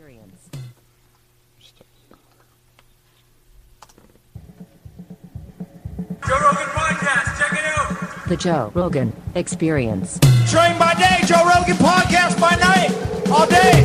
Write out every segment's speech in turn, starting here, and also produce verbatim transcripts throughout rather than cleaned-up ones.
Experience. Joe Rogan Podcast, check it out. The Joe Rogan Experience. Train by day, Joe Rogan Podcast by night, all day.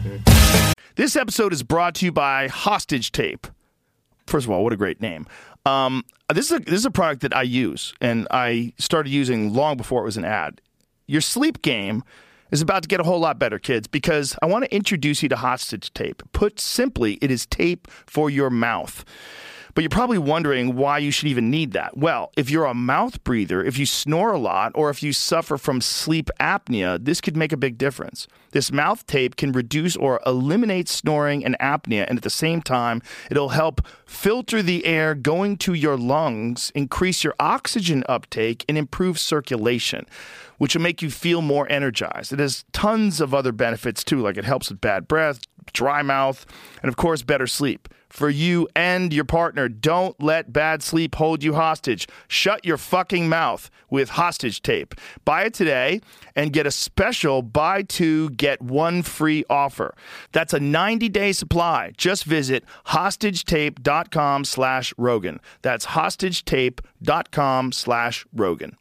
This episode is brought to you by Hostage Tape. First of all, what a great name. Um, this is a, this is a product that I use, and I started using long before it was an ad. Your sleep game is about to get a whole lot better, kids, because I want to introduce you to Hostage Tape. Put simply, it is tape for your mouth. But you're probably wondering why you should even need that. Well, if you're a mouth breather, if you snore a lot, or if you suffer from sleep apnea, this could make a big difference. This mouth tape can reduce or eliminate snoring and apnea, and at the same time, it'll help filter the air going to your lungs, increase your oxygen uptake, and improve circulation, which will make you feel more energized. It has tons of other benefits, too, like it helps with bad breath, dry mouth, and, of course, better sleep. For you and your partner, don't let bad sleep hold you hostage. Shut your fucking mouth with Hostage Tape. Buy it today and get a special buy two, get one free offer. That's a ninety-day supply. Just visit hostagetape.com slash Rogan. That's hostagetape.com slash Rogan.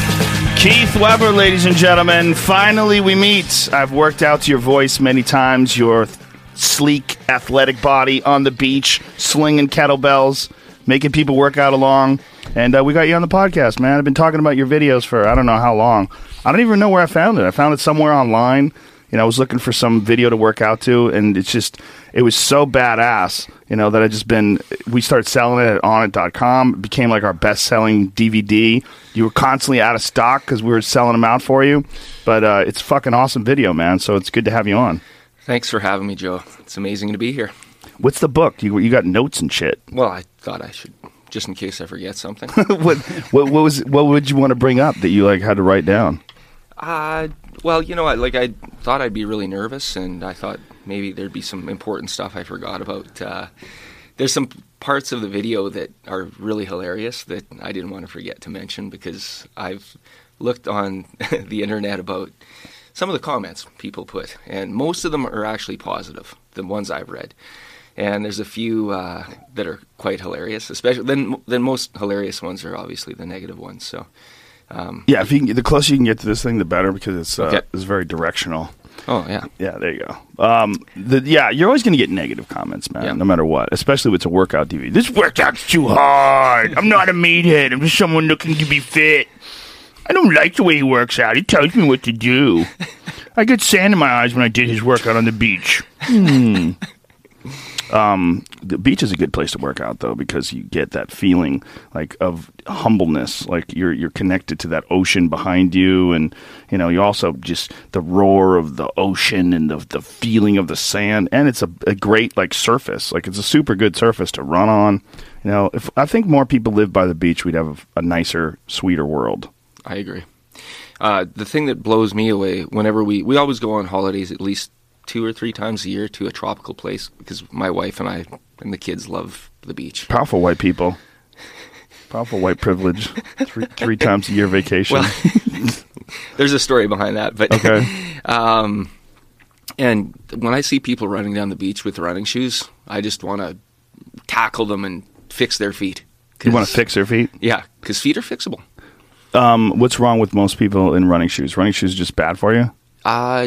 Keith Weber, ladies and gentlemen. Finally, we meet. I've worked out to your voice many times, your sleek, athletic body on the beach, slinging kettlebells, making people work out along. And uh, we got you on the podcast, man. I've been talking about your videos for I don't know how long. I don't even know where I found it. I found it somewhere online. You know, I was looking for some video to work out to, and it's just, it was so badass, you know, that I just been, we started selling it at on it dot com. It became like our best-selling D V D. You were constantly out of stock because we were selling them out for you. But uh, it's a fucking awesome video, man, so it's good to have you on. Thanks for having me, Joe. It's amazing to be here. What's the book? You you got notes and shit. Well, I thought I should, just in case I forget something. what, what what was what would you want to bring up that you like had to write down? Uh, well, you know, I, like I thought I'd be really nervous, and I thought maybe there'd be some important stuff I forgot about. Uh, there's some parts of the video that are really hilarious that I didn't want to forget to mention because I've looked on the internet about some of the comments people put, and most of them are actually positive, the ones I've read. And there's a few uh, that are quite hilarious, especially then. Then most hilarious ones are obviously the negative ones. So, um, yeah, if you can, the closer you can get to this thing, the better, because it's uh, okay. it's very directional. Oh yeah, yeah. There you go. Um, the, yeah, you're always going to get negative comments, man, yeah. no matter what. Especially with a workout D V D. This workout's too hard. I'm not a meathead. I'm just someone looking to be fit. I don't like the way he works out. He tells me what to do. I get sand in my eyes when I did his workout on the beach. Hmm. Um, the beach is a good place to work out, though, because you get that feeling like of humbleness, like you're you're connected to that ocean behind you, and you know you also just the roar of the ocean and the the feeling of the sand, and it's a, a great like surface, like it's a super good surface to run on. You know, if I think more people lived by the beach, we'd have a nicer, sweeter world. I agree. Uh, the thing that blows me away, whenever we, we always go on holidays at least two or three times a year to a tropical place because my wife and I and the kids love the beach. Powerful white people. Powerful white privilege. Three, three times a year vacation. Well, there's a story behind that. But, okay. um, and when I see people running down the beach with running shoes, I just want to tackle them and fix their feet. You want to fix their feet? Yeah, because feet are fixable. Um, what's wrong with most people in running shoes? Running shoes are just bad for you? Uh,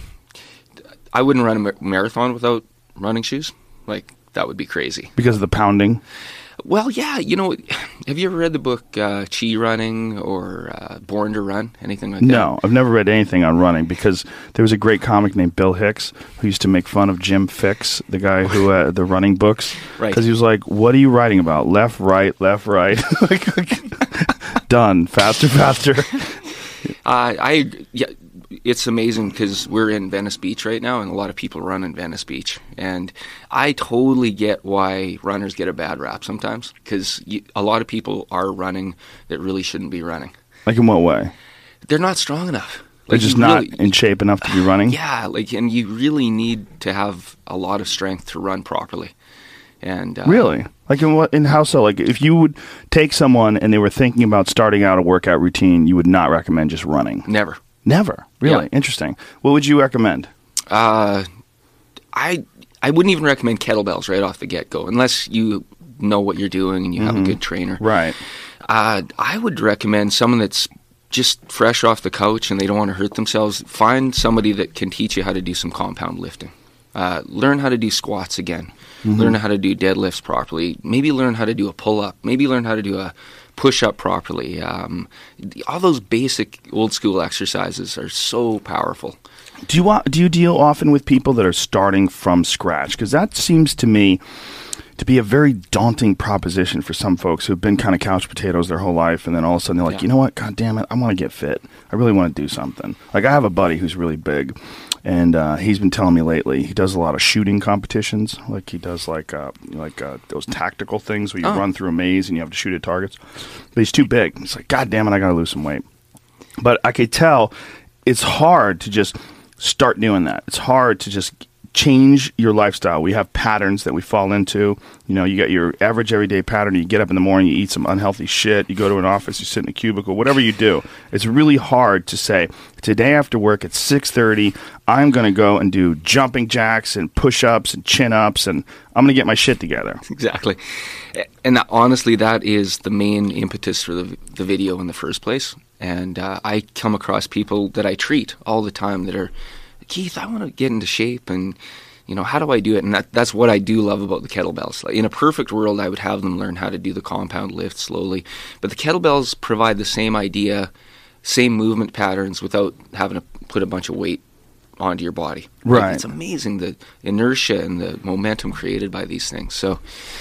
I wouldn't run a mar- marathon without running shoes. Like, that would be crazy. Because of the pounding? Well, yeah. You know, have you ever read the book uh, Chi Running or uh, Born to Run? Anything like that? No, I've never read anything on running because there was a great comic named Bill Hicks who used to make fun of Jim Fixx, the guy who had uh, the running books. Right. Because he was like, what are you writing about? Left, right, left, right. Done. Faster, faster. uh, I yeah, it's amazing because we're in Venice Beach right now, and a lot of people run in Venice Beach, and I totally get why runners get a bad rap sometimes because a lot of people are running that really shouldn't be running. Like in what way? They're not strong enough. Like They're just not really, in shape enough to be running? Yeah, like, and you really need to have a lot of strength to run properly. And uh, really? Like in what? In how so? Like if you would take someone and they were thinking about starting out a workout routine, you would not recommend just running? Never. Never? Really? Yeah. Interesting. What would you recommend? Uh, I I wouldn't even recommend kettlebells right off the get-go unless you know what you're doing and you have Mm-hmm. a good trainer. Right. Uh, I would recommend someone that's just fresh off the couch and they don't want to hurt themselves. Find somebody that can teach you how to do some compound lifting. Uh, learn how to do squats again. Mm-hmm. Learn how to do deadlifts properly. Maybe learn how to do a pull-up. Maybe learn how to do a push-up properly. Um, all those basic old-school exercises are so powerful. Do you want, do you deal often with people that are starting from scratch? Because that seems to me to be a very daunting proposition for some folks who've been kind of couch potatoes their whole life, and then all of a sudden they're like, Yeah. you know what, God damn it, I want to get fit. I really want to do something. Like I have a buddy who's really big, and uh, he's been telling me lately he does a lot of shooting competitions. Like he does like uh, like uh, those tactical things where you Oh. run through a maze and you have to shoot at targets. But he's too big. He's like, God damn it, I got to lose some weight. But I could tell it's hard to just start doing that. It's hard to just change your lifestyle. We have patterns that we fall into. You know, you got your average everyday pattern. You get up in the morning, you eat some unhealthy shit. You go to an office, you sit in a cubicle, whatever you do. It's really hard to say, today after work at six thirty, I'm going to go and do jumping jacks and push-ups and chin-ups, and I'm going to get my shit together. Exactly. And that, honestly, that is the main impetus for the, the video in the first place. And uh, I come across people that I treat all the time that are, Keith, I want to get into shape, and you know, how do I do it? And that, that's what I do love about the kettlebells. Like, in a perfect world, I would have them learn how to do the compound lift slowly. But the kettlebells provide the same idea, same movement patterns without having to put a bunch of weight onto your body. Like, Right. it's amazing the inertia and the momentum created by these things. So,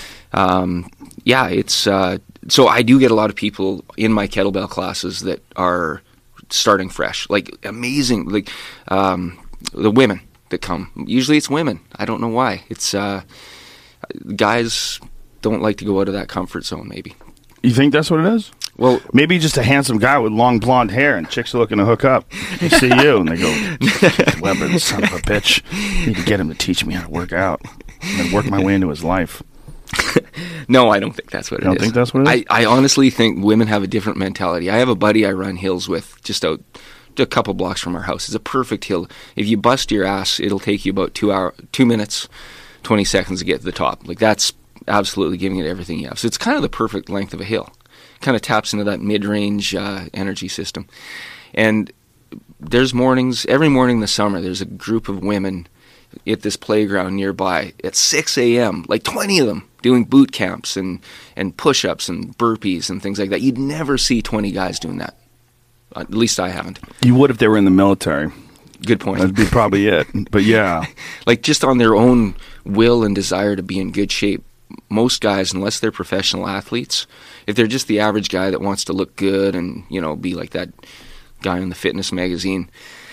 um, yeah, it's uh, so I do get a lot of people in my kettlebell classes that are starting fresh, like amazing, like um, the women that come. Usually it's women. I don't know why. It's uh, guys don't like to go out of that comfort zone. Maybe. You think that's what it is? Well, Maybe just a handsome guy with long blonde hair and chicks are looking to hook up. They see you and they go, Weber, the son of a bitch. I need to get him to teach me how to work out and then work my way into his life. no, I don't think that's what You it don't is. think that's what it is? I, I honestly think women have a different mentality. I have a buddy I run hills with just out a couple blocks from our house. It's a perfect hill. If you bust your ass, it'll take you about two hour, two minutes, twenty seconds to get to the top. Like, that's absolutely giving it everything you have. So it's kind of the perfect length of a hill. Kind of taps into that mid-range uh, energy system. And there's mornings, every morning in the summer, there's a group of women at this playground nearby at six a.m., like twenty of them, doing boot camps and, and push-ups and burpees and things like that. You'd never see twenty guys doing that. At least I haven't. You would if they were in the military. Good point. That'd be probably it. But yeah. Like, just on their own will and desire to be in good shape, most guys, unless they're professional athletes, if they're just the average guy that wants to look good and, you know, be like that guy in the fitness magazine,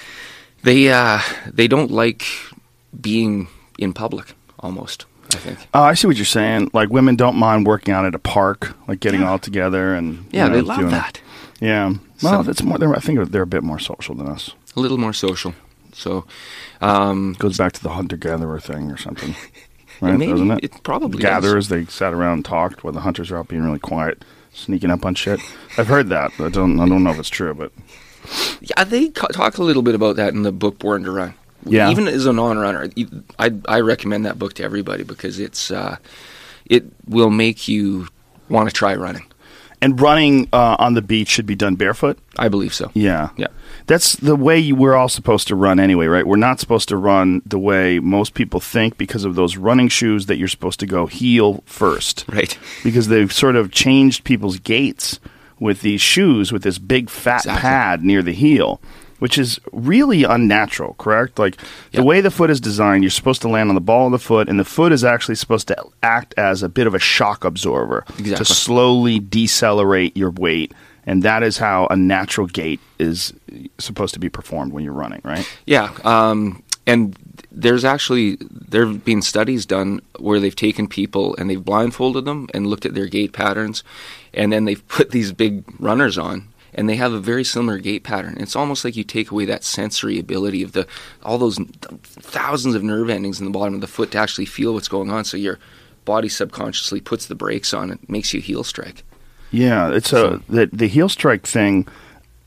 they uh, they don't like being in public, almost, I think. Oh, I see what you're saying. Like, women don't mind working out at a park, like getting all together and Yeah, you know, they love doing that. It. Yeah. Well, So- that's more. they're- I think they're a bit more social than us. A little more social. So, um, Goes back to the hunter-gatherer thing or something, right? maybe Doesn't it? it probably Gatherers, they sat around and talked while the hunters are out being really quiet, sneaking up on shit. I've heard that. I don't. I don't know if it's true, but Yeah, they ca- talk a little bit about that in the book Born to Run. Yeah. Even as a non-runner, you- I I recommend that book to everybody because it's uh, it will make you want to try running. and running uh, on the beach should be done barefoot. I believe so. Yeah. Yeah. That's the way you, we're all supposed to run anyway, right? We're not supposed to run the way most people think because of those running shoes that you're supposed to go heel first. Right. Because they've sort of changed people's gaits with these shoes with this big fat Exactly. pad near the heel, which is really unnatural, correct? Like the Yep. way the foot is designed, you're supposed to land on the ball of the foot, and the foot is actually supposed to act as a bit of a shock absorber to Exactly. slowly decelerate your weight. And that is how a natural gait is supposed to be performed when you're running, right? Yeah, um, and there's actually there have been studies done where they've taken people and they've blindfolded them and looked at their gait patterns, and then they've put these big runners on, and they have a very similar gait pattern. It's almost like you take away that sensory ability of the all those thousands of nerve endings in the bottom of the foot to actually feel what's going on. So your body subconsciously puts the brakes on and makes you heel strike. Yeah, it's a So- the the heel strike thing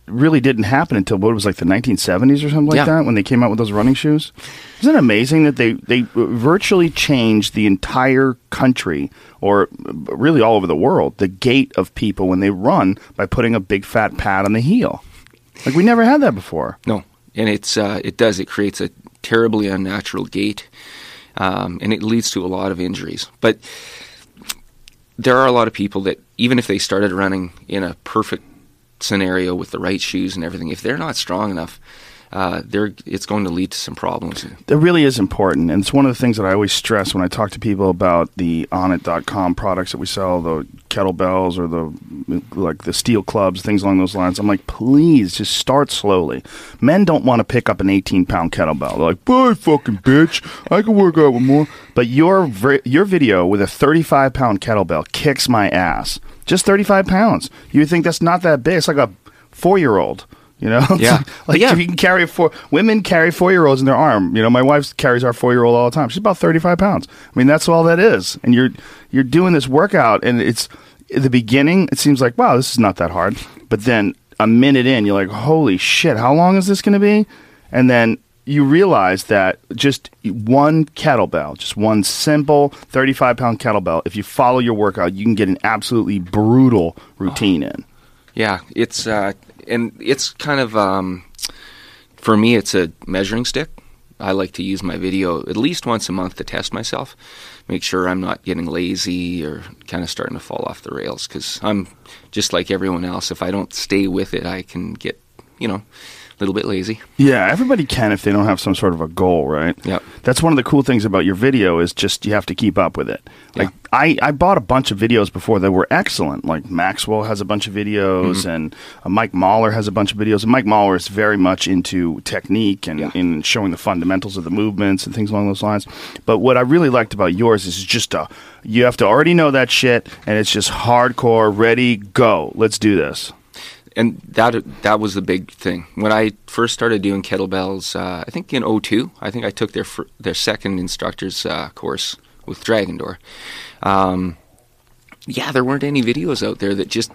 really didn't happen until what it was like the nineteen seventies or something like Yeah. that when they came out with those running shoes. Isn't it amazing that they, they virtually changed the entire country, or really all over the world, the gait of people when they run by putting a big fat pad on the heel? Like, we never had that before. No, and it's uh, it does. It creates a terribly unnatural gait, um, and it leads to a lot of injuries. But there are a lot of people that, even if they started running in a perfect scenario with the right shoes and everything, if they're not strong enough, uh, they're it's going to lead to some problems. It really is important, and it's one of the things that I always stress when I talk to people about the Onnit dot com products that we sell, the kettlebells or the like the steel clubs, things along those lines. I'm like, please just start slowly. Men don't want to pick up an eighteen pound kettlebell. They're like, boy, fucking bitch, I can work out with more. But your ver- your video with a thirty-five pound kettlebell kicks my ass. Just thirty-five pounds. You would think that's not that big. It's like a four year old. You know, It's Yeah. like, like Yeah. if you can carry a four, women carry four year olds in their arm. You know, my wife carries our four year old all the time. She's about thirty five pounds. I mean, that's all that is. And you're you're doing this workout, and it's at the beginning. It seems like, wow, this is not that hard. But then a minute in, you're like, holy shit, how long is this going to be? And then you realize that just one kettlebell, just one simple thirty-five pound kettlebell, if you follow your workout, you can get an absolutely brutal routine in. Yeah, it's uh, and it's kind of um, for me, it's a measuring stick. I like to use my video at least once a month to test myself, make sure I'm not getting lazy or kind of starting to fall off the rails, because I'm just like everyone else. If I don't stay with it, I can get, you know, a little bit lazy. Yeah, everybody can if they don't have some sort of a goal, right? Yep. That's one of the cool things about your video is just you have to keep up with it. Like Yeah. I, I bought a bunch of videos before that were excellent. Like Maxwell has a bunch of videos, Mm-hmm. and uh, Mike Mahler has a bunch of videos. And Mike Mahler is very much into technique and Yeah. in showing the fundamentals of the movements and things along those lines. But what I really liked about yours is just a, you have to already know that shit, and it's just hardcore, ready, go. Let's do this. And that that was the big thing. When I first started doing kettlebells, uh, I think in oh two, I think I took their fir- their second instructor's uh, course with Dragon Door. Um, yeah, there weren't any videos out there that just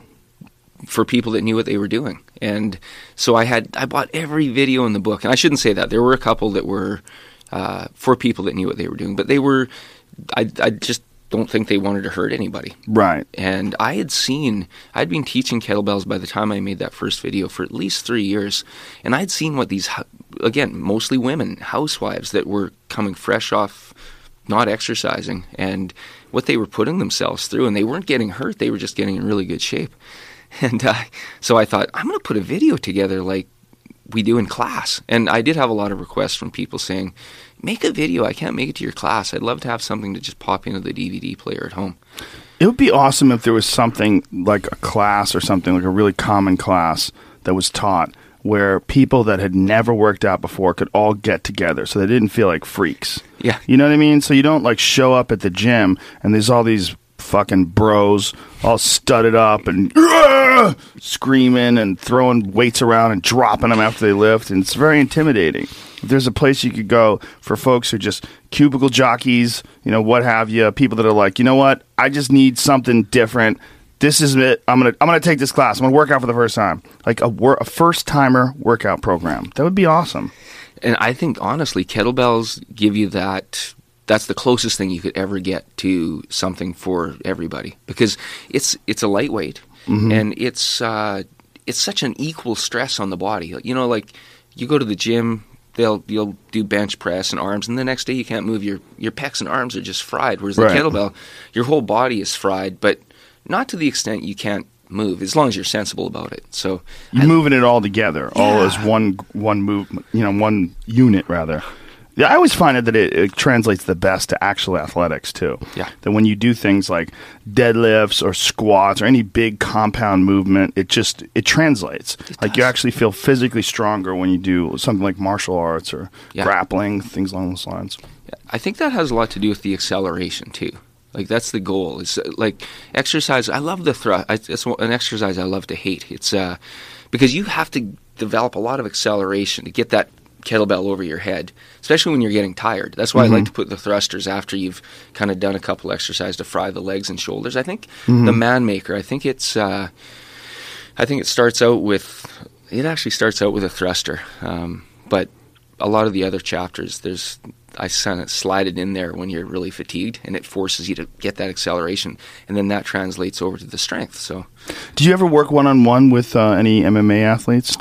for people that knew what they were doing. And so I had I bought every video in the book. And I shouldn't say that. There were a couple that were uh, for people that knew what they were doing. But they were, I, I just don't think they wanted to hurt anybody. Right. And I had seen, I'd been teaching kettlebells by the time I made that first video for at least three years. And I'd seen what these, again, mostly women, housewives that were coming fresh off not exercising, and what they were putting themselves through. And they weren't getting hurt. They were just getting in really good shape. And uh, so I thought, I'm going to put a video together like we do in class. And I did have a lot of requests from people saying, make a video. I can't make it to your class. I'd love to have something to just pop into the D V D player at home. It would be awesome if there was something like a class or something, like a really common class that was taught where people that had never worked out before could all get together so they didn't feel like freaks. Yeah. You know what I mean? So you don't like show up at the gym and there's all these fucking bros all studded up and uh, screaming and throwing weights around and dropping them after they lift, and it's very intimidating. If there's a place you could go for folks who are just cubicle jockeys, you know, what have you, people that are like, you know what, I just need something different. This is it. I'm gonna I'm gonna take this class. I'm gonna work out for the first time, like a, wor- a first timer workout program. That would be awesome. And I think, honestly, kettlebells give you that. That's the closest thing you could ever get to something for everybody, because it's it's a lightweight, Mm-hmm. and it's uh, it's such an equal stress on the body. You know, like you go to the gym, they'll you'll do bench press and arms, and the next day you can't move. Your your pecs and arms are just fried. Whereas the Right. kettlebell, your whole body is fried, but not to the extent you can't move, as long as you're sensible about it. So You're I- moving it all together, all Yeah. as one one move, you know, one unit rather. Yeah, I always find it that it, it translates the best to actual athletics too. Yeah. That when you do things like deadlifts or squats or any big compound movement, it just it translates. Like you does. actually feel physically stronger when you do something like martial arts or Yeah. grappling, things along those lines. I think that has a lot to do with the acceleration too. Like that's the goal. Is uh, like exercise. I love the thrust. It's an exercise I love to hate. It's uh, because you have to develop a lot of acceleration to get that kettlebell over your head, especially when you're getting tired. That's why I like to put the thrusters after you've kind of done a couple exercises to fry the legs and shoulders. I think the Man Maker. I think it's. Uh, I think it starts out with. it actually starts out with a thruster, um, but a lot of the other chapters, there's I kind of slide it in there when you're really fatigued, and it forces you to get that acceleration, and then that translates over to the strength. So, did you ever work one on one with uh, any M M A athletes?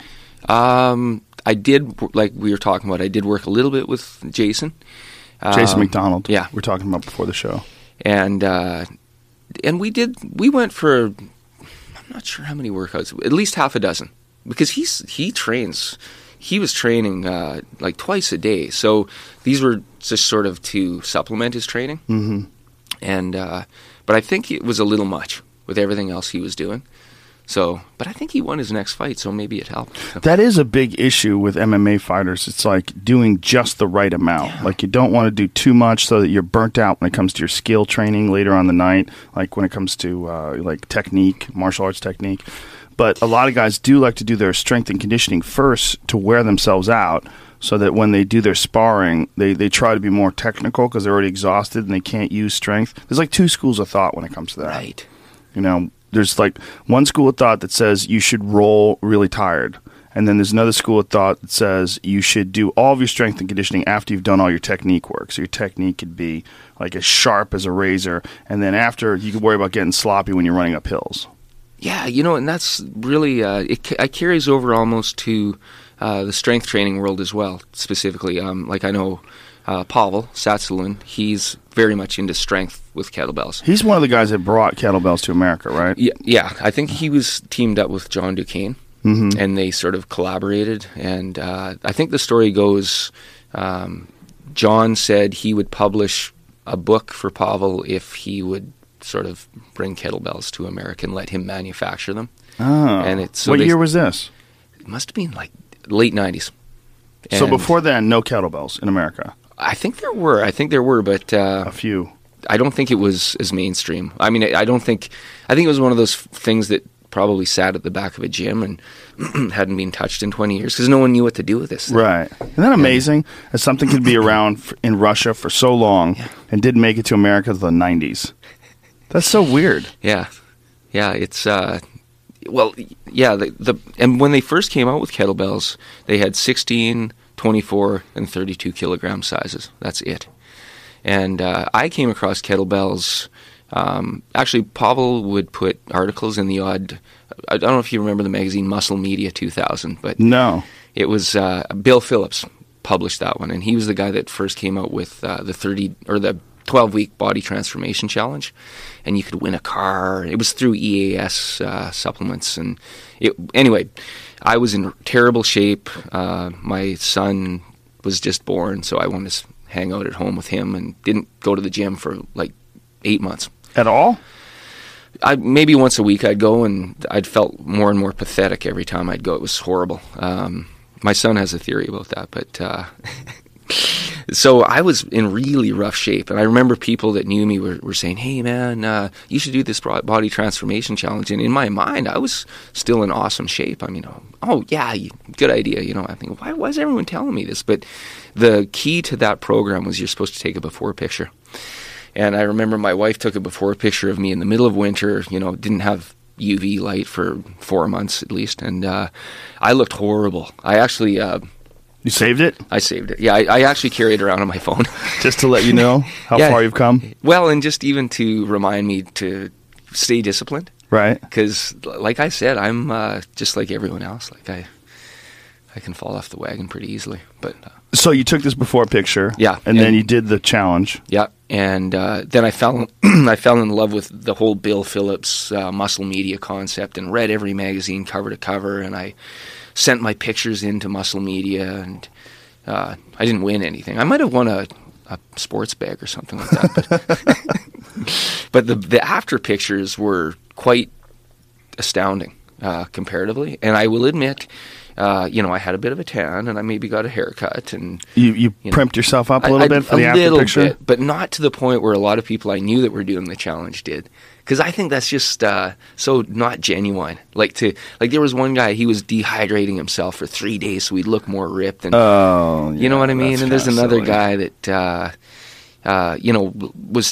Um, I did, like we were talking about. I did work a little bit with Jason. Jason um, McDonald. Yeah, we're talking about before the show, and uh, and we did. We went for I'm not sure how many workouts, at least half a dozen, because he's he trains. He was training uh, like twice a day, so these were just sort of to supplement his training. Mm-hmm. And uh, but I think it was a little much with everything else he was doing. So, but I think he won his next fight, so maybe it helped. That is a big issue with M M A fighters. It's like doing just the right amount. Yeah. Like you don't want to do too much so that you're burnt out when it comes to your skill training later on the night. Like when it comes to uh, like technique, martial arts technique. But a lot of guys do like to do their strength and conditioning first to wear themselves out so that when they do their sparring, they, they try to be more technical because they're already exhausted and they can't use strength. There's like two schools of thought when it comes to that. Right. You know, there's like one school of thought that says you should roll really tired. And then there's another school of thought that says you should do all of your strength and conditioning after you've done all your technique work. So your technique could be like as sharp as a razor. And then after, you can worry about getting sloppy when you're running up hills. Yeah, you know, and that's really, uh, it, it carries over almost to uh, the strength training world as well, specifically. Um, like I know uh, Pavel Tsatsouline, he's very much into strength with kettlebells. He's one of the guys that brought kettlebells to America, right? Yeah, yeah. I think he was teamed up with John Duquesne, Mm-hmm. and they sort of collaborated. And uh, I think the story goes, um, John said he would publish a book for Pavel if he would sort of bring kettlebells to America and let him manufacture them. Oh. And it's, so what they, year was this? It must have been like late nineties. So And before then, no kettlebells in America? I think there were. I think there were, but uh, A few. I don't think it was as mainstream. I mean, I I don't think. I think it was one of those things that probably sat at the back of a gym and hadn't been touched in twenty years because no one knew what to do with this thing. Right. Isn't that amazing? That something could be around f- in Russia for so long and didn't make it to America until the nineties. That's so weird. Yeah, yeah. It's uh, well, yeah. The, the and when they first came out with kettlebells, they had sixteen, twenty-four, and thirty-two kilogram sizes. That's it. And uh, I came across kettlebells. Um, actually, Pavel would put articles in the odd. I don't know if you remember the magazine Muscle Media two thousand, but No. it was uh, Bill Phillips published that one, and he was the guy that first came out with uh, the thirty or the twelve week body transformation challenge, and you could win a car. It was through E A S uh, supplements, and it, anyway, I was in terrible shape. Uh, my son was just born, so I wanted to hang out at home with him, and didn't go to the gym for like eight months. At all? I maybe once a week I'd go, and I'd felt more and more pathetic every time I'd go. It was horrible. Um, my son has a theory about that, but uh, so I was in really rough shape, and I remember people that knew me were, were saying, "Hey, man, uh, you should do this body transformation challenge." And in my mind, I was still in awesome shape. I mean, oh, oh yeah, good idea. You know, I think, why, why is everyone telling me this? But the key to that program was you're supposed to take a before picture. And I remember my wife took a before picture of me in the middle of winter, you know, didn't have U V light for four months at least, and uh, I looked horrible. I actually... Uh, You saved it? I saved it. Yeah, I, I actually carry it around on my phone. Just to let you know how Yeah. far you've come? Well, and just even to remind me to stay disciplined. Right. Because, like I said, I'm uh, just like everyone else. Like I I can fall off the wagon pretty easily. But uh, So you took this before picture. Yeah, And, then and- you did the challenge. yeah, and uh, then I fell I fell in love with the whole Bill Phillips uh, Muscle Media concept, and read every magazine cover to cover, and I sent my pictures into Muscle Media, and uh, I didn't win anything. I might have won a, a sports bag or something like that, but but the the after pictures were quite astounding uh, comparatively, and I will admit. Uh, you know, I had a bit of a tan, and I maybe got a haircut, and You you, You know, primped yourself up a I- little I- bit for a the after little picture? bit, but not to the point where a lot of people I knew that were doing the challenge did, because I think that's just uh, so not genuine. Like to like, there was one guy, he was dehydrating himself for three days so he'd look more ripped, and Oh, you know yeah, what I mean. that's And there's kinda another silly. guy that uh, uh, you know was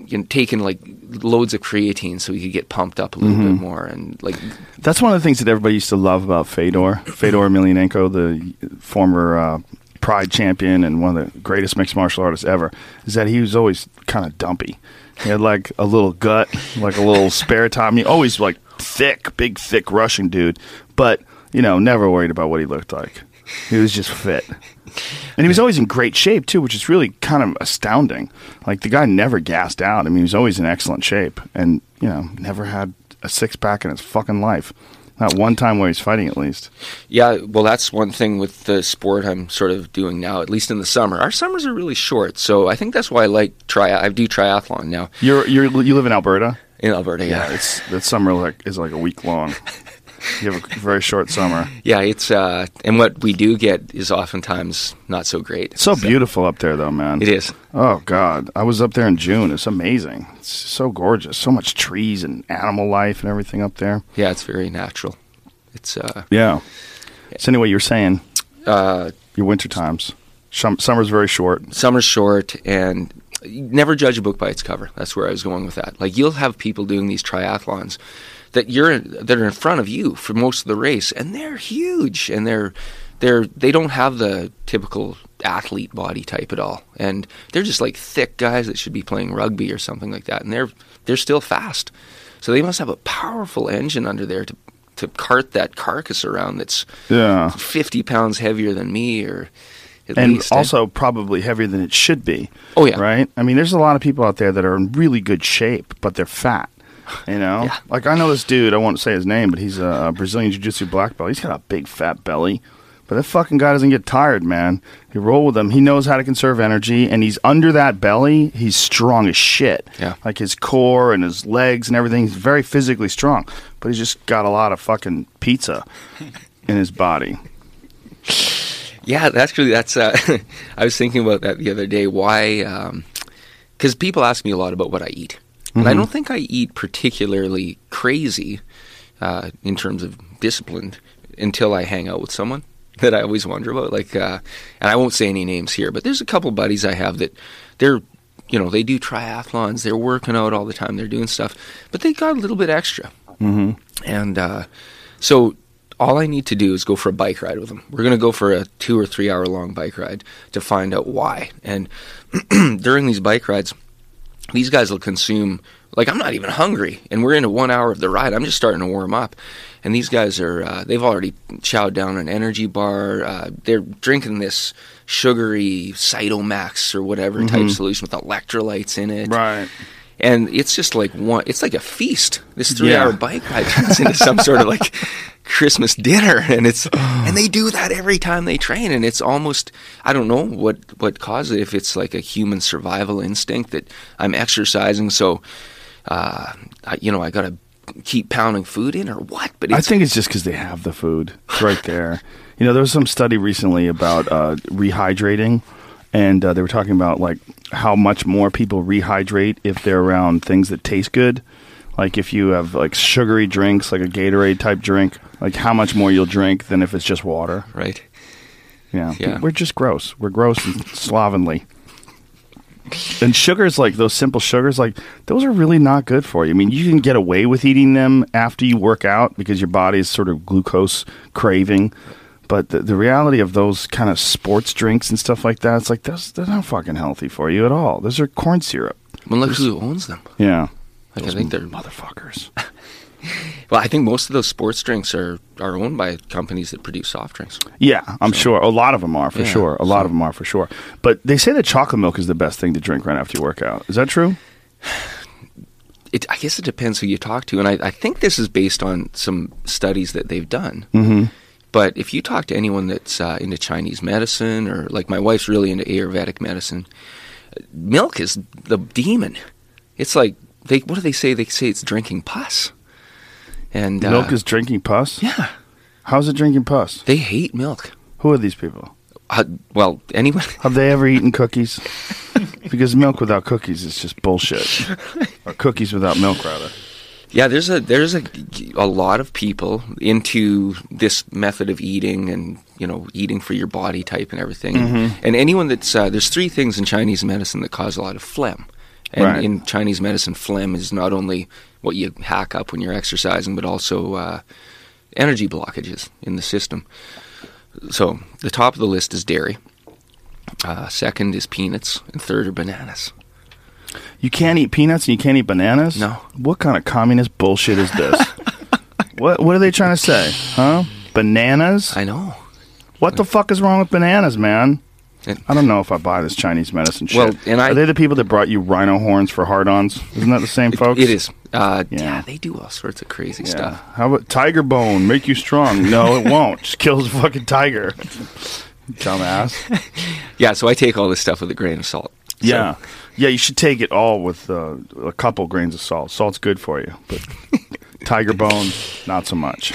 you know, taking like loads of creatine so he could get pumped up a little Mm-hmm. bit more, and like That's one of the things that everybody used to love about Fedor. Fedor Emelianenko, the former uh, Pride champion and one of the greatest mixed martial artists ever, is that he was always kind of dumpy. He had like a little gut, like a little spare time. He always like thick, big, thick Russian dude, but you know, never worried about what he looked like. He was just fit. And he was always in great shape, too, which is really kind of astounding. Like, the guy never gassed out. I mean, he was always in excellent shape and, you know, never had a six-pack in his fucking life. Not one time where he's fighting, at least. yeah, well, that's one thing with the sport I'm sort of doing now, at least in the summer. Our summers are really short, so I think that's why I like tri. I do triathlon now You're, you're, you live in Alberta? in Alberta. Yeah, Yeah, it's that summer like is like a week long. You have a very short summer. yeah, it's uh, and what we do get is oftentimes not so great. It's so beautiful up there, though, man. It is. Oh, God. I was up there in June. It's amazing. It's so gorgeous. So much trees and animal life and everything up there. Yeah, it's very natural. It's uh, Yeah. So anyway, you were saying uh, your winter times. Shum- Summer's very short. summer's short, and never judge a book by its cover. That's where I was going with that. Like, you'll have people doing these triathlons that you're that are in front of you for most of the race, and they're huge, and they're they're they don't have the typical athlete body type at all, and they're just like thick guys that should be playing rugby or something like that, and they're they're still fast. So they must have a powerful engine under there to to cart that carcass around that's Yeah. fifty pounds heavier than me, or at And least. also probably heavier than it should be. Oh, yeah. Right? I mean, there's a lot of people out there that are in really good shape, but they're fat. You know? Yeah. Like, I know this dude, I won't say his name, but he's a Brazilian Jiu-Jitsu black belt. He's got a big fat belly. But that fucking guy doesn't get tired, man. You roll with him. He knows how to conserve energy, and he's under that belly. He's strong as shit. Yeah. Like his core and his legs and everything. He's very physically strong. But he's just got a lot of fucking pizza in his body. Yeah, that's actually that's. Uh, I was thinking about that the other day. Why? Because people ask me a lot about what I eat, and Mm-hmm. I don't think I eat particularly crazy uh, in terms of disciplined until I hang out with someone that I always wonder about. Like, uh, and I won't say any names here, but there's a couple buddies I have that they're, you know, they do triathlons, they're working out all the time, they're doing stuff, but they got a little bit extra, mm-hmm. and uh, so. All I need to do is go for a bike ride with them. We're going to go for a two or three hour long bike ride to find out why. And during these bike rides, these guys will consume, like, I'm not even hungry. And we're into one hour of the ride. I'm just starting to warm up. And these guys are, uh, they've already chowed down an energy bar. Uh, they're drinking this sugary Cytomax or whatever type solution with electrolytes in it. Right. And it's just like one, it's like a feast. This three hour Yeah. bike ride turns into some sort of like Christmas dinner. And it's, and they do that every time they train. And it's almost, I don't know what, what causes it, if it's like a human survival instinct that I'm exercising. So, uh, I, you know, I got to keep pounding food in or what? But I it's, think it's just because they have the food. It's right there. You know, there was some study recently about uh, rehydrating. And uh, they were talking about, like, how much more people rehydrate if they're around things that taste good. Like, if you have, like, sugary drinks, like a Gatorade-type drink, like, how much more you'll drink than if it's just water. right. Yeah. Yeah. We're just gross. We're gross and slovenly. And sugars, like, those simple sugars, like, those are really not good for you. I mean, you can get away with eating them after you work out because your body is sort of glucose craving. But the, the reality of those kind of sports drinks and stuff like that, it's like, those, they're not fucking healthy for you at all. Those are corn syrup. Well, look who owns them. Yeah. Like, Those I think they're motherfuckers. Well, I think most of those sports drinks are, are owned by companies that produce soft drinks. Yeah, I'm sure. A lot of them are, for Yeah, sure. A lot so- of them are, for sure. But they say that chocolate milk is the best thing to drink right after you work out. Is that true? It, I guess it depends who you talk to, and I, I think this is based on some studies that they've done. Mm-hmm. But if you talk to anyone that's uh, into Chinese medicine, or like my wife's really into Ayurvedic medicine, milk is the demon. It's like, they what do they say? They say it's drinking pus. And uh, Milk is drinking pus? yeah, How's it drinking pus? they hate milk. Who are these people? Uh, well, anyone. Have they ever eaten cookies? Because milk without cookies is just bullshit. Or cookies without milk, rather. Yeah, there's a there's a, a lot of people into this method of eating, and you know, eating for your body type and everything. Mm-hmm. And anyone that's uh, there's three things in Chinese medicine that cause a lot of phlegm, And Right. in Chinese medicine, phlegm is not only what you hack up when you're exercising, but also uh, energy blockages in the system. So the top of the list is dairy. Uh, second is peanuts, and third are bananas. You can't eat peanuts and you can't eat bananas? No. What kind of communist bullshit is this? what What are they trying to say? Huh? Bananas? I know. What the fuck is wrong with bananas, man? And- I don't know if I buy this Chinese medicine shit. Well, and I- Are they the people that brought you rhino horns for hard-ons? Isn't that the same folks? It is. Uh, Yeah. yeah. they do all sorts of crazy Yeah. stuff. How about tiger bone? Make you strong. No, it won't. Just kills a fucking tiger. Dumbass. Yeah, so I take all this stuff with a grain of salt. So- Yeah. Yeah, you should take it all with uh, a couple grains of salt. Salt's good for you, but tiger bone, not so much.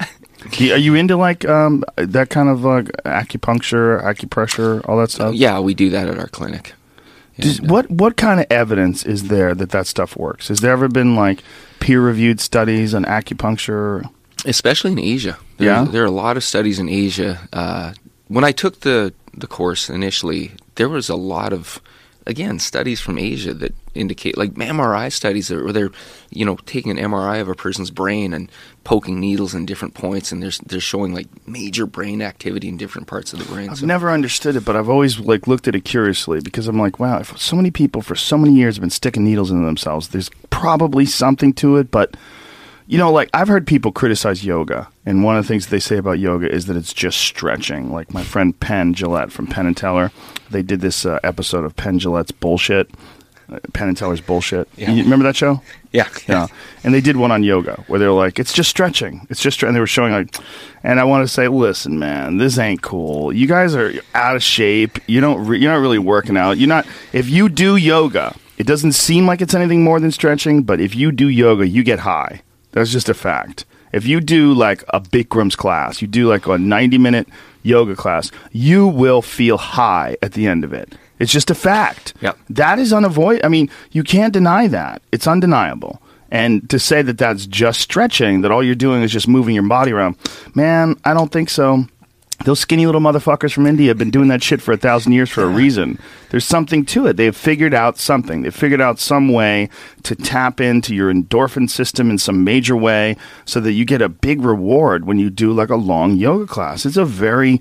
Do- Are you into like um, that kind of like acupuncture, acupressure, all that stuff? Yeah, we do that at our clinic. Does, And, uh, what what kind of evidence is there that that stuff works? Has there ever been like peer-reviewed studies on acupuncture? Especially in Asia. There, Yeah? there are a lot of studies in Asia. Uh, when I took the, the course initially, there was a lot of, again, studies from Asia that indicate, like M R I studies where they're, you know, taking an M R I of a person's brain and poking needles in different points, and they're, they're showing like major brain activity in different parts of the brain. I've So- never understood it, but I've always like looked at it curiously because I'm like, wow, if so many people for so many years have been sticking needles into themselves, there's probably something to it. But you know, like I've heard people criticize yoga, and one of the things they say about yoga is that it's just stretching. Like my friend Penn Jillette from Penn and Teller, they did this uh, episode of Penn Jillette's bullshit, uh, Penn and Teller's bullshit. Yeah. You remember that show? Yeah. Yeah, and they did one on yoga where they were like, "It's just stretching. It's just," stre-" and they were showing like, and I want to say, listen, man, this ain't cool. You guys are out of shape. You don't. Re- you're not really working out. You're not. If you do yoga, it doesn't seem like it's anything more than stretching. But if you do yoga, you get high. That's just a fact. If you do like a Bikram's class, you do like a ninety minute yoga class, you will feel high at the end of it. It's just a fact. Yep. That is unavoidable. I mean, you can't deny that. It's undeniable. And to say that that's just stretching, that all you're doing is just moving your body around, man, I don't think so. Those skinny little motherfuckers from India have been doing that shit for a thousand years for a reason. There's something to it. They've figured out something. They've figured out some way to tap into your endorphin system in some major way so that you get a big reward when you do like a long yoga class. It's a very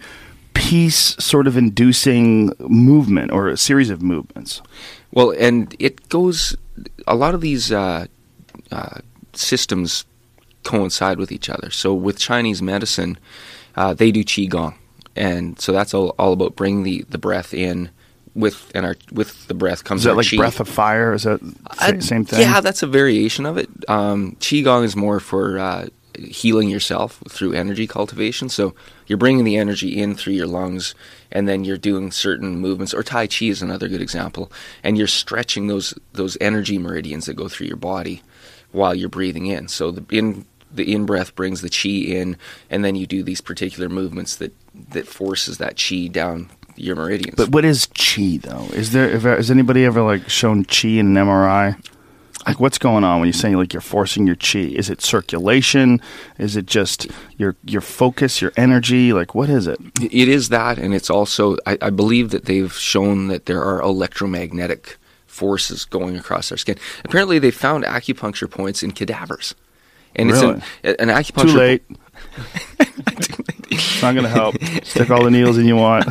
peace sort of inducing movement or a series of movements. Well, and it goes, a lot of these uh, uh, systems coincide with each other. So with Chinese medicine, uh, they do Qigong. And so that's all, all about bringing the, the breath in with, and our, with the breath comes Is that our like Qi. breath of fire? Is that Uh, sa- same thing? Yeah, that's a variation of it. Um, Qigong is more for uh, healing yourself through energy cultivation. So you're bringing the energy in through your lungs, and then you're doing certain movements. Or Tai Chi is another good example. And you're stretching those those energy meridians that go through your body while you're breathing in. So the in the in breath brings the Qi in, and then you do these particular movements that that forces that Qi down your meridians. But what is chi though? Is there ever, has anybody ever like shown chi in an M R I? Like what's going on when you're saying like you're forcing your chi? Is it circulation? Is it just your your focus, your energy? Like what is it? It is that, and it's also, I, I believe that they've shown that there are electromagnetic forces going across our skin. Apparently, they found acupuncture points in cadavers. And Really? it's an, an acupuncture. Too late. It's not going to help. Stick all the needles in you want.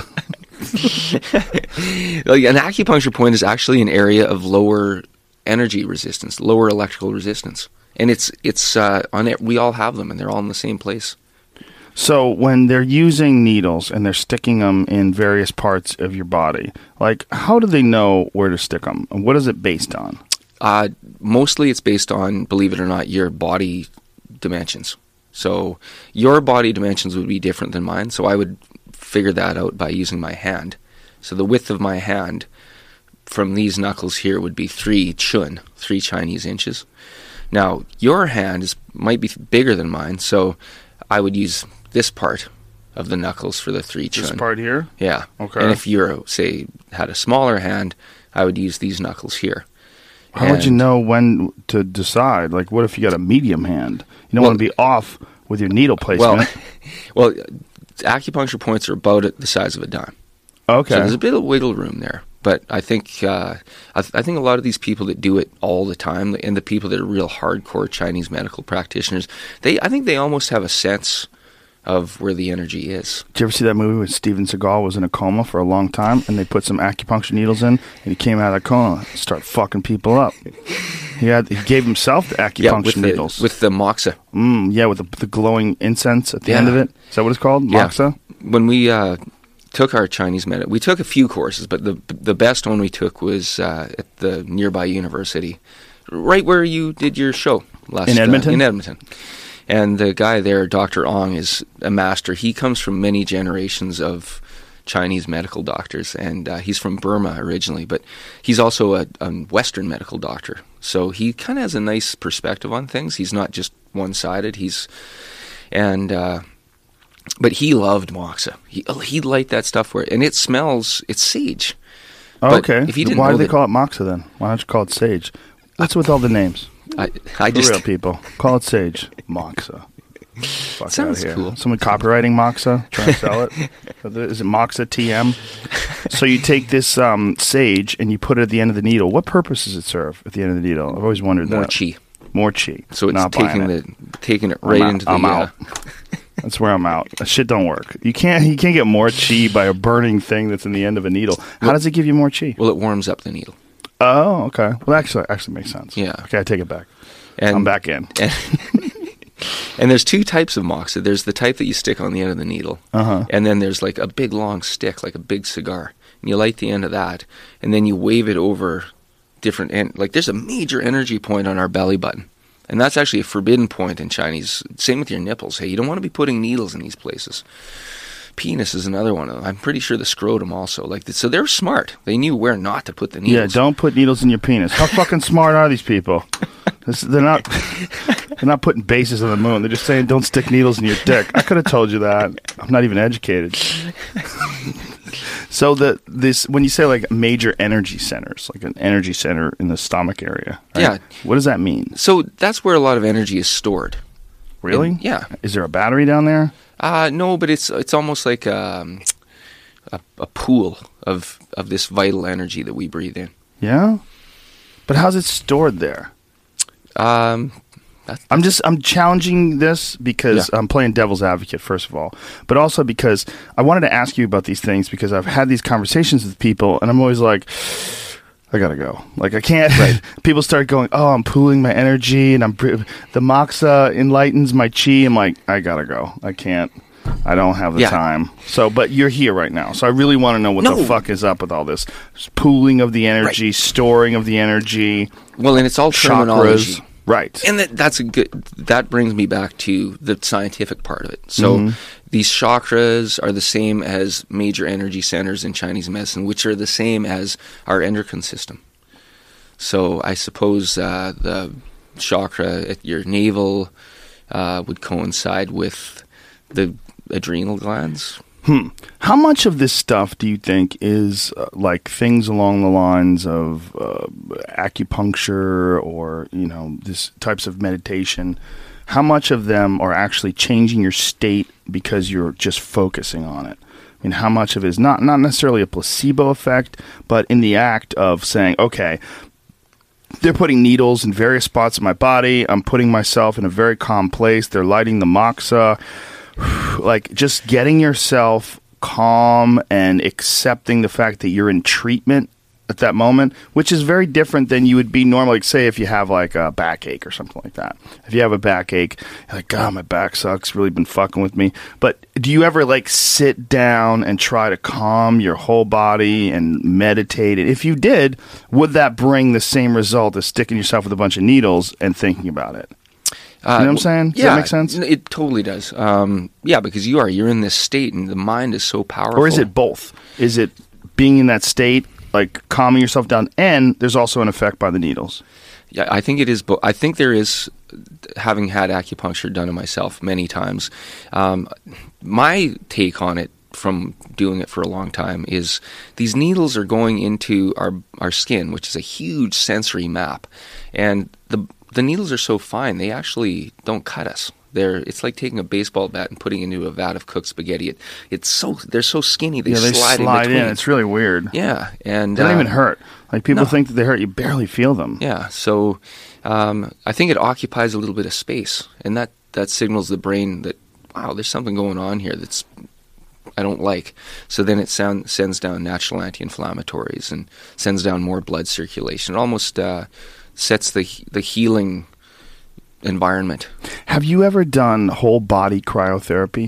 Like, an acupuncture point is actually an area of lower energy resistance, lower electrical resistance. And it's, it's uh, on it, we all have them, and they're all in the same place. So when they're using needles and they're sticking them in various parts of your body, like how do they know where to stick them? And what is it based on? Uh, mostly it's based on, believe it or not, your body dimensions. So your body dimensions would be different than mine, so I would figure that out by using my hand. So the width of my hand from these knuckles here would be three chun, three Chinese inches. Now, your hand is might be bigger than mine, so I would use this part of the knuckles for the three chun. This part here? Yeah. Okay. And if you're, say, had a smaller hand, I would use these knuckles here. How would you And- know when to decide? Like, what if you got a medium hand? You don't Well- want to be off with your needle placement. Well, well, acupuncture points are about the size of a dime. okay. So there's a bit of wiggle room there. But I think uh, I, th- I think a lot of these people that do it all the time, and the people that are real hardcore Chinese medical practitioners, they I think they almost have a sense of where the energy is. Did you ever see that movie where Steven Seagal was in a coma for a long time, and they put some acupuncture needles in, and he came out of the coma and started fucking people up? He had he gave himself the acupuncture yeah, with needles the, with the moxa. Mm, yeah, with the, the glowing incense at the Yeah. end of it. Is that what it's called? Yeah. Moxa? When we uh, took our Chinese medicine, we took a few courses, but the the best one we took was uh, at the nearby university, right where you did your show last In Edmonton? Uh, in Edmonton. And the guy there, Doctor Ong, is a master. He comes from many generations of Chinese medical doctors, and uh, he's from Burma originally, but he's also a, a Western medical doctor. So he kind of has a nice perspective on things. He's not just one-sided. He's and uh, but he loved moxa. He he'd light that stuff for it, and it smells. It's sage. Oh, But okay. if you didn't Why know do they that- call it Moxa then? Why don't you call it Sage? What's with all the names? I I For just real people. Call it Sage. Moxa. Fuck Sounds outta here. cool. Someone copywriting Moxa, trying to sell it. Is it Moxa T M? So you take this um, sage and you put it at the end of the needle. What purpose does it serve at the end of the needle? I've always wondered more that. chi. More chi. So it's Not taking buying it. the taking it I'm right out. into the. I'm uh, out. That's where I'm out. That shit don't work. You can't. You can't get more chi by a burning thing that's in the end of a needle. How does it give you more chi? Well, it warms up the needle. Oh, okay. Well, actually, actually makes sense. Yeah. Okay, I take it back. And I'm back in. And, and there's two types of moxa. There's the type that you stick on the end of the needle, Uh-huh. and then there's like a big long stick, like a big cigar. And you light the end of that, and then you wave it over different end. Like there's a major energy point on our belly button, and that's actually a forbidden point in Chinese. Same with your nipples. Hey, you don't want to be putting needles in these places. Penis is another one. I'm pretty sure the scrotum also. Like so, they're smart. They knew where not to put the Yeah, needles. don't put needles in your penis. How fucking smart are these people? This, they're not. They're not putting bases on the moon. They're just saying don't stick needles in your dick. I could have told you that. I'm not even educated. So the this when you say like major energy centers, like an energy center in the stomach area. Right? Yeah. What does that mean? So that's where a lot of energy is stored. Really? And- yeah. Is there a battery down there? Uh, no, but it's it's almost like um, a, a pool of of this vital energy that we breathe in. Yeah. But how's it stored there? Um, that's, I'm just I'm challenging this because Yeah. I'm playing devil's advocate first of all, but also because I wanted to ask you about these things because I've had these conversations with people and I'm always like, I gotta go. Like I can't. Right. People start going, oh, I'm pooling my energy and I'm the moxa enlightens my chi. I'm like, I gotta go. I can't. I don't have the Yeah. time. So, but you're here right now, so I really want to know what No. the fuck is up with all this pooling of the energy, storing of the energy, well, and it's all terminology. chakras. Right. And that, that's a good. That brings me back to the scientific part of it. So Mm-hmm. these chakras are the same as major energy centers in Chinese medicine, which are the same as our endocrine system. So I suppose uh, the chakra at your navel uh, would coincide with the adrenal glands. How much of this stuff do you think is uh, like things along the lines of uh, acupuncture or, you know, this types of meditation? How much of them are actually changing your state because you're just focusing on it? I mean, how much of it is not, not necessarily a placebo effect, but in the act of saying, okay, they're putting needles in various spots of my body. I'm putting myself in a very calm place. They're lighting the moxa. Like just getting yourself calm and accepting the fact that you're in treatment at that moment, which is very different than you would be normally. Like, say if you have like a backache or something like that. If you have a backache, you're like, God, my back sucks, really been fucking with me. But do you ever like sit down and try to calm your whole body and meditate? And if you did, would that bring the same result as sticking yourself with a bunch of needles and thinking about it? Uh, You know what I'm saying? Does yeah, that make sense? n- It totally does. Um, yeah, because you are. You're in this state, and the mind is so powerful. Or is it both? Is it being in that state, like calming yourself down, and there's also an effect by the needles? Yeah, I think it is. Bo- I think there is. Having had acupuncture done to myself many times, um, my take on it from doing it for a long time is these needles are going into our our skin, which is a huge sensory map, and the the needles are so fine they actually don't cut us. They're it's like taking a baseball bat and putting it into a vat of cooked spaghetti. It, it's so they're so skinny. They yeah, they slide, slide in in. between. It's really weird. Yeah, and They don't uh, even hurt. Like people no. think that they hurt. You barely feel them. Yeah, so um, I think it occupies a little bit of space, and that that signals the brain that wow, there's something going on here that's I don't like. So then it sound, sends down natural anti-inflammatories and sends down more blood circulation. It almost uh, sets the the healing environment. Have you ever done whole body cryotherapy?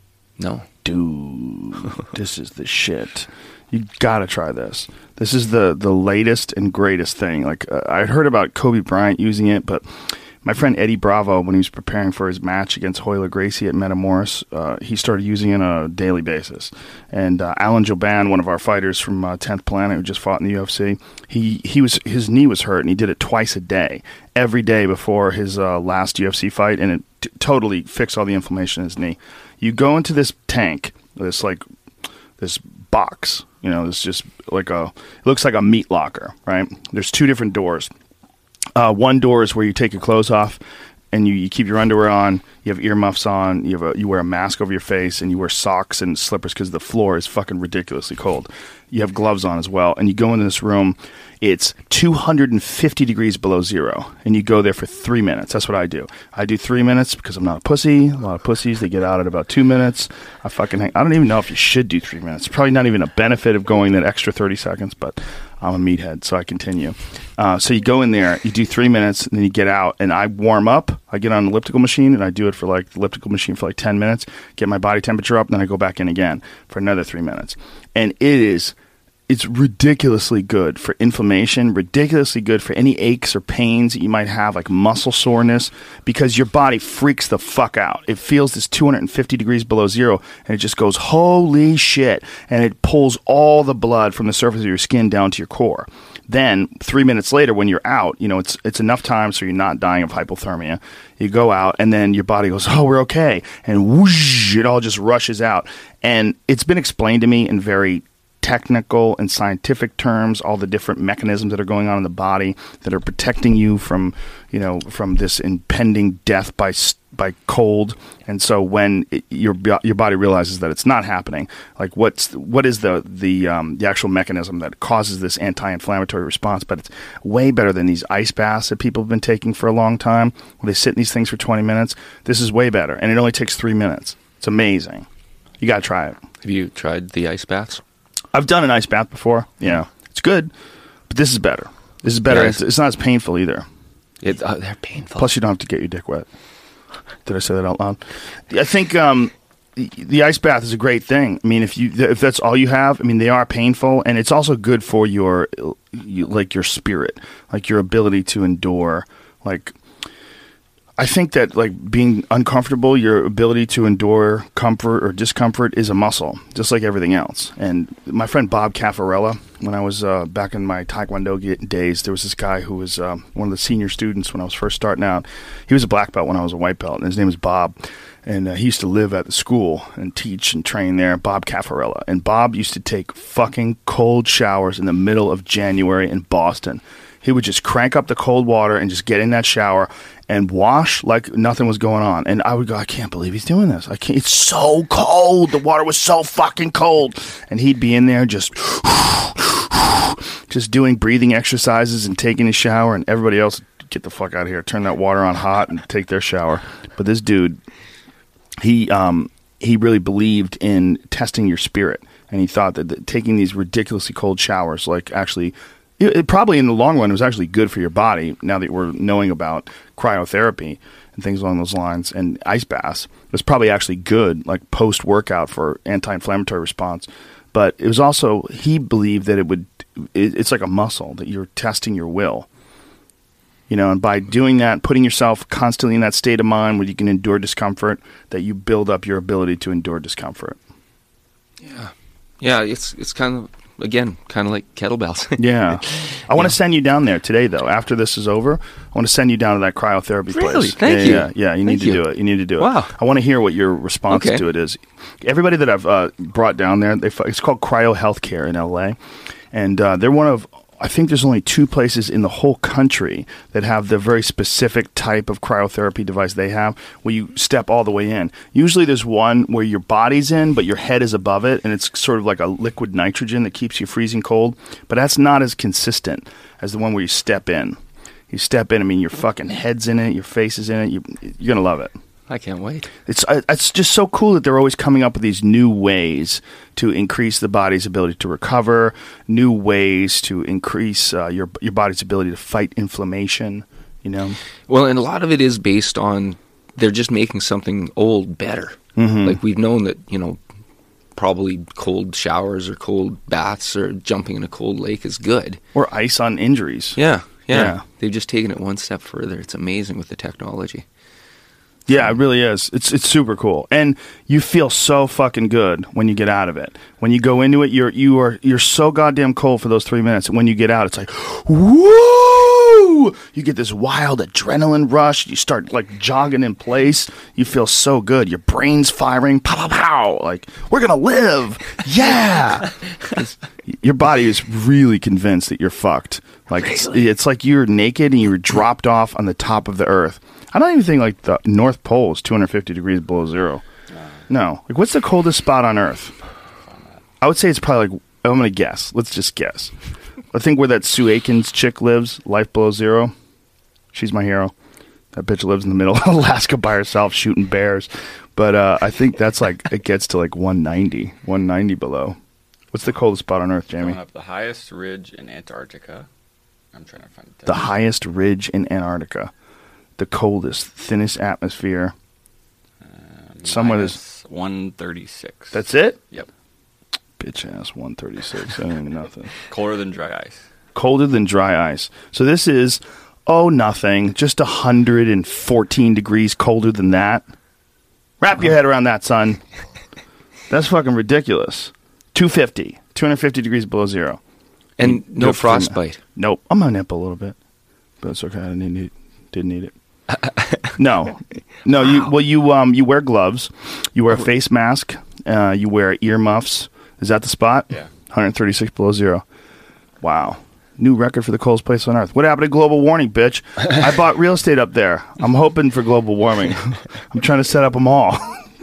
No. Dude, this is the shit. You gotta try this. This is the the latest and greatest thing. Like uh, I'd heard about Kobe Bryant using it, but my friend Eddie Bravo, when he was preparing for his match against Hoyler Gracie at Metamoris, uh, he started using it on a daily basis. And uh, Alan Joban, one of our fighters from uh, tenth Planet, who just fought in the U F C, he he was his knee was hurt, and he did it twice a day, every day before his uh, last U F C fight, and it t- totally fixed all the inflammation in his knee. You go into this tank, this like this box, you know, it's just like a it looks like a meat locker, right? There's two different doors. Uh, one door is where you take your clothes off and you, you keep your underwear on. You have earmuffs on. You have a, you wear a mask over your face, and you wear socks and slippers because the floor is fucking ridiculously cold. You have gloves on as well, and you go into this room. It's two hundred fifty degrees below zero, and you go there for three minutes. That's what I do. I do three minutes because I'm not a pussy. A lot of pussies, they get out at about two minutes. I fucking hang. I don't even know if you should do three minutes. Probably not even a benefit of going that extra thirty seconds, but I'm a meathead, so I continue. Uh, so you go in there, you do three minutes, and then you get out, and I warm up. I get on an elliptical machine, and I do it for like the elliptical machine for like ten minutes, get my body temperature up, and then I go back in again for another three minutes. And it is, it's ridiculously good for inflammation, ridiculously good for any aches or pains that you might have, like muscle soreness, because your body freaks the fuck out. It feels this two hundred fifty degrees below zero, and it just goes, holy shit, and it pulls all the blood from the surface of your skin down to your core. Then, three minutes later, when you're out, you know, it's it's enough time so you're not dying of hypothermia. You go out, and then your body goes, oh, we're okay. And whoosh, it all just rushes out. And it's been explained to me in very technical and scientific terms, all the different mechanisms that are going on in the body that are protecting you from, you know, from this impending death by by cold. And so when it, your your body realizes that it's not happening, like what's what is the the um, the actual mechanism that causes this anti-inflammatory response? But it's way better than these ice baths that people have been taking for a long time, where they sit in these things for twenty minutes. This is way better, and it only takes three minutes. It's amazing. You got to try it. Have you tried the ice baths? I've done an ice bath before. Yeah, it's good, but this is better. This is better. Yeah, it's, it's not as painful either. It, uh, they're painful. Plus, you don't have to get your dick wet. Did I say that out loud? I think um, the, the ice bath is a great thing. I mean, if you if that's all you have, I mean, they are painful, and it's also good for your you, like your spirit, like your ability to endure. Like, I think that like being uncomfortable, your ability to endure comfort or discomfort is a muscle, just like everything else. And my friend Bob Caffarella, when I was uh, back in my Taekwondo days, there was this guy who was uh, one of the senior students when I was first starting out. He was a black belt when I was a white belt, and his name was Bob. And uh, he used to live at the school and teach and train there, Bob Caffarella. And Bob used to take fucking cold showers in the middle of January in Boston. He would just crank up the cold water and just get in that shower and wash like nothing was going on. And I would go, I can't believe he's doing this. I can't. It's so cold. The water was so fucking cold. And he'd be in there just, just doing breathing exercises and taking a shower. And everybody else, get the fuck out of here. Turn that water on hot and take their shower. But this dude, he um, he really believed in testing your spirit. And he thought that, that taking these ridiculously cold showers, like actually... It, it probably in the long run was actually good for your body. Now that we're knowing about cryotherapy and things along those lines, and ice baths, it was probably actually good, like post workout for anti-inflammatory response. But it was also, he believed that it would. It, it's like a muscle that you're testing your will. You know, and by doing that, putting yourself constantly in that state of mind where you can endure discomfort, that you build up your ability to endure discomfort. Yeah, yeah. It's it's kind of. Again, kind of like kettlebells. Yeah. I want Yeah. to send you down there today, though. After this is over, I want to send you down to that cryotherapy Really? place. Thank yeah, you. Yeah, yeah. You need Thank to you. do it. You need to do it. Wow. I want to hear what your response Okay. to it is. Everybody that I've uh, brought down there, they, it's called Cryo Healthcare in L A, and uh, they're one of I think there's only two places in the whole country that have the very specific type of cryotherapy device they have, where you step all the way in. Usually there's one where your body's in, but your head is above it, and it's sort of like a liquid nitrogen that keeps you freezing cold. But that's not as consistent as the one where you step in. You step in, I mean, your fucking head's in it, your face is in it. You, you're going to love it. I can't wait. It's it's just so cool that they're always coming up with these new ways to increase the body's ability to recover, new ways to increase uh, your your body's ability to fight inflammation, you know? Well, and a lot of it is based on they're just making something old better. Mm-hmm. Like we've known that, you know, probably cold showers or cold baths or jumping in a cold lake is good. Or ice on injuries. Yeah, yeah. Yeah. They've just taken it one step further. It's amazing with the technology. Yeah, it really is. It's it's super cool, and you feel so fucking good when you get out of it. When you go into it, you're you are you're so goddamn cold for those three minutes, and when you get out, it's like, woo! You get this wild adrenaline rush. You start like jogging in place. You feel so good. Your brain's firing. Pow pow pow! Like we're gonna live. Yeah. Your body is really convinced that you're fucked. Like it's, it's like you're naked and you were dropped off on the top of the earth. I don't even think like the North Pole is two hundred fifty degrees below zero. No. Like what's the coldest spot on Earth? I would say it's probably like, I'm going to guess. Let's just guess. I think where that Sue Aikens chick lives, life below zero. She's my hero. That bitch lives in the middle of Alaska by herself shooting bears. But uh, I think that's like, it gets to like one ninety, one ninety below. What's the coldest spot on Earth, Jamie? Going up the highest ridge in Antarctica. I'm trying to find it. The highest ridge in Antarctica. The coldest, thinnest atmosphere. Um, Somewhere there's one thirty-six. That's it? Yep. Bitch ass one thirty-six. I don't even know nothing. Colder than dry ice. Colder than dry ice. So this is, oh, nothing. Just one hundred fourteen degrees colder than that. Wrap your head around that, son. That's fucking ridiculous. two fifty. two hundred fifty degrees below zero. And no Good for- frostbite. Nope. I'm going to nip a little bit. But it's okay. I didn't need it. Didn't need it. No, no. You well, you um, you wear gloves, you wear a face mask, uh, you wear earmuffs. Is that the spot? Yeah. one hundred thirty-six below zero. Wow, new record for the coldest place on Earth. What happened to global warming, bitch? I bought real estate up there. I'm hoping for global warming. I'm trying to set up them all.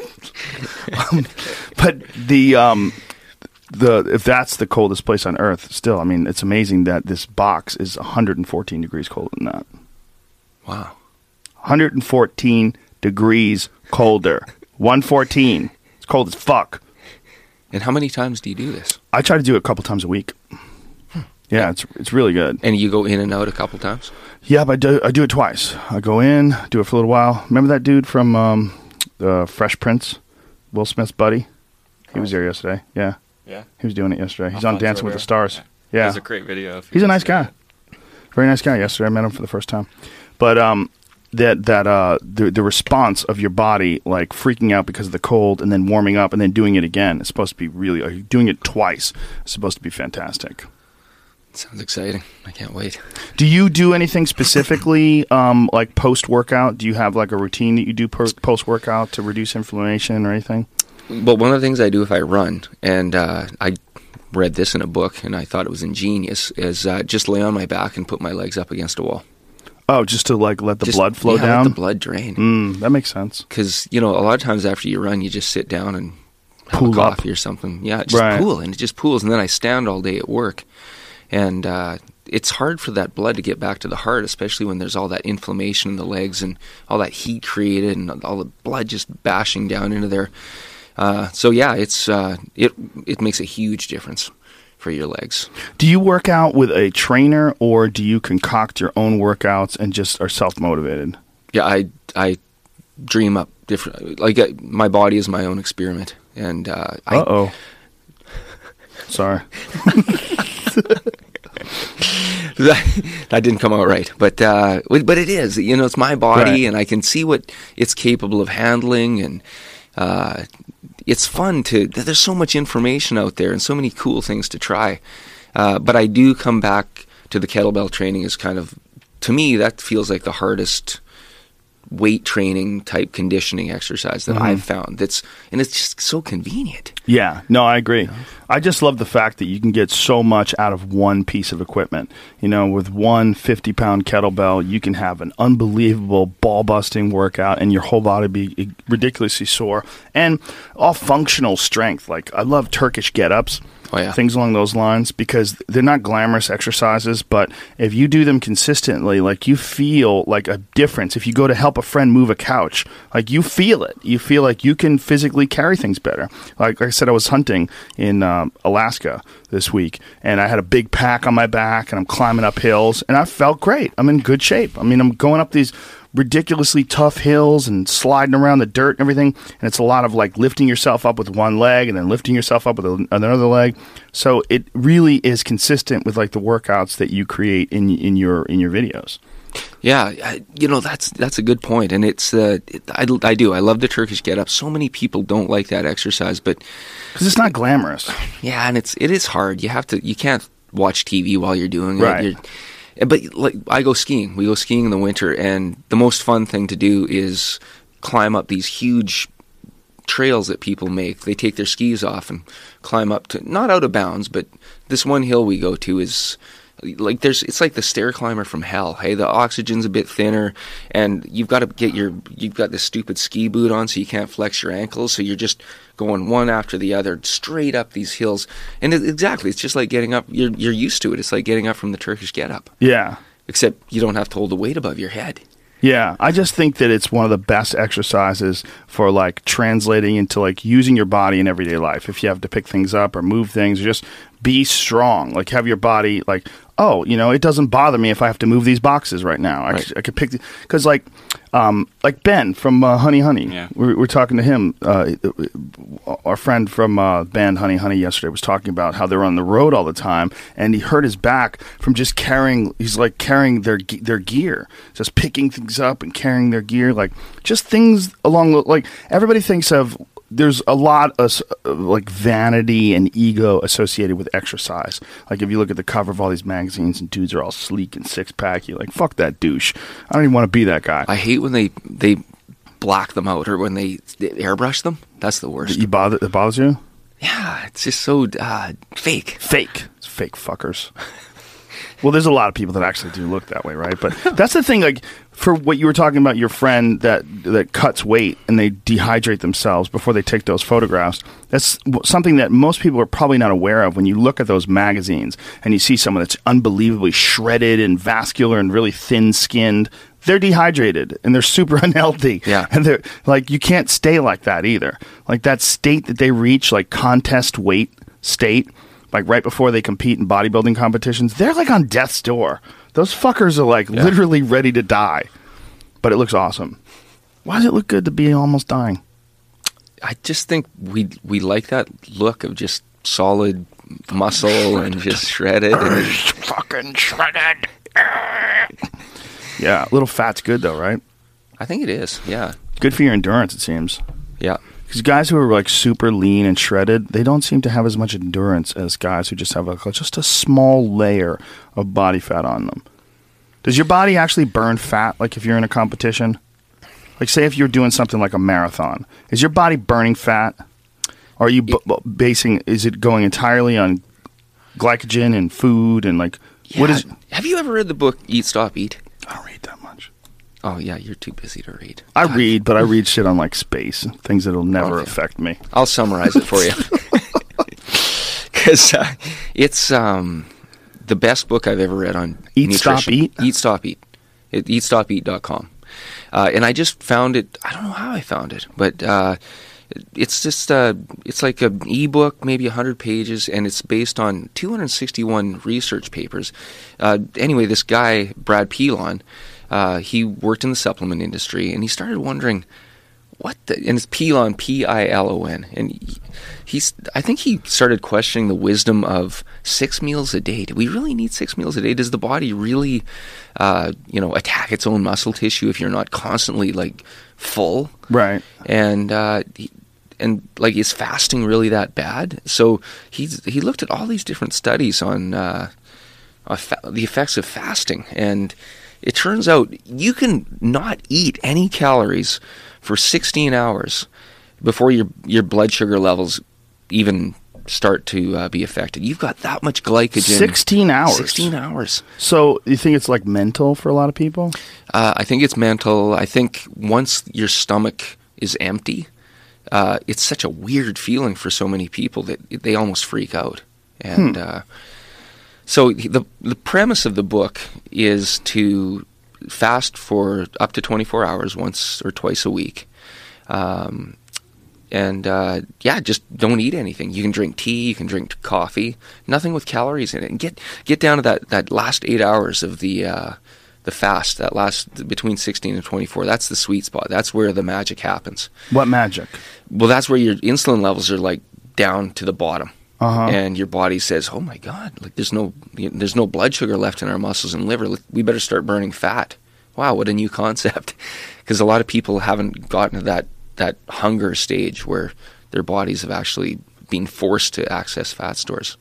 um, but the um, the if that's the coldest place on Earth, still, I mean, it's amazing that this box is one hundred fourteen degrees colder than that. Wow. one hundred fourteen degrees colder. one fourteen. It's cold as fuck. And how many times do you do this? I try to do it a couple times a week. Yeah, it's it's really good. And you go in and out a couple times? Yeah, but I do, I do it twice. I go in, do it for a little while. Remember that dude from um, uh, Fresh Prince? Will Smith's buddy? He was there yesterday. Yeah. Yeah. He was doing it yesterday. He's I'll on find you Dancing with over the Stars. Yeah. Yeah. It was a great video. if you He's a didn't nice see guy. it. Very nice guy. Yesterday I met him for the first time. But um, that that uh, the the response of your body, like freaking out because of the cold, and then warming up, and then doing it again, is supposed to be really. Are you doing it twice? It's supposed to be fantastic. Sounds exciting. I can't wait. Do you do anything specifically, um, like post workout? Do you have like a routine that you do post workout to reduce inflammation or anything? Well, one of the things I do if I run, and uh, I read this in a book, and I thought it was ingenious, is uh, just lay on my back and put my legs up against a wall. Oh, just to like let the Just- blood flow yeah, down? Let the blood drain. Mm, that makes sense. Because, you know, a lot of times after you run, you just sit down and have Pool a up. coffee or something. Yeah, just Right. pool, and it just pools. And then I stand all day at work. And uh, it's hard for that blood to get back to the heart, especially when there's all that inflammation in the legs and all that heat created and all the blood just bashing down into there. Uh, so, yeah, it's uh, it it makes a huge difference for your legs. Do you work out with a trainer, or do you concoct your own workouts and just are self-motivated? Yeah, I I dream up different. Like uh, my body is my own experiment, and uh, I, Uh-oh. Sorry. that, that didn't come out right, but uh, but it is. You know, it's my body, Right. and I can see what it's capable of handling, and uh, it's fun to. There's so much information out there, and so many cool things to try. Uh, but I do come back to the kettlebell training as kind of, to me, that feels like the hardest weight training type conditioning exercise that Mm-hmm. I've found. That's and it's just so convenient. Yeah, no, I agree. I just love the fact that you can get so much out of one piece of equipment. You know, with one fifty-pound kettlebell, you can have an unbelievable ball-busting workout and your whole body be ridiculously sore. And all functional strength. Like, I love Turkish get-ups. Oh, yeah. Things along those lines, because they're not glamorous exercises, but if you do them consistently, like, you feel like a difference. If you go to help a friend move a couch, like, you feel it. You feel like you can physically carry things better. Like, like I said, I was hunting in um, Alaska this week, and I had a big pack on my back, and I'm climbing up hills, and I felt great. I'm in good shape. I mean, I'm going up these ridiculously tough hills and sliding around the dirt and everything, and it's a lot of like lifting yourself up with one leg and then lifting yourself up with a, another leg. So it really is consistent with like the workouts that you create in in your in your videos. Yeah, I, you know, that's that's a good point, and it's uh, it, I, I do I love the Turkish get up. So many people don't like that exercise, but Because it's not glamorous. yeah, and it's it is hard. You have to you can't watch T V while you're doing Right. it. You're, but like I go skiing. We go skiing in the winter, and the most fun thing to do is climb up these huge trails that people make. They take their skis off and climb up to, not out of bounds, but this one hill we go to is like there's it's like the stair climber from hell. Hey, the oxygen's a bit thinner, and you've got to get your you've got this stupid ski boot on, so you can't flex your ankles. So you're just going one after the other straight up these hills, and it, exactly, it's just like getting up. You're you're used to it. It's like getting up from the Turkish get up, Yeah. except you don't have to hold the weight above your head. Yeah, I just think that it's one of the best exercises for like translating into like using your body in everyday life. If you have to pick things up or move things, or just be strong. Like, have your body like, oh, you know, it doesn't bother me if I have to move these boxes right now. I, Right. could, I could pick because like, um, like Ben from uh, Honey Honey. Yeah. We're, we're talking to him. Uh, our friend from uh, band Honey Honey yesterday was talking about how they're on the road all the time, and he hurt his back from just carrying. He's like carrying their ge- their gear, just picking things up and carrying their gear, like just things along the like. Everybody thinks of. There's a lot of uh, like vanity and ego associated with exercise. Like if you look at the cover of all these magazines and dudes are all sleek and six pack, you're like, fuck that douche. I don't even want to be that guy. I hate when they they black them out or when they, they airbrush them. That's the worst. you bother it bothers you? Yeah, it's just so uh, fake. Fake. It's fake fuckers. Well, there's a lot of people that actually do look that way, right? But that's the thing, like, for what you were talking about, your friend that, that cuts weight and they dehydrate themselves before they take those photographs, that's w- something that most people are probably not aware of when you look at those magazines and you see someone that's unbelievably shredded and vascular and really thin-skinned. They're dehydrated and they're super unhealthy. Yeah. And they're, like, you can't stay like that either. Like, that state that they reach, like, contest weight state, like right before they compete in bodybuilding competitions, they're like on death's door. Those fuckers are like Yeah. literally ready to die. But it looks awesome. Why does it look good to be almost dying? I just think we we like that look of just solid muscle and just shredded. And it, Fucking shredded. Yeah, a little fat's good though, right? I think it is. Yeah, Good for your endurance, it seems. yeah. Because guys who are like super lean and shredded, they don't seem to have as much endurance as guys who just have a, just a small layer of body fat on them. Does your body actually burn fat, like if you're in a competition? Like say if you're doing something like a marathon, is your body burning fat? Or are you b- b- basing, is it going entirely on glycogen and food and like, what Yeah. is, Have you ever read the book Eat, Stop, Eat? I don't read that much. Oh yeah, you're too busy to read. I read, but I read shit on like space, things that'll never Okay. affect me. I'll summarize it for you because uh, it's um, the best book I've ever read on Eat, Stop, nutrition. Eat? Eat, Stop, Eat. It, eat stop eat dot com. Uh, and I just found it. I don't know how I found it, but uh, it's just uh, it's like an ebook, maybe one hundred pages, and it's based on two hundred sixty-one research papers. Uh, anyway, this guy Brad Pilon, uh, he worked in the supplement industry, and he started wondering what the, and it's Pilon, P I L O N, and he, he's I think he started questioning the wisdom of six meals a day. Do we really need six meals a day? Does the body really, uh, you know, attack its own muscle tissue if you're not constantly like full? Right. And uh, he, and like, is fasting really that bad? So he's he looked at all these different studies on uh, on fa- the effects of fasting, and it turns out you can not eat any calories for sixteen hours before your your blood sugar levels even start to uh, be affected. You've got that much glycogen. sixteen hours. sixteen hours. So you think it's like mental for a lot of people? Uh, I think it's mental. I think once your stomach is empty, uh, it's such a weird feeling for so many people that they almost freak out. And hmm. uh, so the the premise of the book is to fast for up to twenty-four hours, once or twice a week. Um, And, uh, yeah, just don't eat anything. You can drink tea, you can drink coffee, nothing with calories in it. And get get down to that, that last eight hours of the uh, the fast, that last, between sixteen and twenty-four. That's the sweet spot. That's where the magic happens. What magic? Well, that's where your insulin levels are, like, down to the bottom. Uh-huh. And your body says, oh, my God, like there's no there's no blood sugar left in our muscles and liver. We better start burning fat. Wow, what a new concept. Because a lot of people haven't gotten to that that hunger stage where their bodies have actually been forced to access fat stores.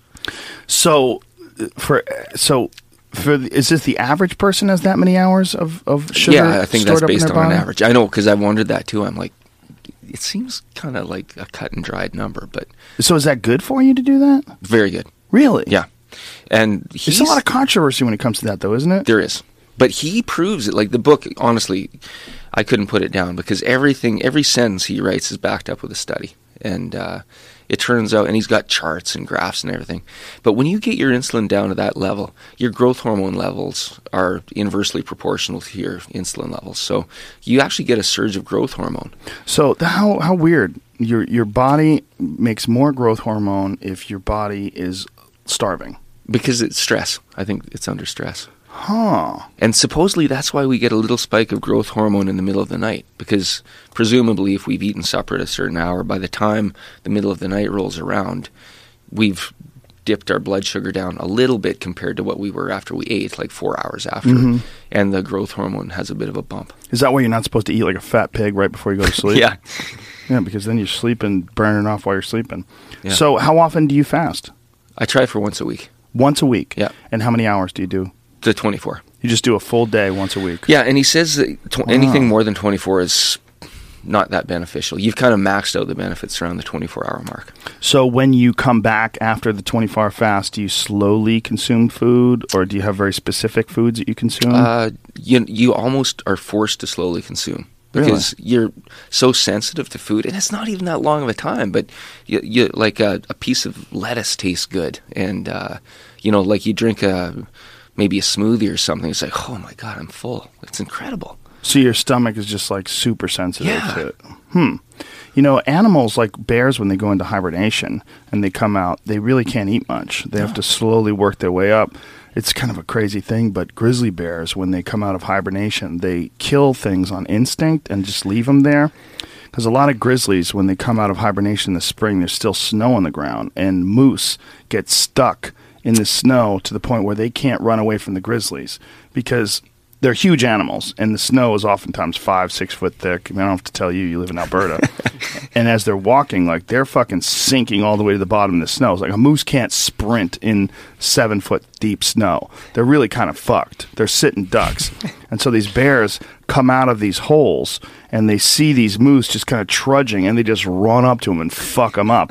So, for so for the, is this the average person has that many hours of, of sugar? Yeah, I think that's stored up in based their on body? an average. I know, because I've wondered that too. I'm like, it seems kind of like a cut and dried number, but So is that good for you to do that? very good. Really? Yeah, and he's, There's a lot of controversy when it comes to that, though, isn't it? There is. But he proves it. Like the book, honestly, I couldn't put it down because everything, every sentence he writes is backed up with a study. And uh, it turns out, and he's got charts and graphs and everything. But when you get your insulin down to that level, your growth hormone levels are inversely proportional to your insulin levels. So you actually get a surge of growth hormone. So th- how how weird. Your your body makes more growth hormone if your body is starving. Because it's stress. I think it's under stress. Huh. And supposedly that's why we get a little spike of growth hormone in the middle of the night. Because presumably if we've eaten supper at a certain hour, by the time the middle of the night rolls around, we've dipped our blood sugar down a little bit compared to what we were after we ate, like four hours after. Mm-hmm. And the growth hormone has a bit of a bump. Is that why you're not supposed to eat like a fat pig right before you go to sleep? Yeah. Yeah, because then you're sleeping, burning off while you're sleeping. Yeah. So how often do you fast? I try for once a week. Once a week? Yeah. And how many hours do you do? To twenty-four. You just do a full day once a week? Yeah, and he says that tw- Wow. anything more than twenty-four is not that beneficial. You've kind of maxed out the benefits around the twenty-four hour mark. So when you come back after the twenty-four hour fast, do you slowly consume food, or do you have very specific foods that you consume? Uh, you you almost are forced to slowly consume because Really? you're so sensitive to food, and it's not even that long of a time. But you, you like a, a piece of lettuce tastes good, and uh, you know, like you drink a maybe a smoothie or something. It's like, oh my God, I'm full. It's incredible. So your stomach is just like super sensitive Yeah. to it. Hmm. You know, animals like bears, when they go into hibernation and they come out, they really can't eat much. They have to slowly work their way up. It's kind of a crazy thing, but grizzly bears, when they come out of hibernation, they kill things on instinct and just leave them there. Because a lot of grizzlies, when they come out of hibernation in the spring, there's still snow on the ground, and moose get stuck in the snow to the point where they can't run away from the grizzlies because they're huge animals, and the snow is oftentimes five, six foot thick. I mean, I don't have to tell you, you live in Alberta. And as they're walking, like, they're fucking sinking all the way to the bottom of the snow. It's like a moose can't sprint in seven foot deep snow. They're really kind of fucked. They're sitting ducks. And so these bears come out of these holes, and they see these moose just kind of trudging, and they just run up to them and fuck them up.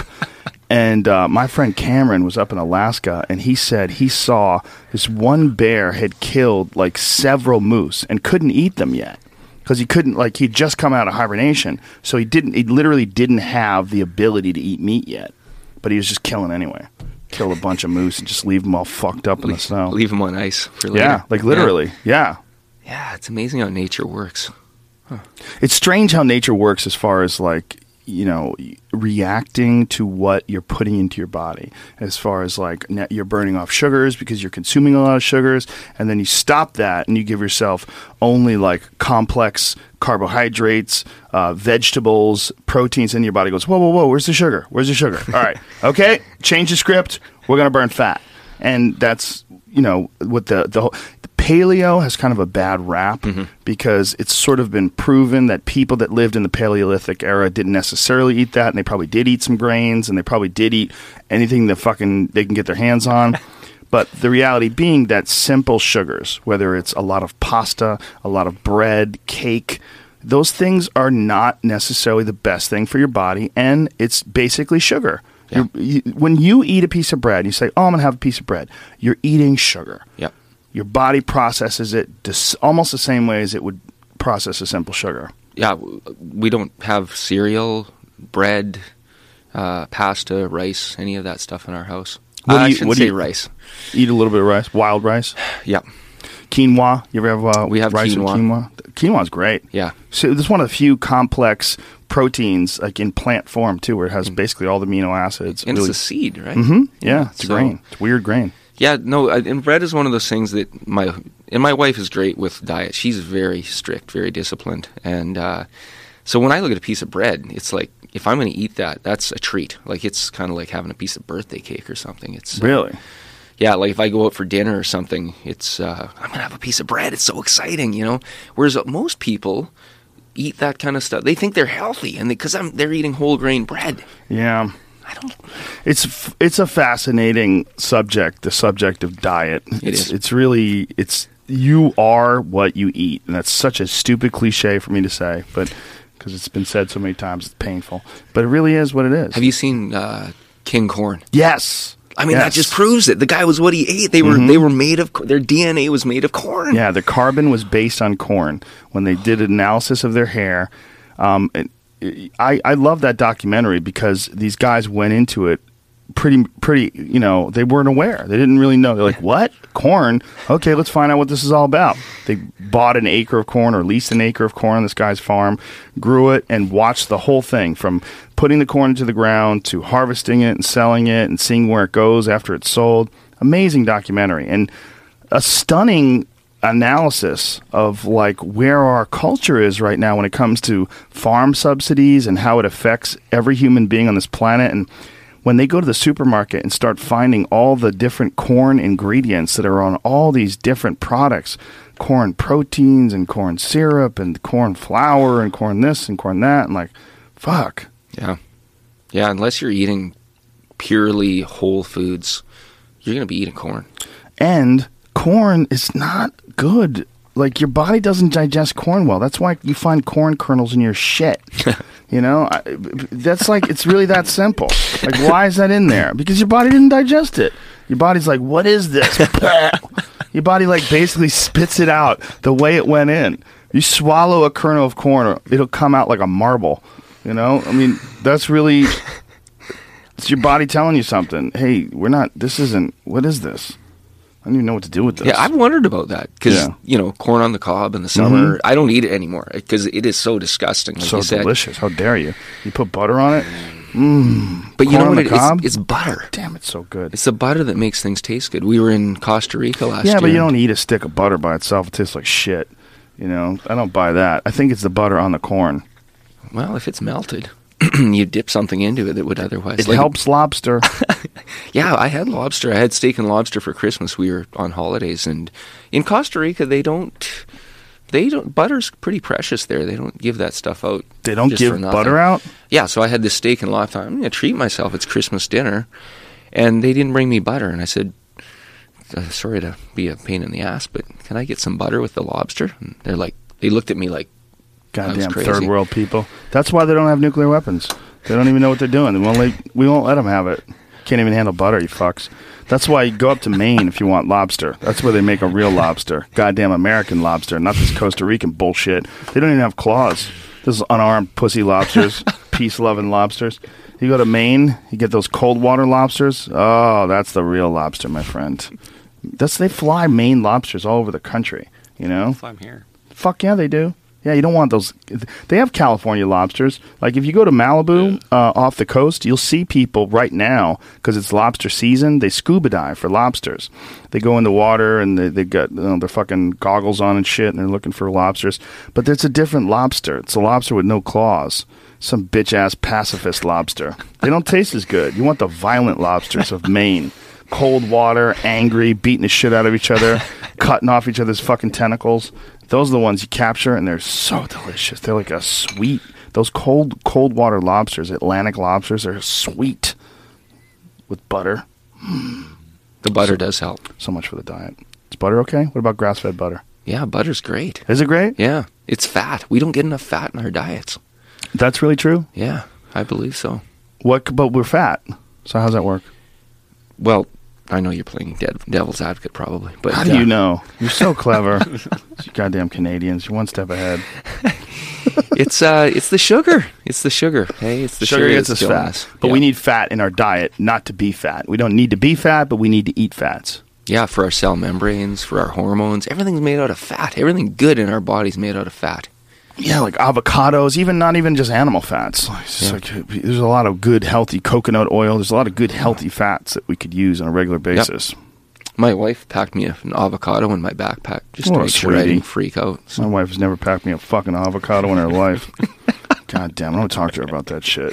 And uh, my friend Cameron was up in Alaska, and he said he saw this one bear had killed like several moose and couldn't eat them yet because he couldn't, like, he'd just come out of hibernation, so he didn't, he literally didn't have the ability to eat meat yet, but he was just killing anyway. Killed a bunch of moose and just leave them all fucked up in the snow. Leave them on ice for later. Yeah, like literally. Yeah. Yeah, yeah, it's amazing how nature works. Huh. It's strange how nature works as far as, like, you know, reacting to what you're putting into your body, as far as like you're burning off sugars because you're consuming a lot of sugars, and then you stop that and you give yourself only like complex carbohydrates, uh, vegetables, proteins, and your body goes, whoa, whoa, whoa, where's the sugar? Where's the sugar? All right, okay, change the script. We're going to burn fat. And that's, you know, what the, the whole... Paleo has kind of a bad rap mm-hmm. because it's sort of been proven that people that lived in the Paleolithic era didn't necessarily eat that, and they probably did eat some grains, and they probably did eat anything that fucking they can get their hands on. But the reality being that simple sugars, whether it's a lot of pasta, a lot of bread, cake, those things are not necessarily the best thing for your body, and it's basically sugar. Yeah. You, when you eat a piece of bread, you say, oh, I'm going to have a piece of bread. You're eating sugar. Yep. Your body processes it dis- almost the same way as it would process a simple sugar. Yeah, w- we don't have cereal, bread, uh, pasta, rice, any of that stuff in our house. What do Uh, I you- shouldn't what do say you- rice. Eat a little bit of rice, wild rice, Yeah, quinoa. You ever have uh, We have rice quinoa. with quinoa? Quinoa's great. yeah. So this is one of the few complex proteins, like in plant form too, where it has basically all the amino acids. And Really- it's a seed, right? Mhm. Yeah, it's a so- grain. It's a weird grain. Yeah, no, I- and bread is one of those things that my and my wife is great with diet. She's very strict, very disciplined, and uh, so when I look at a piece of bread, it's like if I'm going to eat that, that's a treat. Like it's kind of like having a piece of birthday cake or something. It's uh, Really? yeah, like if I go out for dinner or something, it's uh, I'm going to have a piece of bread. It's so exciting, you know. Whereas most people eat that kind of stuff. They think they're healthy, and because I'm they're eating whole grain bread. Yeah. I don't. It's f- it's a fascinating subject, the subject of diet. It it's, is. It's really it's you are what you eat, and that's such a stupid cliche for me to say, but because it's been said so many times, it's painful. But it really is what it is. Have you seen uh, King Corn? Yes. I mean, that Yes. just proves it. The guy was what he ate. They were they were made of their D N A was made of corn. Yeah, the carbon was based on corn. When they did an analysis of their hair, um, it, I I love that documentary because these guys went into it pretty pretty. You know, they weren't aware. They didn't really know. They're like, what corn? Okay, let's find out what this is all about. They bought an acre of corn or leased an acre of corn on this guy's farm, grew it, and watched the whole thing from putting the corn into the ground to harvesting it and selling it and seeing where it goes after it's sold. Amazing documentary and a stunning analysis of like where our culture is right now when it comes to farm subsidies and how it affects every human being on this planet. And when they go to the supermarket and start finding all the different corn ingredients that are on all these different products, corn proteins and corn syrup and corn flour and corn this and corn that, and like, fuck. Yeah. Yeah, unless you're eating purely whole foods, you're going to be eating corn. And corn is not good. Like, your body doesn't digest corn well. That's why you find corn kernels in your shit. You know? I, that's like, it's really that simple. Like, why is that in there? Because your body didn't digest it. Your body's like, what is this? Your body, like, basically spits it out the way it went in. You swallow a kernel of corn, it'll come out like a marble. You know? I mean, that's really... It's your body telling you something. Hey, we're not... This isn't... What is this? I don't even know what to do with this. Yeah, I've wondered about that because, Yeah. you know, corn on the cob in the summer, I don't eat it anymore because it is so disgusting. Like So you said. delicious. How dare you? You put butter on it? But you Corn know on what? the It, it's, cob? it's butter. Damn, it's so good. It's the butter that makes things taste good. We were in Costa Rica last Yeah, year. but you don't eat a stick of butter by itself. It tastes like shit. You know? I don't buy that. I think it's the butter on the corn. Well, if it's melted, you dip something into it that would otherwise... It like- helps lobster. Yeah, I had lobster. I had steak and lobster for Christmas. We were on holidays, and in Costa Rica, they don't... They don't. Butter's pretty precious there. They don't give that stuff out. They don't just give for nothing. butter out? Yeah, so I had this steak and lobster. I'm going to treat myself. It's Christmas dinner. And they didn't bring me butter. And I said, uh, sorry to be a pain in the ass, but can I get some butter with the lobster? And they're like, they looked at me like, Goddamn crazy. third world people. That's why they don't have nuclear weapons. They don't even know what they're doing. They won't let, we won't let them have it. Can't even handle butter, you fucks. That's why you go up to Maine if you want lobster. That's where they make a real lobster. Goddamn American lobster, not this Costa Rican bullshit. They don't even have claws. This is unarmed pussy lobsters, peace-loving lobsters. You go to Maine, you get those cold water lobsters. Oh, that's the real lobster, my friend. That's They fly Maine lobsters all over the country, you know? If I'm here. Fuck yeah, they do. Yeah, you don't want those. They have California lobsters. Like, if you go to Malibu uh, off the coast, you'll see people right now, because it's lobster season, they scuba dive for lobsters. They go in the water, and they, they've got you know, their fucking goggles on and shit, and they're looking for lobsters. But it's a different lobster. It's a lobster with no claws. Some bitch-ass pacifist lobster. They don't taste as good. You want the violent lobsters of Maine. Cold water, angry, beating the shit out of each other, cutting off each other's fucking tentacles. Those are the ones you capture, and they're so delicious. They're like a sweet... Those cold cold water lobsters, Atlantic lobsters, are sweet with butter. Mm. The butter does help. So much for the diet. Is butter okay? What about grass-fed butter? Yeah, butter's great. Is it great? Yeah, it's fat. We don't get enough fat in our diets. That's really true? Yeah, I believe so. What? But we're fat. So how's that work? Well, I know you're playing dead, devil's advocate probably. But How do uh, you know? You're so clever. You goddamn Canadians. You're one step ahead. it's uh, it's the sugar. It's the sugar. Hey, it's the Sugar sugar, gets that's us killing fat. us. But yeah. we need fat in our diet not to be fat. We don't need to be fat, but we need to eat fats. Yeah, for our cell membranes, for our hormones. Everything's made out of fat. Everything good in our body's made out of fat. Yeah, like avocados, even not even just animal fats. It's just Yeah. like, there's a lot of good, healthy coconut oil. There's a lot of good, healthy fats that we could use on a regular basis. My wife packed me an avocado in my backpack just What to a make sure I sweetie. didn't freak out. So- My wife has never packed me a fucking avocado in her life. God damn, I don't talk to her about that shit.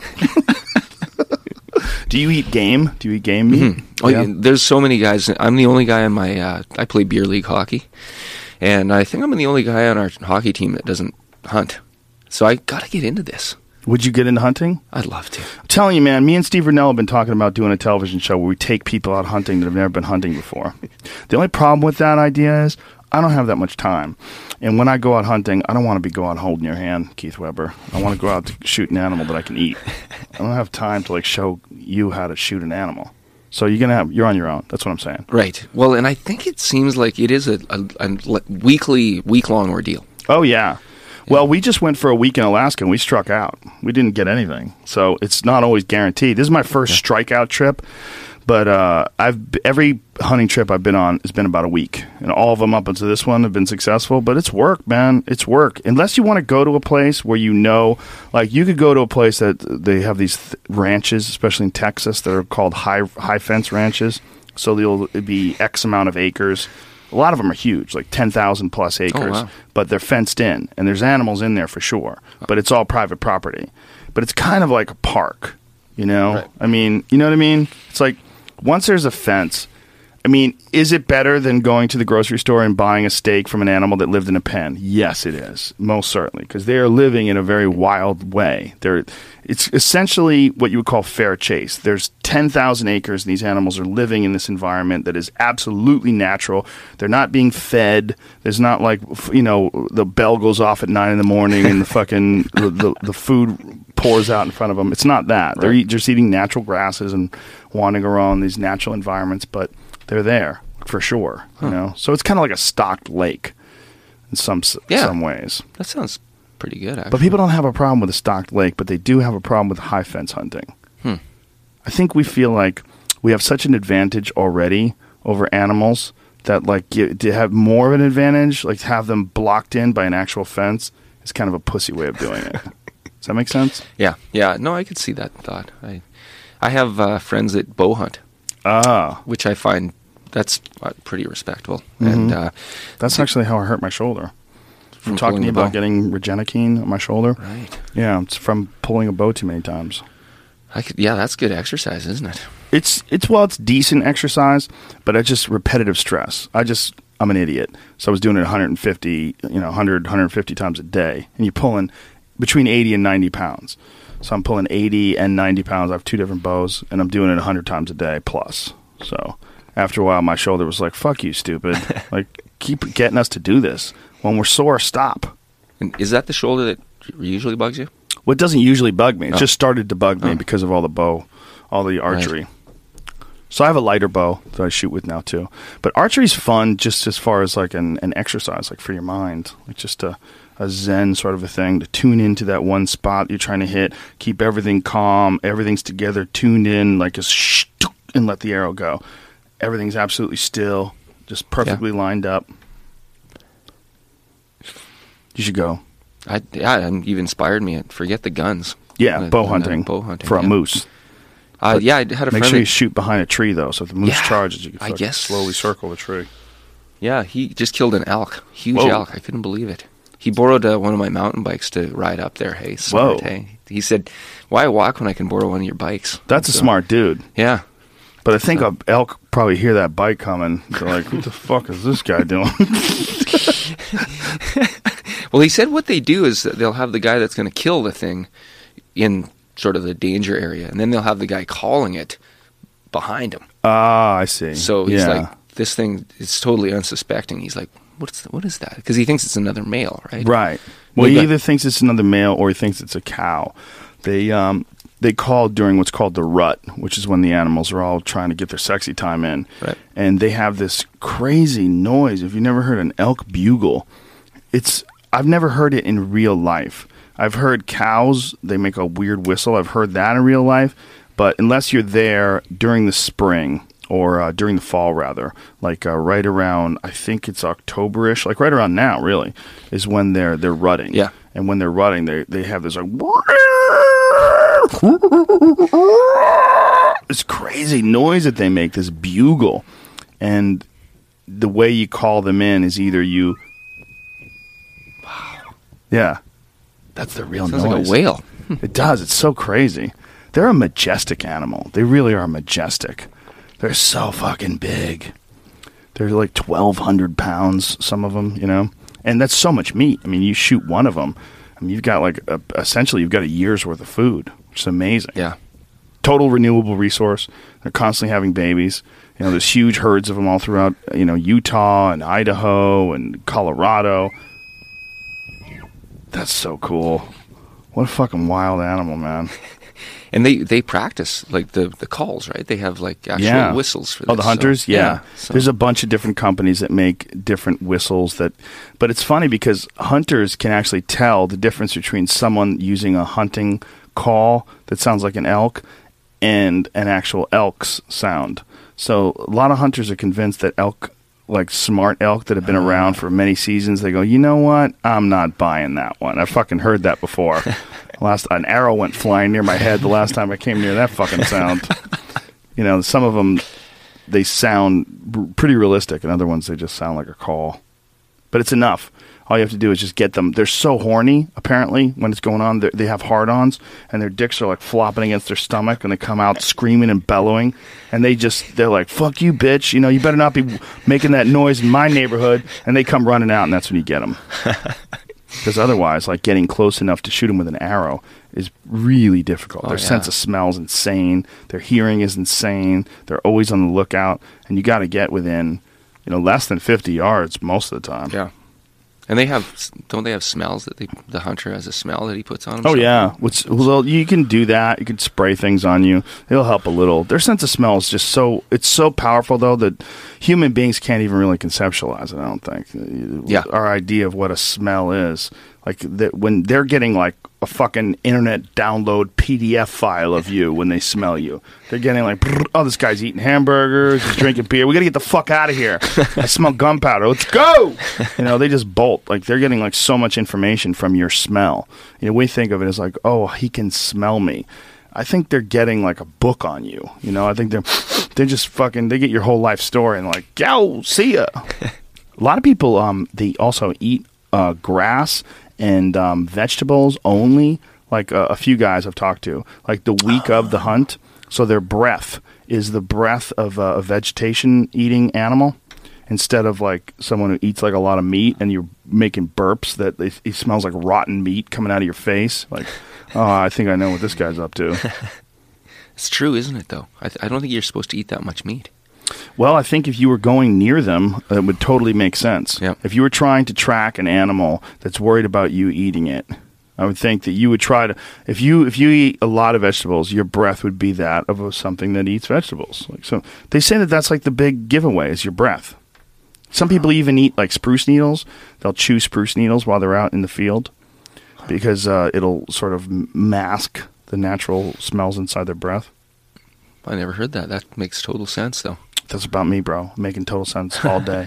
Do you eat game? Do you eat game meat? Oh, yeah. There's so many guys. I'm the only guy on my. Uh, I play beer league hockey, and I think I'm the only guy on our hockey team that doesn't hunt. So I got to get into this. Would you get into hunting? I'd love to. I'm telling you, man, me and Steve Rennell have been talking about doing a television show where we take people out hunting that have never been hunting before. The only problem with that idea is I don't have that much time. And when I go out hunting, I don't want to be go out holding your hand, Keith Weber. I want to go out to shoot an animal that I can eat. I don't have time to like show you how to shoot an animal. So you're gonna have you're on your own. That's what I'm saying. Right. Well, and I think it seems like it is a, a, a weekly, week long ordeal. Oh yeah. Well, we just went for a week in Alaska and we struck out. We didn't get anything, so it's not always guaranteed. This is my first strikeout trip, but uh, I've every hunting trip I've been on has been about a week, and all of them up until this one have been successful. But it's work, man. It's work. Unless you want to go to a place where you know, like you could go to a place that they have these th- ranches, especially in Texas, that are called high high fence ranches. So they'll it'd be X amount of acres. A lot of them are huge, like ten thousand plus acres, wow. but they're fenced in, and there's animals in there for sure, but it's all private property. But it's kind of like a park, you know? Right. I mean, you know what I mean? It's like once there's a fence, I mean, is it better than going to the grocery store and buying a steak from an animal that lived in a pen? Yes, it is, most certainly, because they are living in a very wild way. They're, it's essentially what you would call fair chase. There's ten thousand acres, and these animals are living in this environment that is absolutely natural. They're not being fed. There's not like, you know, the bell goes off at nine in the morning and the fucking the, the, the food pours out in front of them. It's not that. They're eat, just eating natural grasses and wandering around these natural environments, but they're there for sure, you know. So it's kind of like a stocked lake in some s Yeah. some ways. That sounds pretty good, actually. But people don't have a problem with a stocked lake, but they do have a problem with high fence hunting. Hmm. I think we feel like we have such an advantage already over animals that, like, you, to have more of an advantage, like have them blocked in by an actual fence, is kind of a pussy way of doing it. Does that make sense? Yeah, yeah. No, I could see that thought. I, I have uh, friends that bow hunt, Ah, which I find that's uh, pretty respectable. Mm-hmm. And uh, that's actually how I hurt my shoulder. From From talking pulling to you the about bow. getting Regenikine on my shoulder. right, Yeah, it's from pulling a bow too many times. I could. Yeah, that's good exercise, isn't it? It's it's well, it's decent exercise, but it's just repetitive stress. I just I'm an idiot, so I was doing it one hundred fifty, you know, one hundred, one hundred fifty times a day, and you're pulling between eighty and ninety pounds. So I'm pulling eighty and ninety pounds. I have two different bows, and I'm doing it one hundred times a day plus. So after a while, my shoulder was like, "Fuck you, stupid! Like keep getting us to do this. When we're sore, stop." And is that the shoulder that usually bugs you? Well, it doesn't usually bug me. It Oh. just started to bug me Oh. because of all the bow, all the archery. So I have a lighter bow that I shoot with now too. But archery's fun just as far as like an, an exercise, like for your mind, like just a, a zen sort of a thing to tune into that one spot you're trying to hit, keep everything calm, everything's together, tuned in, like a shh, and let the arrow go. Everything's absolutely still, just perfectly lined up. You should go. I yeah, and you've inspired me. Forget the guns. Yeah, The- bow the- hunting, bow hunting for a yeah. moose. Uh, yeah, I had a friend. Make sure you that- shoot behind a tree, though, so if the moose Yeah, charges, you can I fucking guess- slowly circle the tree. Yeah, he just killed an elk. Huge Whoa. elk. I couldn't believe it. He borrowed uh, one of my mountain bikes to ride up there. Hey, smart, Whoa. hey. He said, "Why walk when I can borrow one of your bikes?" That's a So, smart dude. Yeah. But I think a elk probably hear that bike coming. They're like, what the fuck is this guy doing? Well, he said what they do is that they'll have the guy that's going to kill the thing in sort of the danger area, and then they'll have the guy calling it behind him. Ah, I see. So he's yeah. like, this thing is totally unsuspecting. He's like, what's what is that? Because he thinks it's another male, right? Right. Well, he Maybe- either thinks it's another male or he thinks it's a cow. They um they call during what's called the rut, which is when the animals are all trying to get their sexy time in. Right. And they have this crazy noise. If you've never heard an elk bugle, it's I've never heard it in real life. I've heard cows, they make a weird whistle. I've heard that in real life. But unless you're there during the spring or uh, during the fall, rather, like uh, right around, I think it's October-ish, like right around now, really, is when they're they're rutting. Yeah. And when they're rutting, they they have this like this crazy noise that they make, this bugle, and the way you call them in is either you, wow, yeah, that's the real Sounds noise. like a whale. It does. It's so crazy. They're a majestic animal. They really are majestic. They're so fucking big. They're like twelve hundred pounds, some of them, you know? And that's so much meat. I mean, you shoot one of them, I mean, you've got like, a, essentially, you've got a year's worth of food, which is amazing. Yeah. Total renewable resource. They're constantly having babies. You know, there's huge herds of them all throughout, you know, Utah and Idaho and Colorado. That's so cool. What a fucking wild animal, man. And they, they practice, like, the, the calls, right? They have, like, actual Yeah. whistles for this. Oh, the so- hunters? yeah. so- There's a bunch of different companies that make different whistles that but it's funny because hunters can actually tell the difference between someone using a hunting call that sounds like an elk and an actual elk's sound. So a lot of hunters are convinced that elk, like smart elk that have been around for many seasons, they go, you know what? I'm not buying that one. I fucking heard that before. Last an arrow went flying near my head the last time I came near that fucking sound. You know, some of them, they sound r- pretty realistic, and other ones, they just sound like a call. But it's enough. All you have to do is just get them. They're so horny, apparently, when it's going on. They're, they have hard-ons, and their dicks are like flopping against their stomach, and they come out screaming and bellowing. And they just, they're like, fuck you, bitch. You know, you better not be making that noise in my neighborhood. And they come running out, and that's when you get them. Because otherwise, like getting close enough to shoot them with an arrow is really difficult. Oh, Their yeah. sense of smell is insane. Their hearing is insane. They're always on the lookout, and you got to get within, you know, less than fifty yards most of the time. Yeah. And they have, don't they have smells that they, the hunter has a smell that he puts on Oh himself? yeah, What's, well, you can do that. You can spray things on you. It'll help a little. Their sense of smell is just so it's so powerful though that human beings can't even really conceptualize it. I don't think. Yeah. Our idea of what a smell is, like that when they're getting like a fucking internet download P D F file of you when they smell you, they're getting like, oh, this guy's eating hamburgers, he's drinking beer. We got to get the fuck out of here. I smell gunpowder. Let's go. You know, they just bolt. Like they're getting like so much information from your smell. You know, we think of it as like, oh, he can smell me. I think they're getting like a book on you. You know, I think they're they're just fucking. They get your whole life story and like, yo, see ya. A lot of people, um, they also eat uh, grass and um, vegetables only. Like uh, a few guys I've talked to, like the week of the hunt. So their breath is the breath of uh, a vegetation eating animal, instead of like someone who eats like a lot of meat and you're making burps that they, it smells like rotten meat coming out of your face. Like, oh, I think I know what this guy's up to. It's true, isn't it, though? I, th- I don't think you're supposed to eat that much meat. Well, I think if you were going near them, it would totally make sense. Yep. If you were trying to track an animal that's worried about you eating it, I would think that you would try to. If you if you eat a lot of vegetables, your breath would be that of a, something that eats vegetables. Like so, they say that that's like the big giveaway is your breath. Some people even eat like spruce needles. They'll chew spruce needles while they're out in the field because uh, it'll sort of mask the natural smells inside their breath. I never heard that. That makes total sense, though. That's about me, bro. Making total sense all day.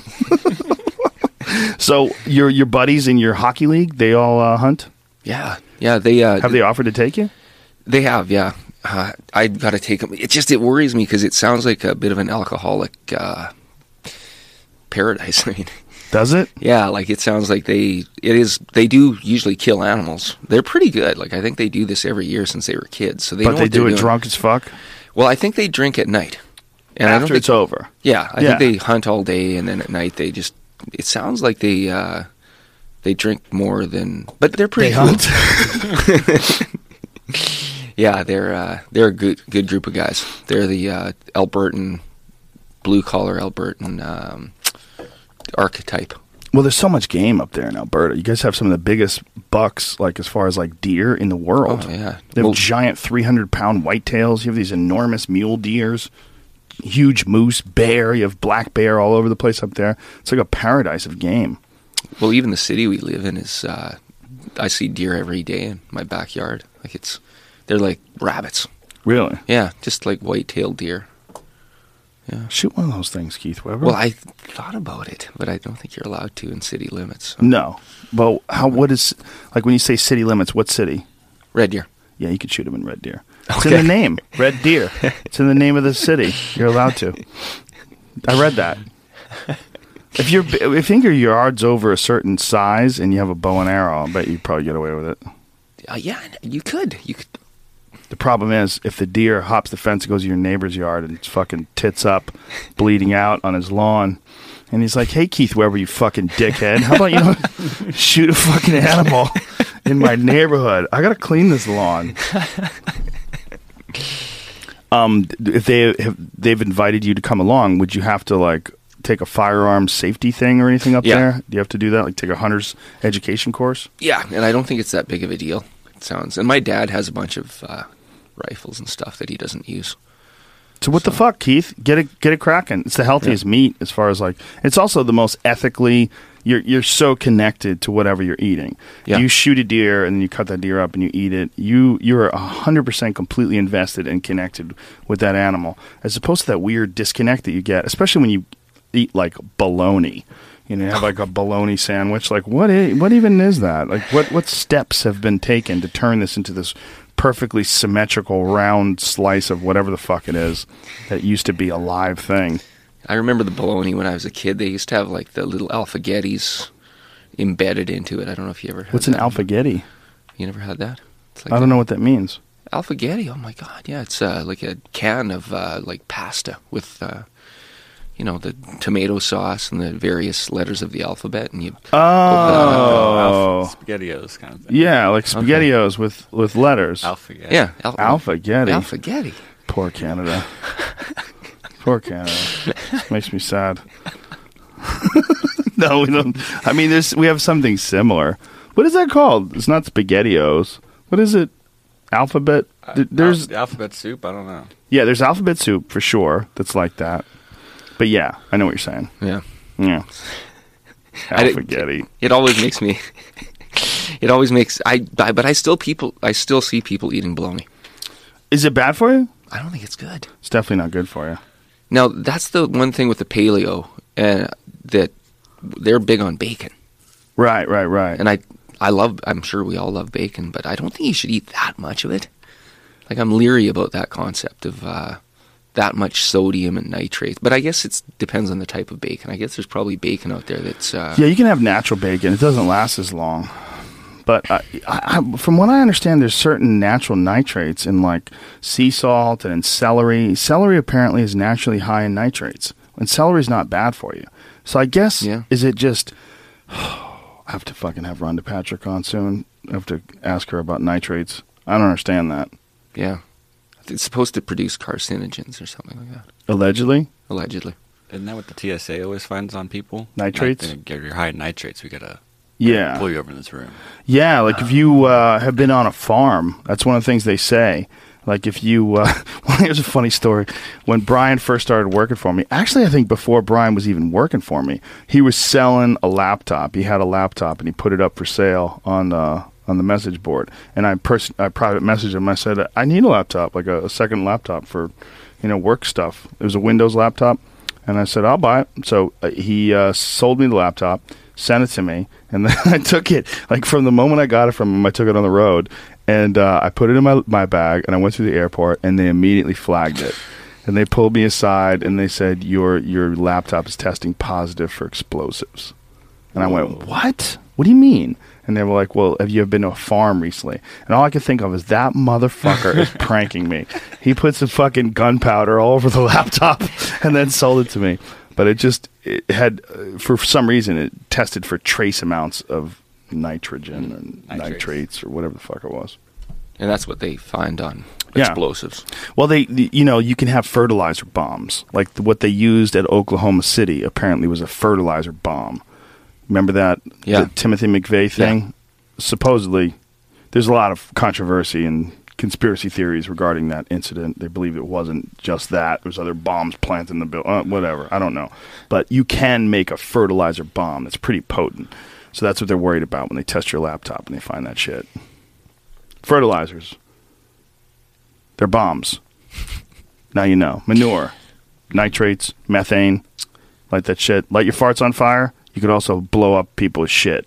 So your your buddies in your hockey league, they all uh, hunt? Yeah, yeah. They uh, Have they offered to take you? They have, yeah. Uh, I got to take them. It just it worries me because it sounds like a bit of an alcoholic uh, paradise. I mean, Does it? yeah, like it sounds like they it is. They do usually kill animals. They're pretty good. Like I think they do this every year since they were kids. So they But know they what do they're it doing. drunk as fuck? Well, I think they drink at night. And I don't After think, it's over. Yeah, I Yeah. think they hunt all day and then at night they just. It sounds like they uh, they drink more than, but they're pretty They cool. hunt? Yeah, they're uh, they're a good good group of guys. They're the uh, Albertan, blue collar Albertan um, archetype. Well, there's so much game up there in Alberta. You guys have some of the biggest bucks, like as far as like deer in the world. Oh yeah, They have Well, giant three hundred pound whitetails. You have these enormous mule deers, huge moose, bear. You have black bear all over the place up there. It's like a paradise of game. well, even the city we live in is. Uh, I see deer every day in my backyard. Like it's, they're like rabbits. Really? Yeah, just like white-tailed deer. Yeah. Shoot one of those things, Keith Weber. Well, I thought about it, but I don't think you're allowed to in city limits. no. Well, how? What is like when you say city limits? What city? Red deer. Yeah, you could shoot them in Red Deer. It's Okay. in the name, Red Deer. It's in the name of the city. You're allowed to. I read that. If you're, if you think your yard's over a certain size and you have a bow and arrow, I bet you probably get away with it. Uh, yeah, you could. You could. The problem is, if the deer hops the fence and goes to your neighbor's yard and it's fucking tits up, bleeding out on his lawn, and he's like, "Hey, Keith Weber, you fucking dickhead, how about you know, shoot a fucking animal in my neighborhood? I gotta clean this lawn." Um, if they have, they've invited you to come along, would you have to like take a firearms safety thing or anything up Yeah. there? Do you have to do that? Like take a hunter's education course? Yeah, and I don't think it's that big of a deal. It sounds. And my dad has a bunch of uh, rifles and stuff that he doesn't use. So what the fuck, Keith? Get it, get it cracking. It's the healthiest meat as far as like. It's also the most ethically. You're you're so connected to whatever you're eating. Yeah. You shoot a deer and then you cut that deer up and you eat it. You you're a hundred percent completely invested and connected with that animal, as opposed to that weird disconnect that you get, especially when you eat like bologna. You know, you have like a bologna sandwich. Like what? Is, what even is that? Like what? What steps have been taken to turn this into this perfectly symmetrical round slice of whatever the fuck it is that used to be a live thing? I remember the bologna when I was a kid. They used to have like the little alphagettis embedded into it. I don't know if you ever had What's an that. alphagetti? You never had that? It's like I don't know what that means. Alphagetti. Oh my god, yeah, it's uh, like a can of uh, like pasta with uh, you know, the tomato sauce and the various letters of the alphabet, and you. Oh, Alpha, SpaghettiOs kind of thing. yeah, like SpaghettiOs with with letters. Alpha, yeah. Yeah, al- Alphagetti. Alphagetti. Poor Canada. Poor Canada. Makes me sad. No, we don't. I mean, there's we have something similar. What is that called? It's not SpaghettiOs. What is it? Alphabet. Th- There's Al- alphabet soup. I don't know. yeah, there's alphabet soup for sure. That's like that. But yeah, I know what you're saying. Yeah. Yeah. I didn't- Alphagetti. It always makes me. It always makes I, I. But I still people. I still see people eating bologna. Is it bad for you? I don't think it's good. It's definitely not good for you. Now that's the one thing with the paleo, uh, that they're big on bacon, Right, right, right. and I. I love. I'm sure we all love bacon, but I don't think you should eat that much of it. Like I'm leery about that concept of uh, that much sodium and nitrates. But I guess it depends on the type of bacon. I guess there's probably bacon out there that's. Uh, Yeah, you can have natural bacon. It doesn't last as long. But I, I, I, from what I understand, there's certain natural nitrates in like sea salt and in celery. Celery apparently is naturally high in nitrates, and celery is not bad for you. So I guess, Yeah. is it just... I have to fucking have Rhonda Patrick on soon. I have to ask her about nitrates. I don't understand that. Yeah, it's supposed to produce carcinogens or something like that. Allegedly? Allegedly. Isn't that what the T S A always finds on people? Nitrates? Like, if you're high in nitrates, we gotta Yeah. pull you over in this room. Yeah, like if you uh, have been on a farm, that's one of the things they say. Like if you, uh, well, here's a funny story. When Brian first started working for me, actually I think before Brian was even working for me, he was selling a laptop. He had a laptop and he put it up for sale on uh, on the message board. And I pers- I private messaged him. I said, I need a laptop, like a, a second laptop for, you know, work stuff. It was a Windows laptop. And I said, I'll buy it. So uh, he uh, sold me the laptop, sent it to me, and then I took it. Like from the moment I got it from him, I took it on the road, and uh, I put it in my my bag, and I went through the airport, and they immediately flagged it. And they pulled me aside, and they said, your your laptop is testing positive for explosives. And I went, what? What do you mean? And they were like, well, have you been to a farm recently? And all I could think of is that motherfucker is pranking me. He put some fucking gunpowder all over the laptop and then sold it to me. But it just it had, uh, for some reason, it tested for trace amounts of nitrogen and Nitrates. nitrates or whatever the fuck it was. And that's what they find on Yeah. explosives. Well, they, the, you know, you can have fertilizer bombs. Like the, what they used at Oklahoma City apparently was a fertilizer bomb. Remember that? Yeah. The Timothy McVeigh thing? Yeah. Supposedly, there's a lot of controversy and conspiracy theories regarding that incident. They believe it wasn't just that. There was other bombs planted in the building. Uh, whatever. I don't know. But you can make a fertilizer bomb that's pretty potent. So that's what they're worried about when they test your laptop and they find that shit. Fertilizers. They're bombs. Now you know. Manure, nitrates, methane. Light that shit. Light your farts on fire. You could also blow up people's shit.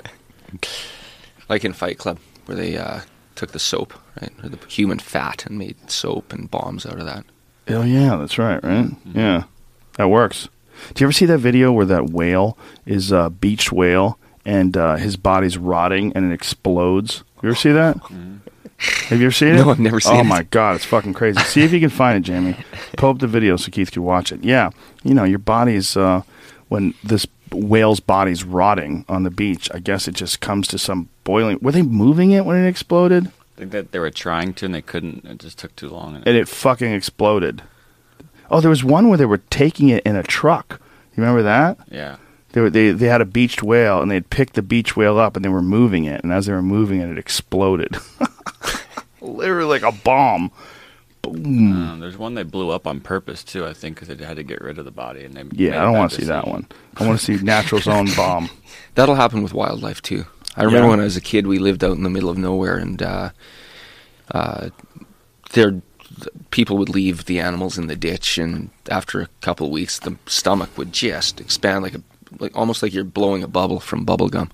Like in Fight Club, where they uh, took the soap, right? Or the human fat and made soap and bombs out of that. Oh, yeah, that's right, right? Mm-hmm. Yeah, that works. Do you ever see that video where that whale is a beached whale and uh, his body's rotting and it explodes? You ever see that? Mm-hmm. Have you ever seen it? No, I've never seen oh, it. Oh, my God, it's fucking crazy. See if you can find it, Jamie. Pull up the video so Keith can watch it. Yeah, you know, your body's, uh, when this whale's body's rotting on the beach, I guess it just comes to some boiling. Were they moving it when it exploded? I think that they were trying to and they couldn't. It just took too long. And And it fucking exploded. Oh, there was one where they were taking it in a truck. You remember that? Yeah. They were, they they had a beached whale, and they'd picked the beached whale up, and they were moving it. And as they were moving it, it exploded. Literally like a bomb. Boom. Um, there's one they blew up on purpose, too, I think, because they had to get rid of the body. And they made Yeah, a I don't bad want to see that decision. one. I want to see Natural Zone Bomb. That'll happen with wildlife, too. I remember Yeah. when I was a kid, we lived out in the middle of nowhere, and uh, uh, there, people would leave the animals in the ditch, and after a couple of weeks, the stomach would just expand like a, like almost like you're blowing a bubble from bubble gum.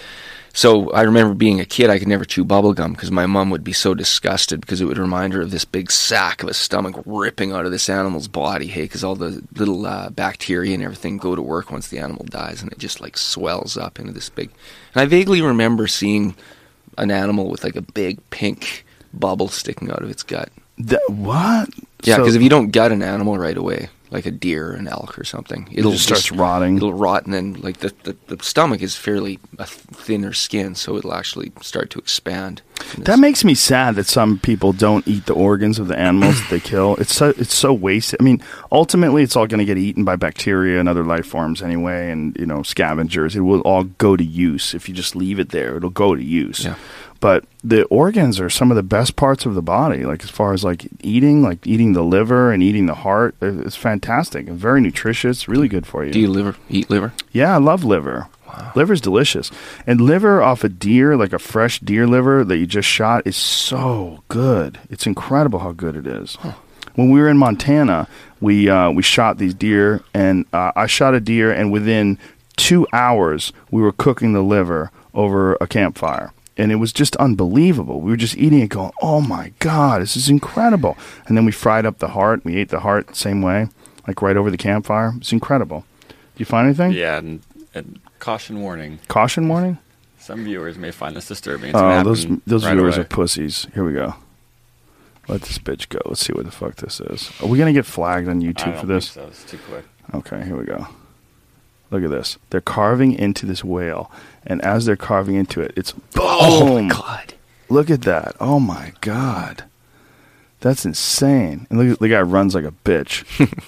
So I remember being a kid, I could never chew bubble gum because my mom would be so disgusted because it would remind her of this big sack of a stomach ripping out of this animal's body, hey, because all the little uh, bacteria and everything go to work once the animal dies, and it just like swells up into this big. And I vaguely remember seeing an animal with like a big pink bubble sticking out of its gut. Th- what? Yeah, So- because if you don't gut an animal right away, like a deer or an elk or something, it'll just starts rotting. It'll rot, and then like the, the, the stomach is fairly a thinner skin, so it'll actually start to expand. That makes me sad that some people don't eat the organs of the animals that they kill. It's so it's so wasted. I mean, ultimately, it's all going to get eaten by bacteria and other life forms anyway, and you know, scavengers. It will all go to use if you just leave it there. It'll go to use. Yeah. But the organs are some of the best parts of the body. Like as far as like eating, like eating the liver and eating the heart, it's fantastic and very nutritious. Really good for you. Do you liver eat liver? Yeah, I love liver. Wow. Liver's delicious. And liver off a deer, like a fresh deer liver that you just shot, is so good. It's incredible how good it is. Huh. When we were in Montana, we uh, we shot these deer, and uh, I shot a deer, and within two hours, we were cooking the liver over a campfire. And it was just unbelievable. We were just eating it going, oh, my God, this is incredible. And then we fried up the heart. We ate the heart the same way, like right over the campfire. It's incredible. Did you find anything? Yeah, and, and caution warning. Caution warning? Some viewers may find this disturbing. It's Oh, those happened those right viewers away. are pussies. Here we go. Let this bitch go. Let's see what the fuck this is. Are we going to get flagged on I YouTube don't for this? think so. It's too quick. Okay, here we go. Look at this. They're carving into this whale, and as they're carving into it, it's boom. Oh my God! Look at that. Oh my God. That's insane. And look, the guy runs like a bitch.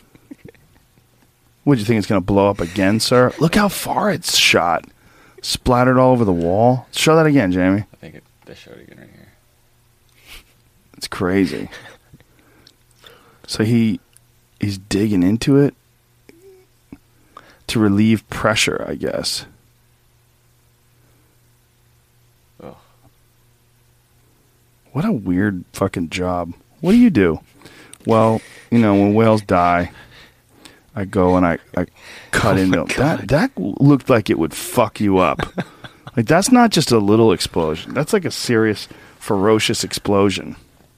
What, do you think it's going to blow up again, sir? Look how far it's shot. Splattered all over the wall. Show that again, Jamie. I think it, they showed it again right here. It's crazy. So he he's digging into it to relieve pressure, I guess. Oh. What a weird fucking job. What do you do? Well, you know, when whales die, I go and I, I cut Oh into my them. That, that looked like it would fuck you up. Like, that's not just a little explosion. That's like a serious, ferocious explosion.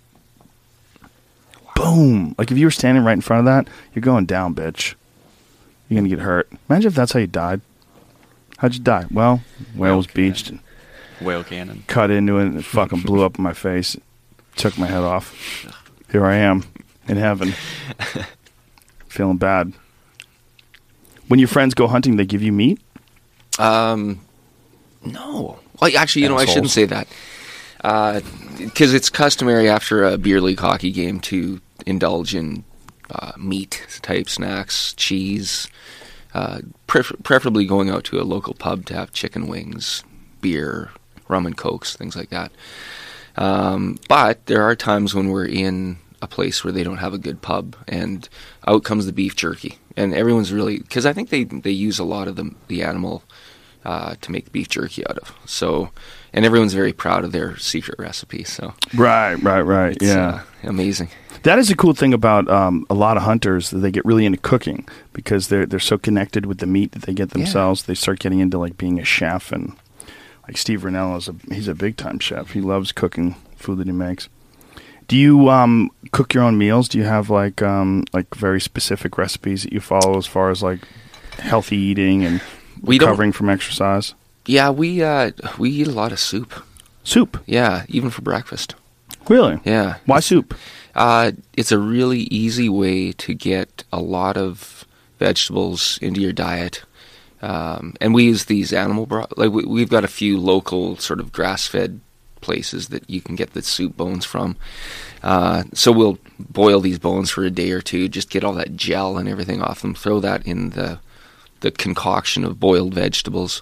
Boom. Like, if you were standing right in front of that, you're going down, bitch. You're going to get hurt. Imagine if that's how you died. How'd you die? Well, whale was cannon. beached and Whale cannon. cut into it and it fucking blew up in my face. Took my head off. Here I am in heaven. Feeling bad. When your friends go hunting, they give you meat? Um, no. Well, actually, you know, I Assholes. shouldn't say that. Because uh, it's customary after a beer league hockey game to indulge in uh, meat-type snacks, cheese, uh, pref- preferably going out to a local pub to have chicken wings, beer, rum and cokes, things like that. Um, but there are times when we're in a place where they don't have a good pub, and out comes the beef jerky. And everyone's really, because I think they, they use a lot of the, the animal uh, to make beef jerky out of. So, and everyone's very proud of their secret recipe. So Right, right, right. it's Yeah. uh, amazing. That is a cool thing about um, a lot of hunters, that they get really into cooking because they're they're so connected with the meat that they get themselves. They start getting into like being a chef, and like Steve Rinella is a he's a big time chef. He loves cooking food that he makes. Do you um, cook your own meals? Do you have like um, like very specific recipes that you follow as far as like healthy eating and We don't- recovering from exercise? Yeah, we uh, we eat a lot of soup. Soup, Yeah, even for breakfast. really? Yeah. Why soup? Uh, it's a really easy way to get a lot of vegetables into your diet. Um, and we use these animal broth. Like we, we've got a few local sort of grass-fed places that you can get the soup bones from. Uh, so we'll boil these bones for a day or two, just get all that gel and everything off them, throw that in the the concoction of boiled vegetables.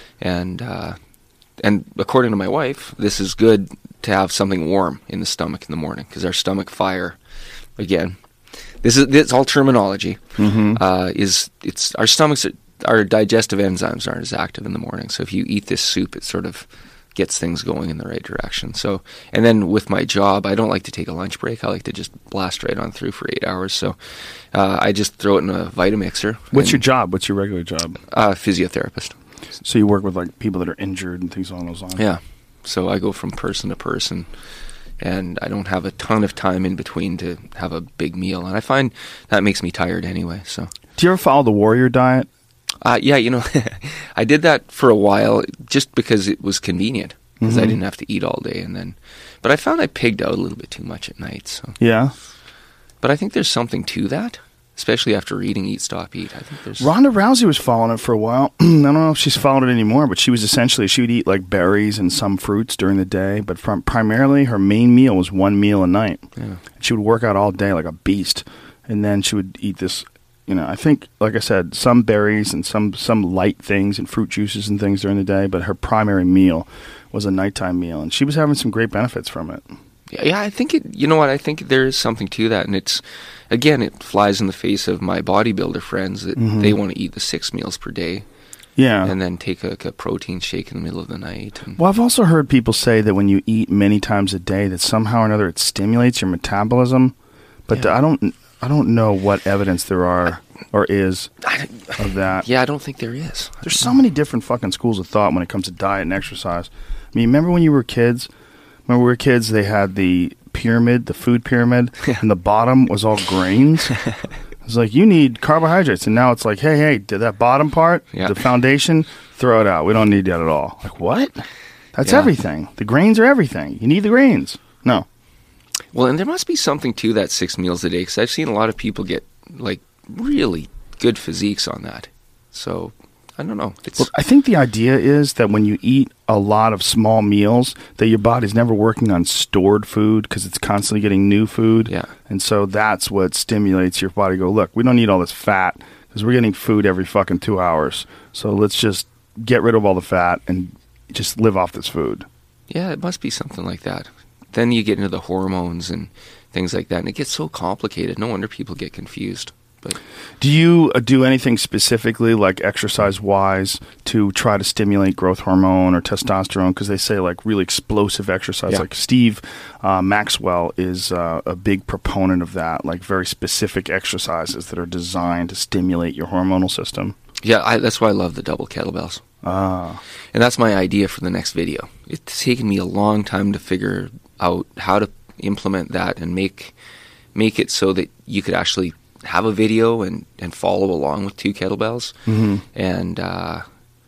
And uh, and according to my wife, this is good to have something warm in the stomach in the morning, because our stomach fire, again, this is it's all terminology. Mm-hmm. Uh, is it's our stomachs, are, our digestive enzymes aren't as active in the morning. So if you eat this soup, it sort of gets things going in the right direction. So, and then with my job, I don't like to take a lunch break. I like to just blast right on through for eight hours. So uh, I just throw it in a Vitamixer. What's your and, job? What's your regular job? uh, physiotherapist? So you work with like people that are injured and things along those lines. Yeah. So I go from person to person, and I don't have a ton of time in between to have a big meal. And I find that makes me tired anyway. So, Do you ever follow the Warrior diet? uh, yeah, you know, I did that for a while just because it was convenient, because I Mhm. didn't have to eat all day. And then, but I found I pigged out a little bit too much at night. So, Yeah. but I think there's something to that, especially after reading Eat, Stop, Eat. I think there's Ronda Rousey was following it for a while. I don't know if she's followed it anymore, but she was essentially, she would eat like berries and some fruits during the day, but from primarily her main meal was one meal a night. Yeah. She would work out all day like a beast, and then she would eat this, you know, I think, like I said, some berries and some, some light things and fruit juices and things during the day, but her primary meal was a nighttime meal, and she was having some great benefits from it. Yeah, yeah, I think it. You know what? I think there is something to that, and it's again, it flies in the face of my bodybuilder friends that Mhm. they want to eat the six meals per day Yeah. and then take a, a protein shake in the middle of the night. And, Well, I've also heard people say that when you eat many times a day, that somehow or another it stimulates your metabolism. But Yeah. I don't, I don't know what evidence there are or is I, of that. yeah, I don't think there is. There's so many different fucking schools of thought when it comes to diet and exercise. I mean, remember when you were kids? When we were kids, they had the pyramid, the food pyramid, and the bottom was all grains. It's like, you need carbohydrates, and now it's like, hey, hey, did that bottom part, Yeah. the foundation, throw it out. We don't need that at all. Like, what? That's Yeah. everything. The grains are everything. You need the grains. No. Well, and there must be something to that six meals a day, because I've seen a lot of people get like really good physiques on that. So I don't know. It's Well, I think the idea is that when you eat a lot of small meals, that your body's never working on stored food because it's constantly getting new food. Yeah. And so that's what stimulates your body to go, look, we don't need all this fat because we're getting food every fucking two hours. So let's just get rid of all the fat and just live off this food. yeah, it must be something like that. Then you get into the hormones and things like that, and it gets so complicated. No wonder people get confused. But Do you uh, do anything specifically, like exercise-wise, to try to stimulate growth hormone or testosterone? Because they say like really explosive exercise. Yeah. Like Steve uh, Maxwell is uh, a big proponent of that, like very specific exercises that are designed to stimulate your hormonal system. yeah, I, that's why I love the double kettlebells. Ah, And that's my idea for the next video. It's taken me a long time to figure out how to implement that and make make it so that you could actually have a video and, and follow along with two kettlebells, mm-hmm. and uh,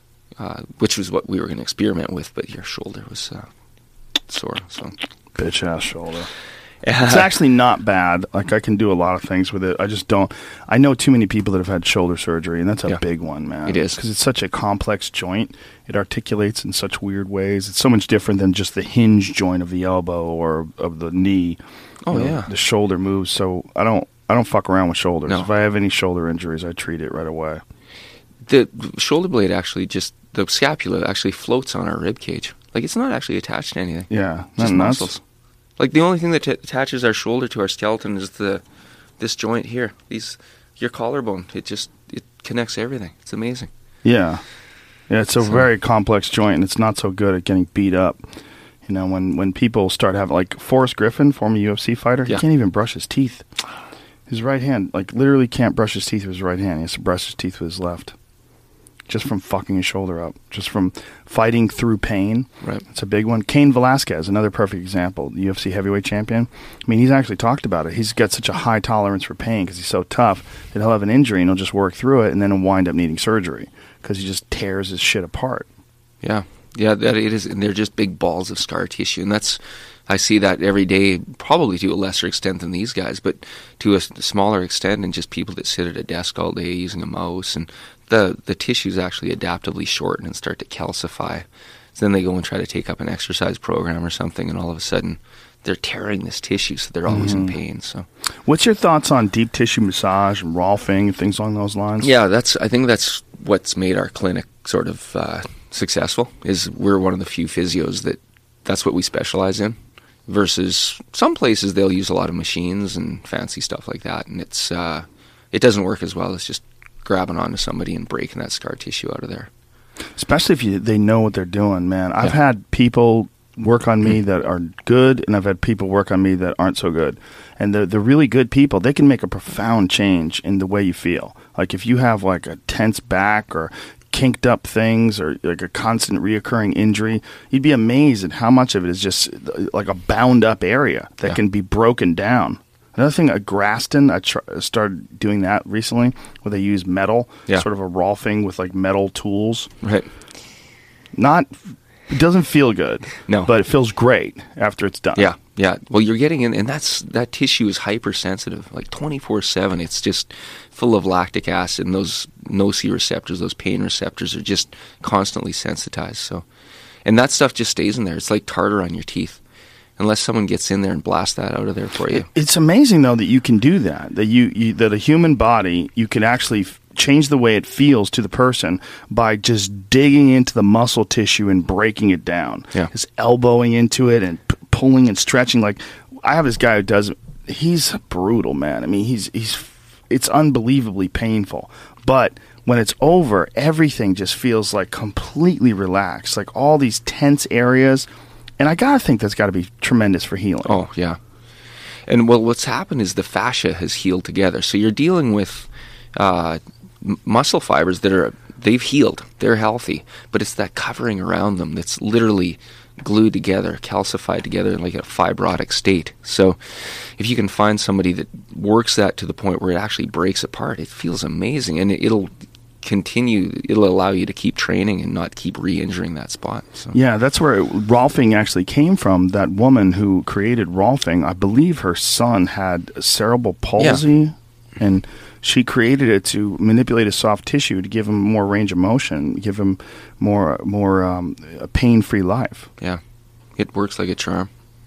uh, which was what we were going to experiment with. But your shoulder was uh, sore, so Bitch ass shoulder. It's actually not bad. Like, I can do a lot of things with it. I just don't. I know too many people that have had shoulder surgery, and that's a Yeah. big one, man. It is. Because it's such a complex joint. It articulates in such weird ways. It's so much different than just the hinge joint of the elbow or of the knee. Oh, You know, yeah. The shoulder moves. So I don't. I don't fuck around with shoulders. No. If I have any shoulder injuries, I treat it right away. The shoulder blade actually just, the scapula actually floats on our rib cage. Like, it's not actually attached to anything. Yeah. It's just Not nuts? muscles. Like, the only thing that t- attaches our shoulder to our skeleton is the this joint here. These your collarbone. It just it connects everything. It's amazing. Yeah. Yeah, it's a So- very complex joint, and it's not so good at getting beat up. You know, when, when people start having, like Forrest Griffin, former U F C fighter, he Yeah. can't even brush his teeth. His right hand, like, literally can't brush his teeth with his right hand. He has to brush his teeth with his left. Just from fucking his shoulder up. Just from fighting through pain. Right. It's a big one. Cain Velasquez, another perfect example. The U F C heavyweight champion. I mean, he's actually talked about it. He's got such a high tolerance for pain because he's so tough that he'll have an injury and he'll just work through it and then he'll wind up needing surgery because he just tears his shit apart. Yeah, yeah, that it is, and they're just big balls of scar tissue, and that's I see that every day, probably to a lesser extent than these guys, but to a s- smaller extent, and just people that sit at a desk all day using a mouse, and the the tissues actually adaptively shorten and start to calcify. So then they go and try to take up an exercise program or something, and all of a sudden they're tearing this tissue, so they're always in pain. So What's your thoughts on deep tissue massage and Rolfing and things along those lines? yeah, that's I think that's what's made our clinic sort of uh, successful. Is we're one of the few physios that that's what we specialize in. Versus some places they'll use a lot of machines and fancy stuff like that, and it's uh, it doesn't work as well as just grabbing onto somebody and breaking that scar tissue out of there. Especially if you, they know what they're doing, man. I've Yeah. had people work on me that are good, and I've had people work on me that aren't so good. And the the really good people, they can make a profound change in the way you feel. Like if you have like a tense back or kinked up things or like a constant reoccurring injury, you'd be amazed at how much of it is just like a bound up area that Yeah. can be broken down. Another thing, a Graston, I tr- started doing that recently, where they use metal, Yeah. sort of a Rolfing with like metal tools. Right. Not, it doesn't feel good. No. But it feels great after it's done. Yeah, yeah. Well, you're getting in, and that's that tissue is hypersensitive, like twenty-four seven. It's just full of lactic acid, and those nociceptors, those pain receptors, are just constantly sensitized. So, and that stuff just stays in there. It's like tartar on your teeth, unless someone gets in there and blasts that out of there for you. It's amazing though that you can do that. That you, you that a human body, you can actually f- change the way it feels to the person by just digging into the muscle tissue and breaking it down. Yeah. Just elbowing into it and p- pulling and stretching. Like I have this guy who does. He's brutal, man. I mean, he's he's. It's unbelievably painful, but when it's over, everything just feels like completely relaxed. Like all these tense areas. And I gotta think that's got to be tremendous for healing. Oh, yeah. And well, what's happened is the fascia has healed together. So you're dealing with uh, m- muscle fibers that are, they've healed. They're healthy. But it's that covering around them that's literally glued together, calcified together in like a fibrotic state. So if you can find somebody that works that to the point where it actually breaks apart, it feels amazing. And it, it'll continue, it'll allow you to keep training and not keep re-injuring that spot. So. Yeah, that's where Rolfing actually came from. That woman who created Rolfing, I believe her son had cerebral palsy, and she created it to manipulate his soft tissue to give him more range of motion, give him more more um, a pain-free life. Yeah, it works like a charm.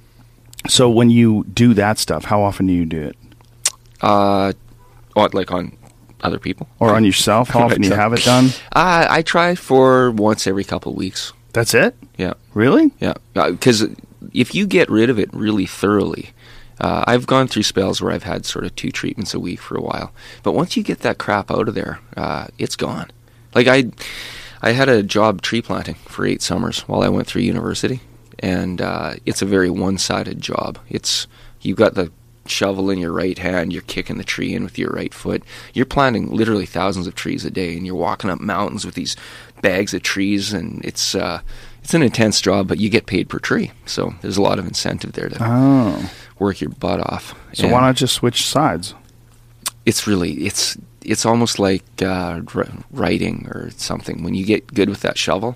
So when you do that stuff, how often do you do it? Uh, oh, like on other people? Or on yourself? How often do you have it done? Uh, I try for once every couple of weeks. That's it? Yeah, Really? yeah. Because if you get rid of it really thoroughly, uh, I've gone through spells where I've had sort of two treatments a week for a while. But once you get that crap out of there, uh, it's gone. Like I, I had a job tree planting for eight summers while I went through university, and uh, it's a very one-sided job. It's you've got the shovel in your right hand, you're kicking the tree in with your right foot. You're planting literally thousands of trees a day, and you're walking up mountains with these bags of trees, and it's uh, it's an intense job, but you get paid per tree. So there's a lot of incentive there to Oh. work your butt off. So And why not just switch sides? It's really, it's it's almost like uh, r- writing or something. When you get good with that shovel,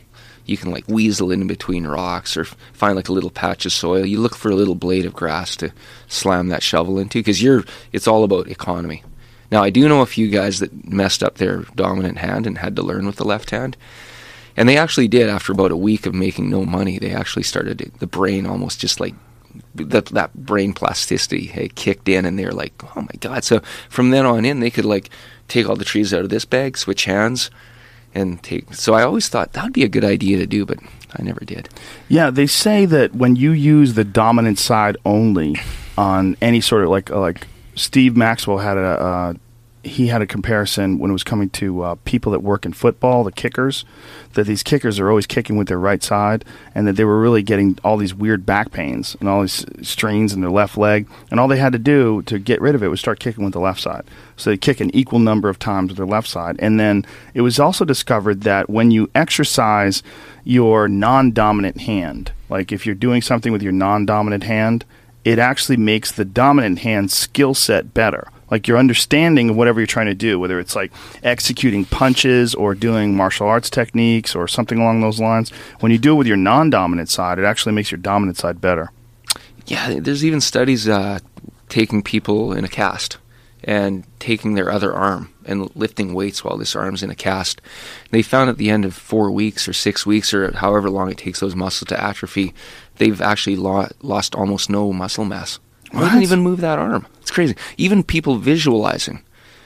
you can like weasel in between rocks or find like a little patch of soil. You look for a little blade of grass to slam that shovel into, because you're it's all about economy. Now, I do know a few guys that messed up their dominant hand and had to learn with the left hand. And they actually did. After about a week of making no money, they actually started, the brain almost just like, that that brain plasticity hey, kicked in, and they're like, oh my God. So from then on in, they could like take all the trees out of this bag, switch hands, and take. So I always thought that would be a good idea to do, but I never did. Yeah, they say that when you use the dominant side only on any sort of like, like Steve Maxwell had a, uh, he had a comparison when it was coming to uh, people that work in football, the kickers, that these kickers are always kicking with their right side, and that they were really getting all these weird back pains and all these strains in their left leg, and all they had to do to get rid of it was start kicking with the left side. So they kick an equal number of times with their left side. And then it was also discovered that when you exercise your non-dominant hand, like if you're doing something with your non-dominant hand, it actually makes the dominant hand skill set better. Like your understanding of whatever you're trying to do, whether it's like executing punches or doing martial arts techniques or something along those lines, when you do it with your non-dominant side, it actually makes your dominant side better. Yeah, there's even studies uh, taking people in a cast and taking their other arm and lifting weights while this arm's in a cast. They found at the end of four weeks or six weeks or however long it takes those muscles to atrophy, they've actually lo- lost almost no muscle mass. They didn't even move that arm. It's crazy. Even people visualizing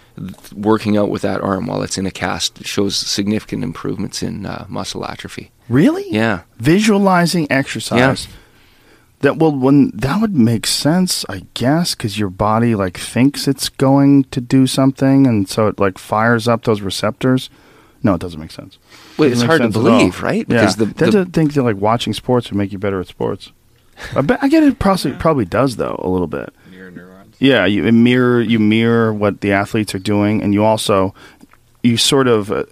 working out with that arm while it's in a cast shows significant improvements in uh, muscle atrophy. Really? Yeah. Visualizing exercise. Yeah. That well, when that would make sense, I guess, because your body like thinks it's going to do something, and so it like fires up those receptors. No, it doesn't make sense. Wait, it's hard to believe, right? Because yeah. the, the, I think that like watching sports would make you better at sports. I, bet, I get it. Probably probably does though a little bit. Mirror neurons. Yeah, you mirror you mirror what the athletes are doing, and you also you sort of. Uh,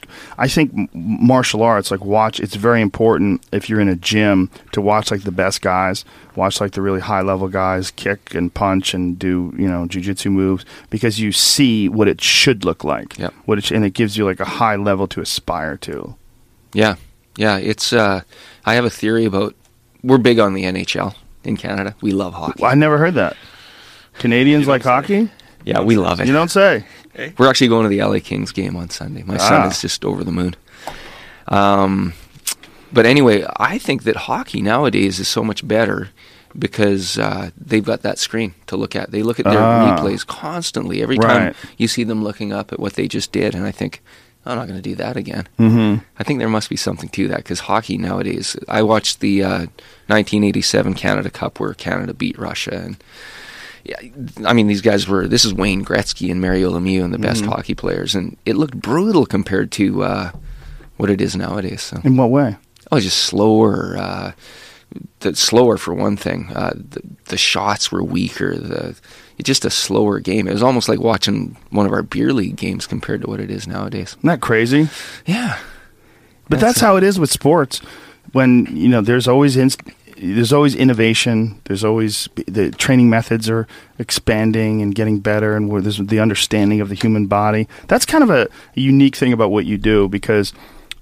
I think martial arts, like watch. It's very important if you're in a gym to watch like the best guys, watch like the really high level guys kick and punch and do you know jiu-jitsu moves, because you see what it should look like. Yeah. What it sh- and it gives you like a high level to aspire to. Yeah, yeah. It's. Uh, I have a theory about. We're big on the N H L in Canada. We love hockey. Well, I never heard that. Canadians like hockey? Yeah, we love it. You don't say. Hey. We're actually going to the L A Kings game on Sunday. My ah. son is just over the moon. Um, but anyway, I think that hockey nowadays is so much better because uh, they've got that screen to look at. They look at their ah. replays constantly. Every right. time you see them looking up at what they just did, and I think, I'm not going to do that again. Mm-hmm. I think there must be something to that, because hockey nowadays, I watched the uh, nineteen eighty-seven Canada Cup where Canada beat Russia, and yeah, I mean, these guys were, this is Wayne Gretzky and Mario Lemieux and the best mm-hmm. hockey players, and it looked brutal compared to uh, what it is nowadays. So. In what way? Oh, just slower. Uh, the, slower for one thing. Uh, the, the shots were weaker. The It's just a slower game. It was almost like watching one of our beer league games compared to what it is nowadays. Isn't that crazy? Yeah. But that's, that's how it is with sports. When, you know, there's always inst- there's always innovation. There's always the training methods are expanding and getting better, and where there's the understanding of the human body. That's kind of a, a unique thing about what you do, because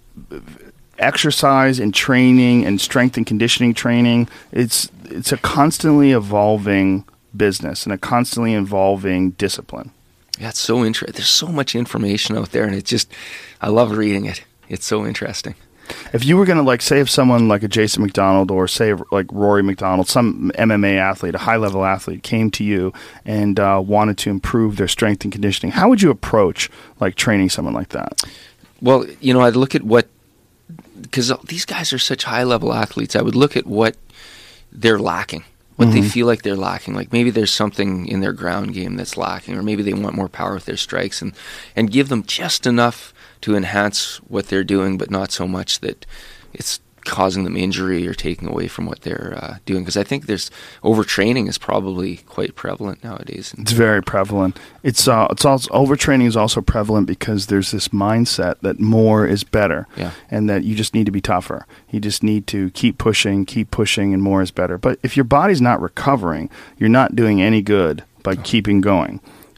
exercise and training and strength and conditioning training, it's it's a constantly evolving business and a constantly evolving discipline. Yeah, it's so interesting. There's so much information out there, and it's just, I love reading it. It's so interesting. If you were going to, like, say if someone like a Jason McDonald or say like Rory McDonald, some M M A athlete, a high-level athlete, came to you and uh, wanted to improve their strength and conditioning, how would you approach, like, training someone like that? Well, you know, I'd look at what, because these guys are such high-level athletes, I would look at what they're lacking. What mm-hmm. they feel like they're lacking. Like maybe there's something in their ground game that's lacking, or maybe they want more power with their strikes, and, and give them just enough to enhance what they're doing, but not so much that it's causing them injury or taking away from what they're uh, doing. Because I think there's overtraining is probably quite prevalent nowadays. It's very prevalent. It's uh, it's also overtraining is also prevalent because there's this mindset that more is better, yeah. and that you just need to be tougher. You just need to keep pushing, keep pushing, and more is better. But if your body's not recovering, you're not doing any good by keeping going.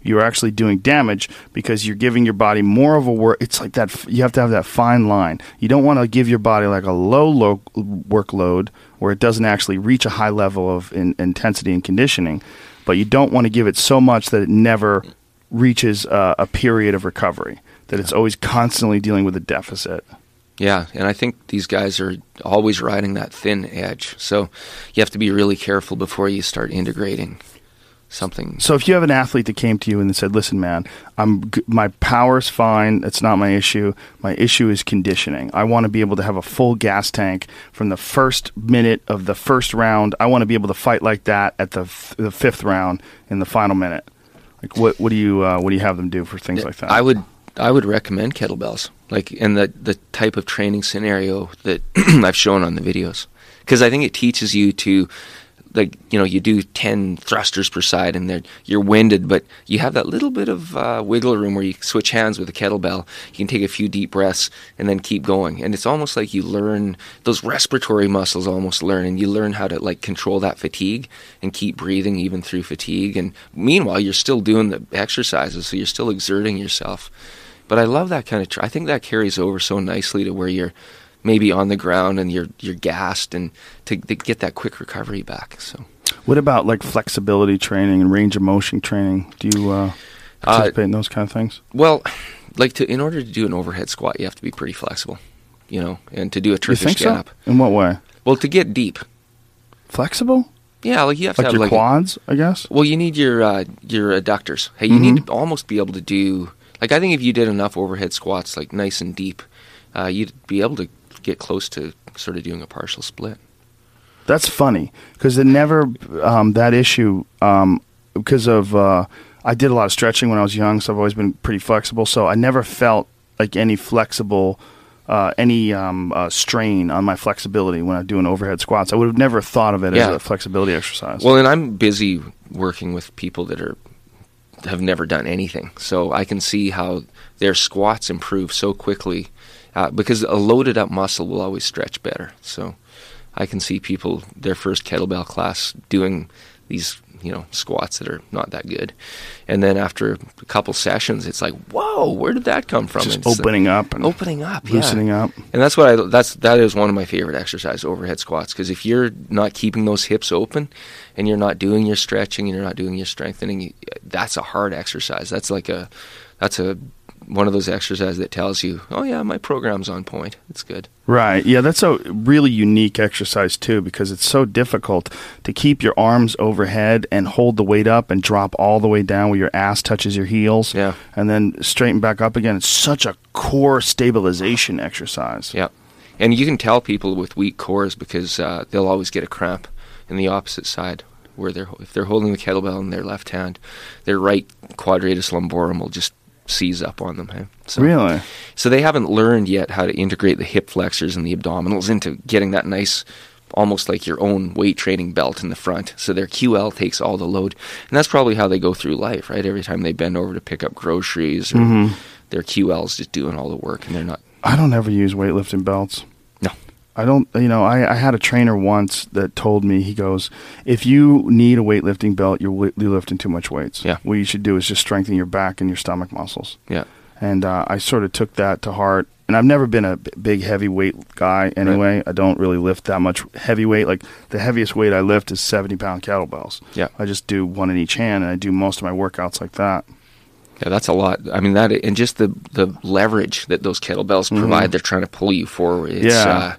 you're actually doing damage because you're giving your body more of a work. It's like that. You have to have that fine line. You don't want to give your body like a low, low workload where it doesn't actually reach a high level of in, intensity and conditioning, but you don't want to give it so much that it never reaches uh, a period of recovery, that it's always constantly dealing with a deficit. Yeah, and I think these guys are always riding that thin edge. So you have to be really careful before you start integrating something. So if you have an athlete that came to you and said, listen, man, I'm g- my power's fine. It's not my issue. My issue is conditioning. I want to be able to have a full gas tank from the first minute of the first round. I want to be able to fight like that at the, f- the fifth round in the final minute. Like what, what do you uh, what do you have them do for things like that? I would I would recommend kettlebells, like in the, the type of training scenario that I've shown on the videos, because I think it teaches you to, like, you know, you do ten thrusters per side and they're, you're winded, but you have that little bit of uh, wiggle room where you switch hands with a kettlebell. You can take a few deep breaths and then keep going. And it's almost like you learn, those respiratory muscles almost learn, and you learn how to like control that fatigue and keep breathing even through fatigue. And meanwhile, you're still doing the exercises, so you're still exerting yourself. But I love that kind of, tr- I think that carries over so nicely to where you're maybe on the ground and you're you're gassed, and to, to get that quick recovery back. So, what about like flexibility training and range of motion training? Do you uh, participate uh, in those kind of things? Well, like to in order to do an overhead squat, you have to be pretty flexible, you know, and to do a Turkish you think get-up. So? In what way? Well, to get deep. Flexible? Yeah, like you have like to have your like quads, I guess. Well, you need your uh, your adductors. Hey, you mm-hmm. need to almost be able to do, like, I think if you did enough overhead squats, like nice and deep, uh, you'd be able to get close to sort of doing a partial split. That's funny, because it never um, that issue um, because of uh, I did a lot of stretching when I was young, so I've always been pretty flexible. So I never felt like any flexible. Uh, any um, uh, strain on my flexibility when I do an overhead squats. I would have never thought of it yeah. as a flexibility exercise. Well, and I'm busy working with people that are have never done anything, so I can see how their squats improve so quickly uh, because a loaded up muscle will always stretch better. So I can see people, their first kettlebell class, doing these, you know, squats that are not that good, and then after a couple sessions, it's like, whoa, where did that come from? Just it's opening like, up, and opening up, loosening yeah. up, and that's what I. That's that is one of my favorite exercises, overhead squats, because if you're not keeping those hips open, and you're not doing your stretching, and you're not doing your strengthening, that's a hard exercise. That's like a, that's a one of those exercises that tells you, oh yeah, my program's on point. It's good. Right. Yeah, that's a really unique exercise too, because it's so difficult to keep your arms overhead and hold the weight up and drop all the way down where your ass touches your heels. Yeah. And then straighten back up again. It's such a core stabilization exercise. Yeah. And you can tell people with weak cores because uh, they'll always get a cramp in the opposite side, where they're if they're holding the kettlebell in their left hand, their right quadratus lumborum will just seize up on them. Hey? So, really? So they haven't learned yet how to integrate the hip flexors and the abdominals into getting that nice, almost like your own weight training belt in the front. So their Q L takes all the load. And that's probably how they go through life, right? Every time they bend over to pick up groceries, or mm-hmm. their Q L's just doing all the work, and they're not... I don't ever use weightlifting belts. No. I don't, you know, I, I had a trainer once that told me, he goes, if you need a weightlifting belt, you're, li- you're lifting too much weights. Yeah. What you should do is just strengthen your back and your stomach muscles. Yeah. And uh, I sort of took that to heart. And I've never been a b- big heavyweight guy anyway. Right. I don't really lift that much heavyweight. Like, the heaviest weight I lift is seventy-pound kettlebells. Yeah. I just do one in each hand, and I do most of my workouts like that. Yeah, that's a lot. I mean, that, and just the, the leverage that those kettlebells mm-hmm. provide, they're trying to pull you forward. It's, yeah. Uh,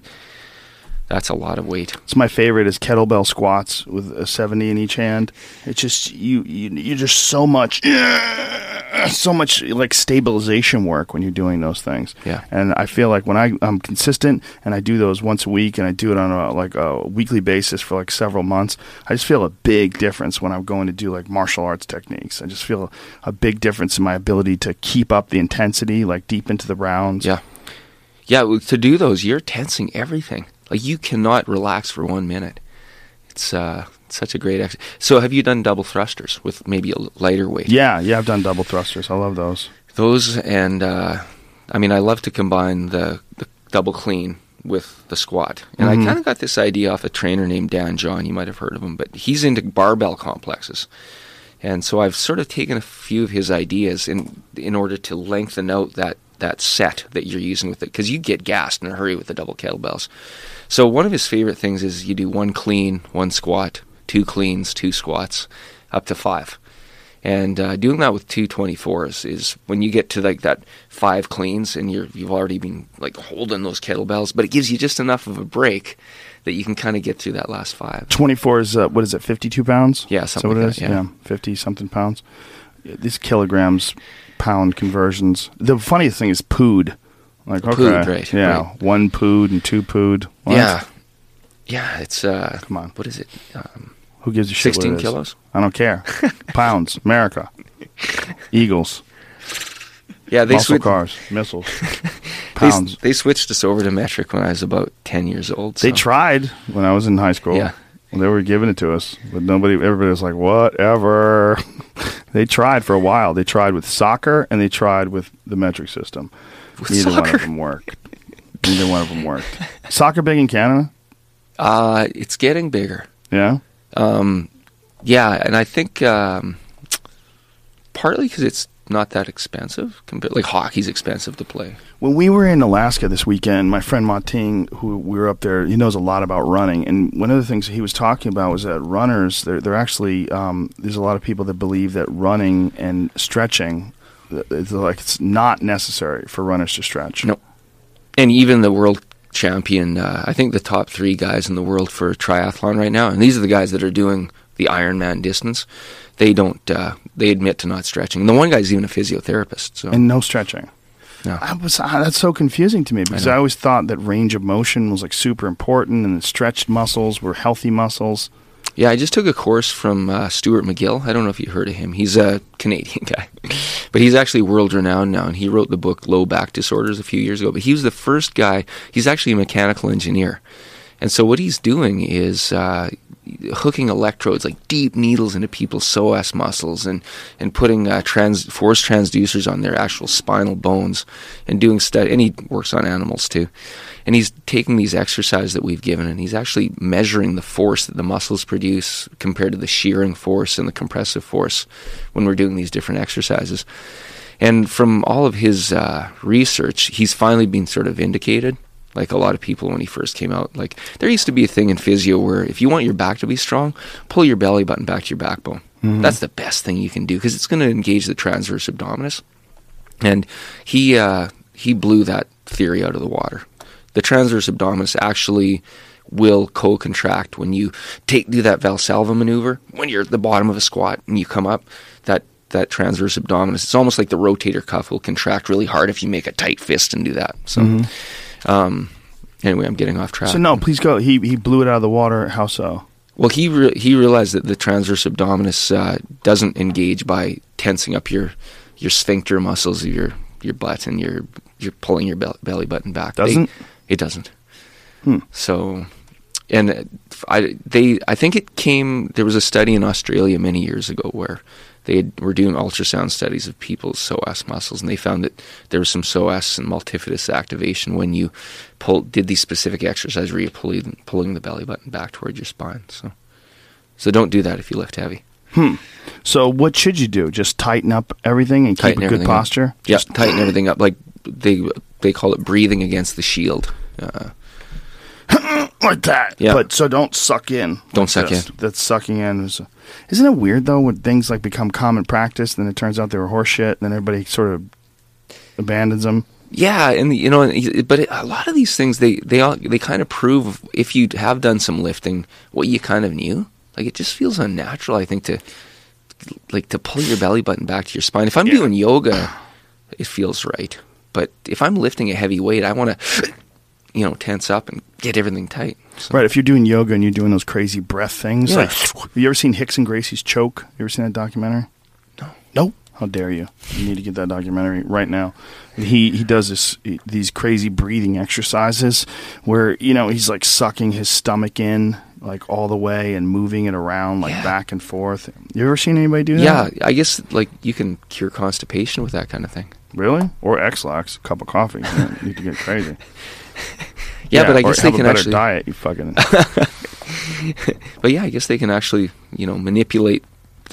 that's a lot of weight. It's my favorite is kettlebell squats with a seventy in each hand. It's just, you, you, you're just so much, so much like stabilization work when you're doing those things. Yeah. And I feel like when I, I'm consistent and I do those once a week and I do it on a, like a weekly basis for like several months, I just feel a big difference when I'm going to do like martial arts techniques. I just feel a big difference in my ability to keep up the intensity, like deep into the rounds. Yeah. Yeah, to do those, you're tensing everything. Like, you cannot relax for one minute. It's uh, such a great exercise. So have you done double thrusters with maybe a lighter weight? Yeah, yeah, I've done double thrusters. I love those. Those and, uh, I mean, I love to combine the, the double clean with the squat. And mm-hmm. I kind of got this idea off a trainer named Dan John. You might have heard of him, but he's into barbell complexes. And so I've sort of taken a few of his ideas in in order to lengthen out that, that set that you're using with it, because you get gassed in a hurry with the double kettlebells. So one of his favorite things is you do one clean, one squat, two cleans, two squats, up to five. And uh, doing that with two twenty-fours is when you get to like that five cleans and you're, you've already been like holding those kettlebells, but it gives you just enough of a break that you can kind of get through that last five. twenty-four is, uh, what is it, fifty-two pounds? Yeah, something like is? that, yeah. yeah. fifty-something pounds. These kilograms, pound conversions. The funniest thing is pood. Like, okay, Pood, right, yeah, right. one pood and two pood. What? Yeah. Yeah, it's, uh, Come on. what is it? Um, Who gives a shit what sixteen it is? kilos? I don't care. Pounds, America. Eagles. Yeah, they Muscle switched. cars, missiles, They, pounds. they switched us over to metric when I was about ten years old. They so- tried when I was in high school. Yeah. They were giving it to us, but nobody, everybody was like, whatever. They tried for a while. They tried with soccer and they tried with the metric system. With Neither one soccer? of them worked. Neither one of them worked. Soccer big in Canada? Uh, it's getting bigger. Yeah. Um, yeah, and I think um, partly because it's not that expensive. Compared, like hockey's expensive to play. When we were in Alaska this weekend, my friend Mating, who we were up there, he knows a lot about running. And one of the things he was talking about was that runners, they're, they're actually, um, there's a lot of people that believe that running and stretching, it's like it's not necessary for runners to stretch. No. And even the world champion, uh, I think the top three guys in the world for triathlon right now, and these are the guys that are doing the Ironman distance, they don't, uh, they admit to not stretching. And the one guy's even a physiotherapist. So. And no stretching. No. I was, uh, that's so confusing to me because I, know. I always thought that range of motion was like super important and the stretched muscles were healthy muscles. Yeah, I just took a course from uh, Stuart McGill. I don't know if you heard of him. He's a Canadian guy, but he's actually world renowned now, and he wrote the book Low Back Disorders a few years ago. But he was the first guy. He's actually a mechanical engineer, and so what he's doing is uh, hooking electrodes, like deep needles, into people's psoas muscles, and and putting uh, trans force transducers on their actual spinal bones, and doing study. And he works on animals too. And he's taking these exercises that we've given, and he's actually measuring the force that the muscles produce compared to the shearing force and the compressive force when we're doing these different exercises. And from all of his uh, research, he's finally been sort of vindicated. Like a lot of people when he first came out, like there used to be a thing in physio where if you want your back to be strong, pull your belly button back to your backbone. Mm-hmm. That's the best thing you can do because it's going to engage the transverse abdominis. And he uh, he blew that theory out of the water. The transverse abdominis actually will co-contract when you take do that Valsalva maneuver. When you're at the bottom of a squat and you come up, that, that transverse abdominis, it's almost like the rotator cuff will contract really hard if you make a tight fist and do that. So, mm-hmm. um, anyway, I'm getting off track. So no, please go. He he blew it out of the water. How so? Well, he re- he realized that the transverse abdominis uh, doesn't engage by tensing up your your sphincter muscles of your your butt and you're you're pulling your be- belly button back. Doesn't? They, it doesn't. Hmm. So, and I they I think it came. There was a study in Australia many years ago where they had, were doing ultrasound studies of people's psoas muscles, and they found that there was some psoas and multifidus activation when you pull did these specific exercises where you're pulling pulling the belly button back toward your spine. So, so don't do that if you lift heavy. Hmm. So what should you do? Just tighten up everything and Tighten keep a good everything up. posture? Yeah, Just tighten everything up. Like they they call it breathing against the shield. Uh, like that. Yeah. But so don't suck in. Don't like suck this. in. That's sucking in. Is, isn't it weird though when things like become common practice, and then it turns out they were horse shit, and then everybody sort of abandons them? Yeah, and you know, but it, a lot of these things they they all, they kind of prove if you have done some lifting what you kind of knew. Like it just feels unnatural, I think, to like to pull your belly button back to your spine. If I'm Yeah. doing yoga, it feels right. But if I'm lifting a heavy weight, I want to, you know, tense up and get everything tight. So. Right. If you're doing yoga and you're doing those crazy breath things, Yeah. like have you ever seen Hicks and Gracie's Choke? You ever seen that documentary? No. No. How dare you? You need to get that documentary right now. He he does this these crazy breathing exercises where, you know, he's like sucking his stomach in like all the way and moving it around like Yeah. back and forth. You ever seen anybody do that? Yeah, I guess like you can cure constipation with that kind of thing. Really? Or X-Lax, a cup of coffee. You don't need to get crazy. Yeah, but I or guess they have can a better actually. diet, you fucking... But yeah, I guess they can actually, you know, manipulate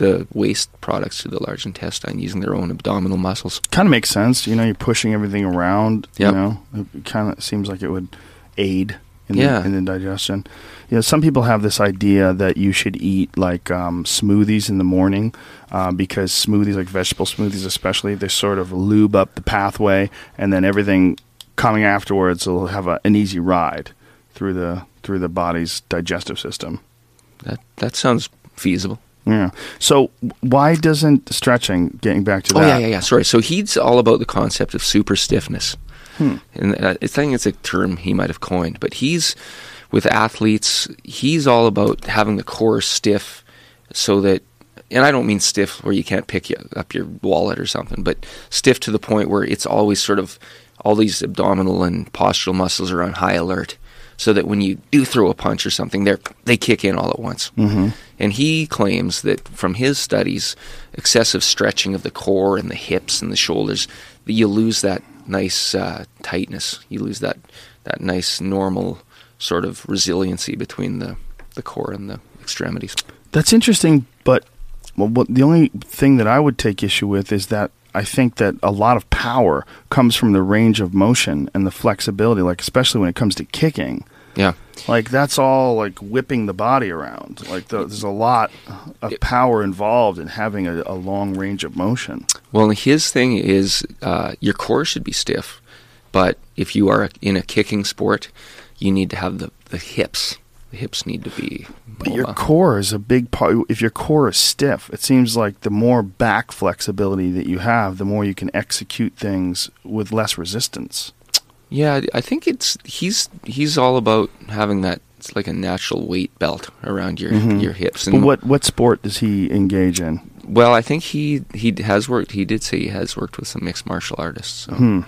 the waste products to the large intestine using their own abdominal muscles. Kind of makes sense. You know, you're pushing everything around. Yep. You know, it kind of seems like it would aid in, Yeah. the, in the digestion. You know, some people have this idea that you should eat like um, smoothies in the morning uh, because smoothies, like vegetable smoothies especially, they sort of lube up the pathway, and then everything coming afterwards will have a, an easy ride through the through the body's digestive system. That that sounds feasible. Yeah. So why doesn't stretching, getting back to Oh, that? yeah, yeah, yeah. Sorry. So he's all about the concept of super stiffness. Hmm. And uh, I think it's a term he might have coined. But he's, with athletes, he's all about having the core stiff so that, and I don't mean stiff where you can't pick you, up your wallet or something, but stiff to the point where it's always sort of, all these abdominal and postural muscles are on high alert. So that when you do throw a punch or something, they they kick in all at once. Mm-hmm. And he claims that from his studies, excessive stretching of the core and the hips and the shoulders, that you lose that nice uh, tightness. You lose that, that nice normal sort of resiliency between the, the core and the extremities. That's interesting, but well, what, the only thing that I would take issue with is that I think that a lot of power comes from the range of motion and the flexibility, like especially when it comes to kicking. Yeah. Like that's all like whipping the body around. Like the, there's a lot of power involved in having a, a long range of motion. Well, his thing is uh, your core should be stiff, but if you are in a kicking sport, you need to have the, the hips. The hips need to be But your mobile. core is a big part. If your core is stiff, it seems like the more back flexibility that you have, the more you can execute things with less resistance. Yeah, I think it's he's he's all about having that. It's like a natural weight belt around your Mhm. your hips. But what what sport does he engage in? Well, I think he he has worked. He did say he has worked with some mixed martial artists. So. Hmm.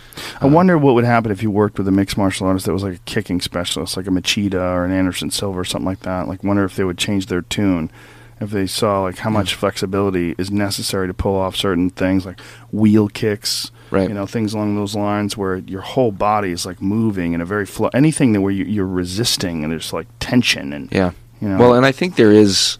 I Uh, wonder what would happen if you worked with a mixed martial artist that was like a kicking specialist, like a Machida or an Anderson Silva or something like that. Like, wonder if they would change their tune if they saw like how much flexibility is necessary to pull off certain things, like wheel kicks, Right. You know, things along those lines where your whole body is like moving in a very flow. Anything that where you, you're resisting and there's like tension and Yeah. you know. Well, and I think there is.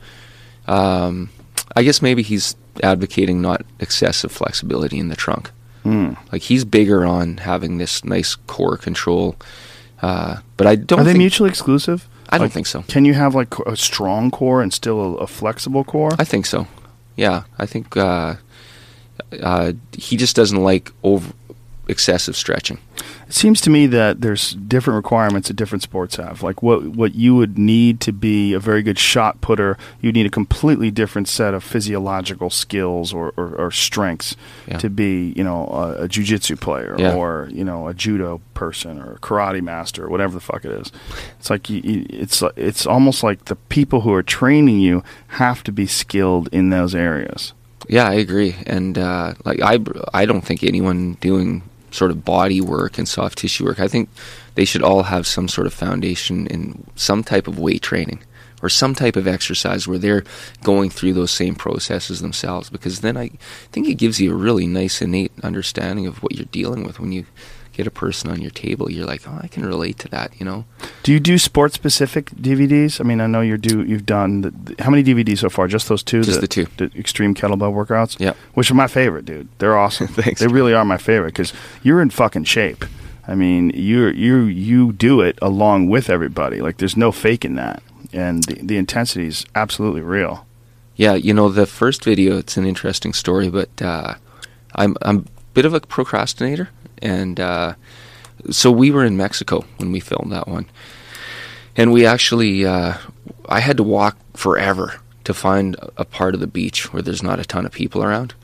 Um, I guess maybe he's advocating not excessive flexibility in the trunk. Mm. Like he's bigger on having this nice core control. Uh, but I don't. Are they think, mutually exclusive? I don't Like, think so. Can you have like a strong core and still a, a flexible core? I think so. Yeah, I think uh, uh, he just doesn't like over excessive stretching. It seems to me that there's different requirements that different sports have. Like what what you would need to be a very good shot putter, you need a completely different set of physiological skills or, or, or strengths Yeah. to be, you know, a, a jiu-jitsu player Yeah. or, you know, a judo person or a karate master or whatever the fuck it is. It's like you, you, it's it's almost like the people who are training you have to be skilled in those areas. Yeah, I agree. And uh, like I, I don't think anyone doing sort of body work and soft tissue work, I think they should all have some sort of foundation in some type of weight training or some type of exercise where they're going through those same processes themselves, because then I think it gives you a really nice innate understanding of what you're dealing with when you get a person on your table. You're like, oh, I can relate to that, you know? Do you do sport-specific D V Ds? I mean, I know you're do you've done the, the- how many D V Ds so far? Just those two? Just the two. The extreme kettlebell workouts. Yeah. Which are my favorite, dude. They're awesome. Thanks. They really are my favorite because you're in fucking shape. I mean, you you you do it along with everybody. Like, there's no faking that, and the, the intensity is absolutely real. Yeah, you know, the first video, it's an interesting story, but uh, I'm I'm a bit of a procrastinator, and uh, so we were in Mexico when we filmed that one, and we actually, uh, I had to walk forever to find a part of the beach where there's not a ton of people around,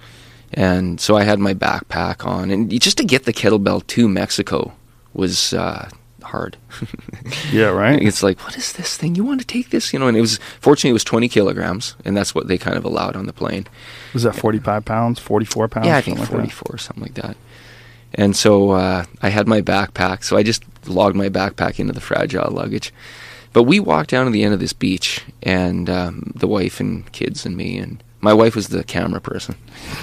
and so I had my backpack on, and just to get the kettlebell to Mexico was uh, hard. Yeah, right. It's like, what is this thing? You want to take this? You know, and it was, fortunately, it was twenty kilograms, and that's what they kind of allowed on the plane. Was that forty-five pounds, forty-four pounds? Yeah, I think something like that? forty-four, something like that. And so uh, I had my backpack, so I just logged my backpack into the fragile luggage. But we walked down to the end of this beach, and um, the wife and kids and me, and my wife was the camera person.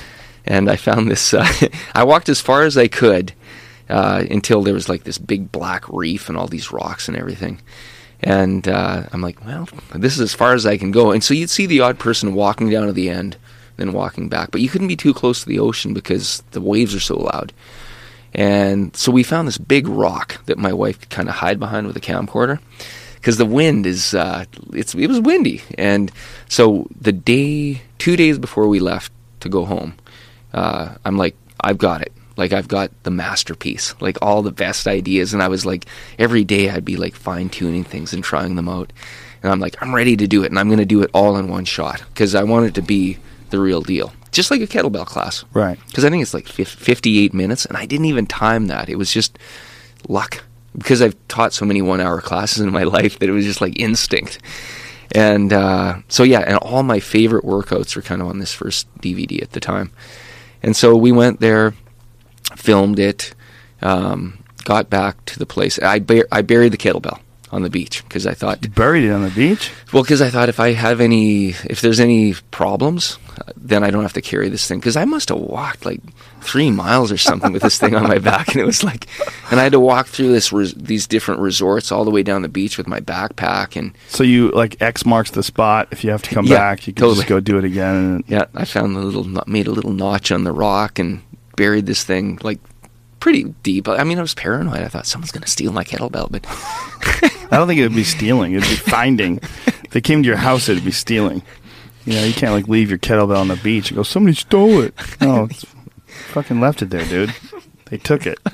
And I found this, uh, I walked as far as I could uh, until there was like this big black reef and all these rocks and everything. And uh, I'm like, well, this is as far as I can go. And so you'd see the odd person walking down to the end, then walking back. But you couldn't be too close to the ocean because the waves are so loud. And so we found this big rock that my wife could kind of hide behind with a camcorder, because the wind is, uh, it's it was windy. And so the day, two days before we left to go home, uh, I'm like, I've got it. Like, I've got the masterpiece, like all the best ideas. And I was like, every day I'd be like fine-tuning things and trying them out. And I'm like, I'm ready to do it. And I'm going to do it all in one shot because I want it to be the real deal. Just like a kettlebell class. Right. Because I think it's like fifty-eight minutes. And I didn't even time that. It was just luck. Because I've taught so many one-hour classes in my life that it was just like instinct. And uh, so, yeah, and all my favorite workouts were kind of on this first D V D at the time. And so we went there, filmed it, um, got back to the place. I, bur- I buried the kettlebell on the beach because I thought... You buried it on the beach? Well, because I thought if I have any, if there's any problems, uh, then I don't have to carry this thing. Because I must have walked like three miles or something with this thing on my back, and it was like, and I had to walk through this res- these different resorts all the way down the beach with my backpack. And so you like X marks the spot. If you have to come yeah, back, you can totally. just go do it again. And... Yeah, I found the little, made a little notch on the rock and buried this thing like pretty deep. I mean, I was paranoid. I thought someone's going to steal my kettlebell, but I don't think it would be stealing. It would be finding. If they came to your house, it would be stealing. You know, you can't like leave your kettlebell on the beach and go, somebody stole it. No, it's fucking left it there, dude. They took it.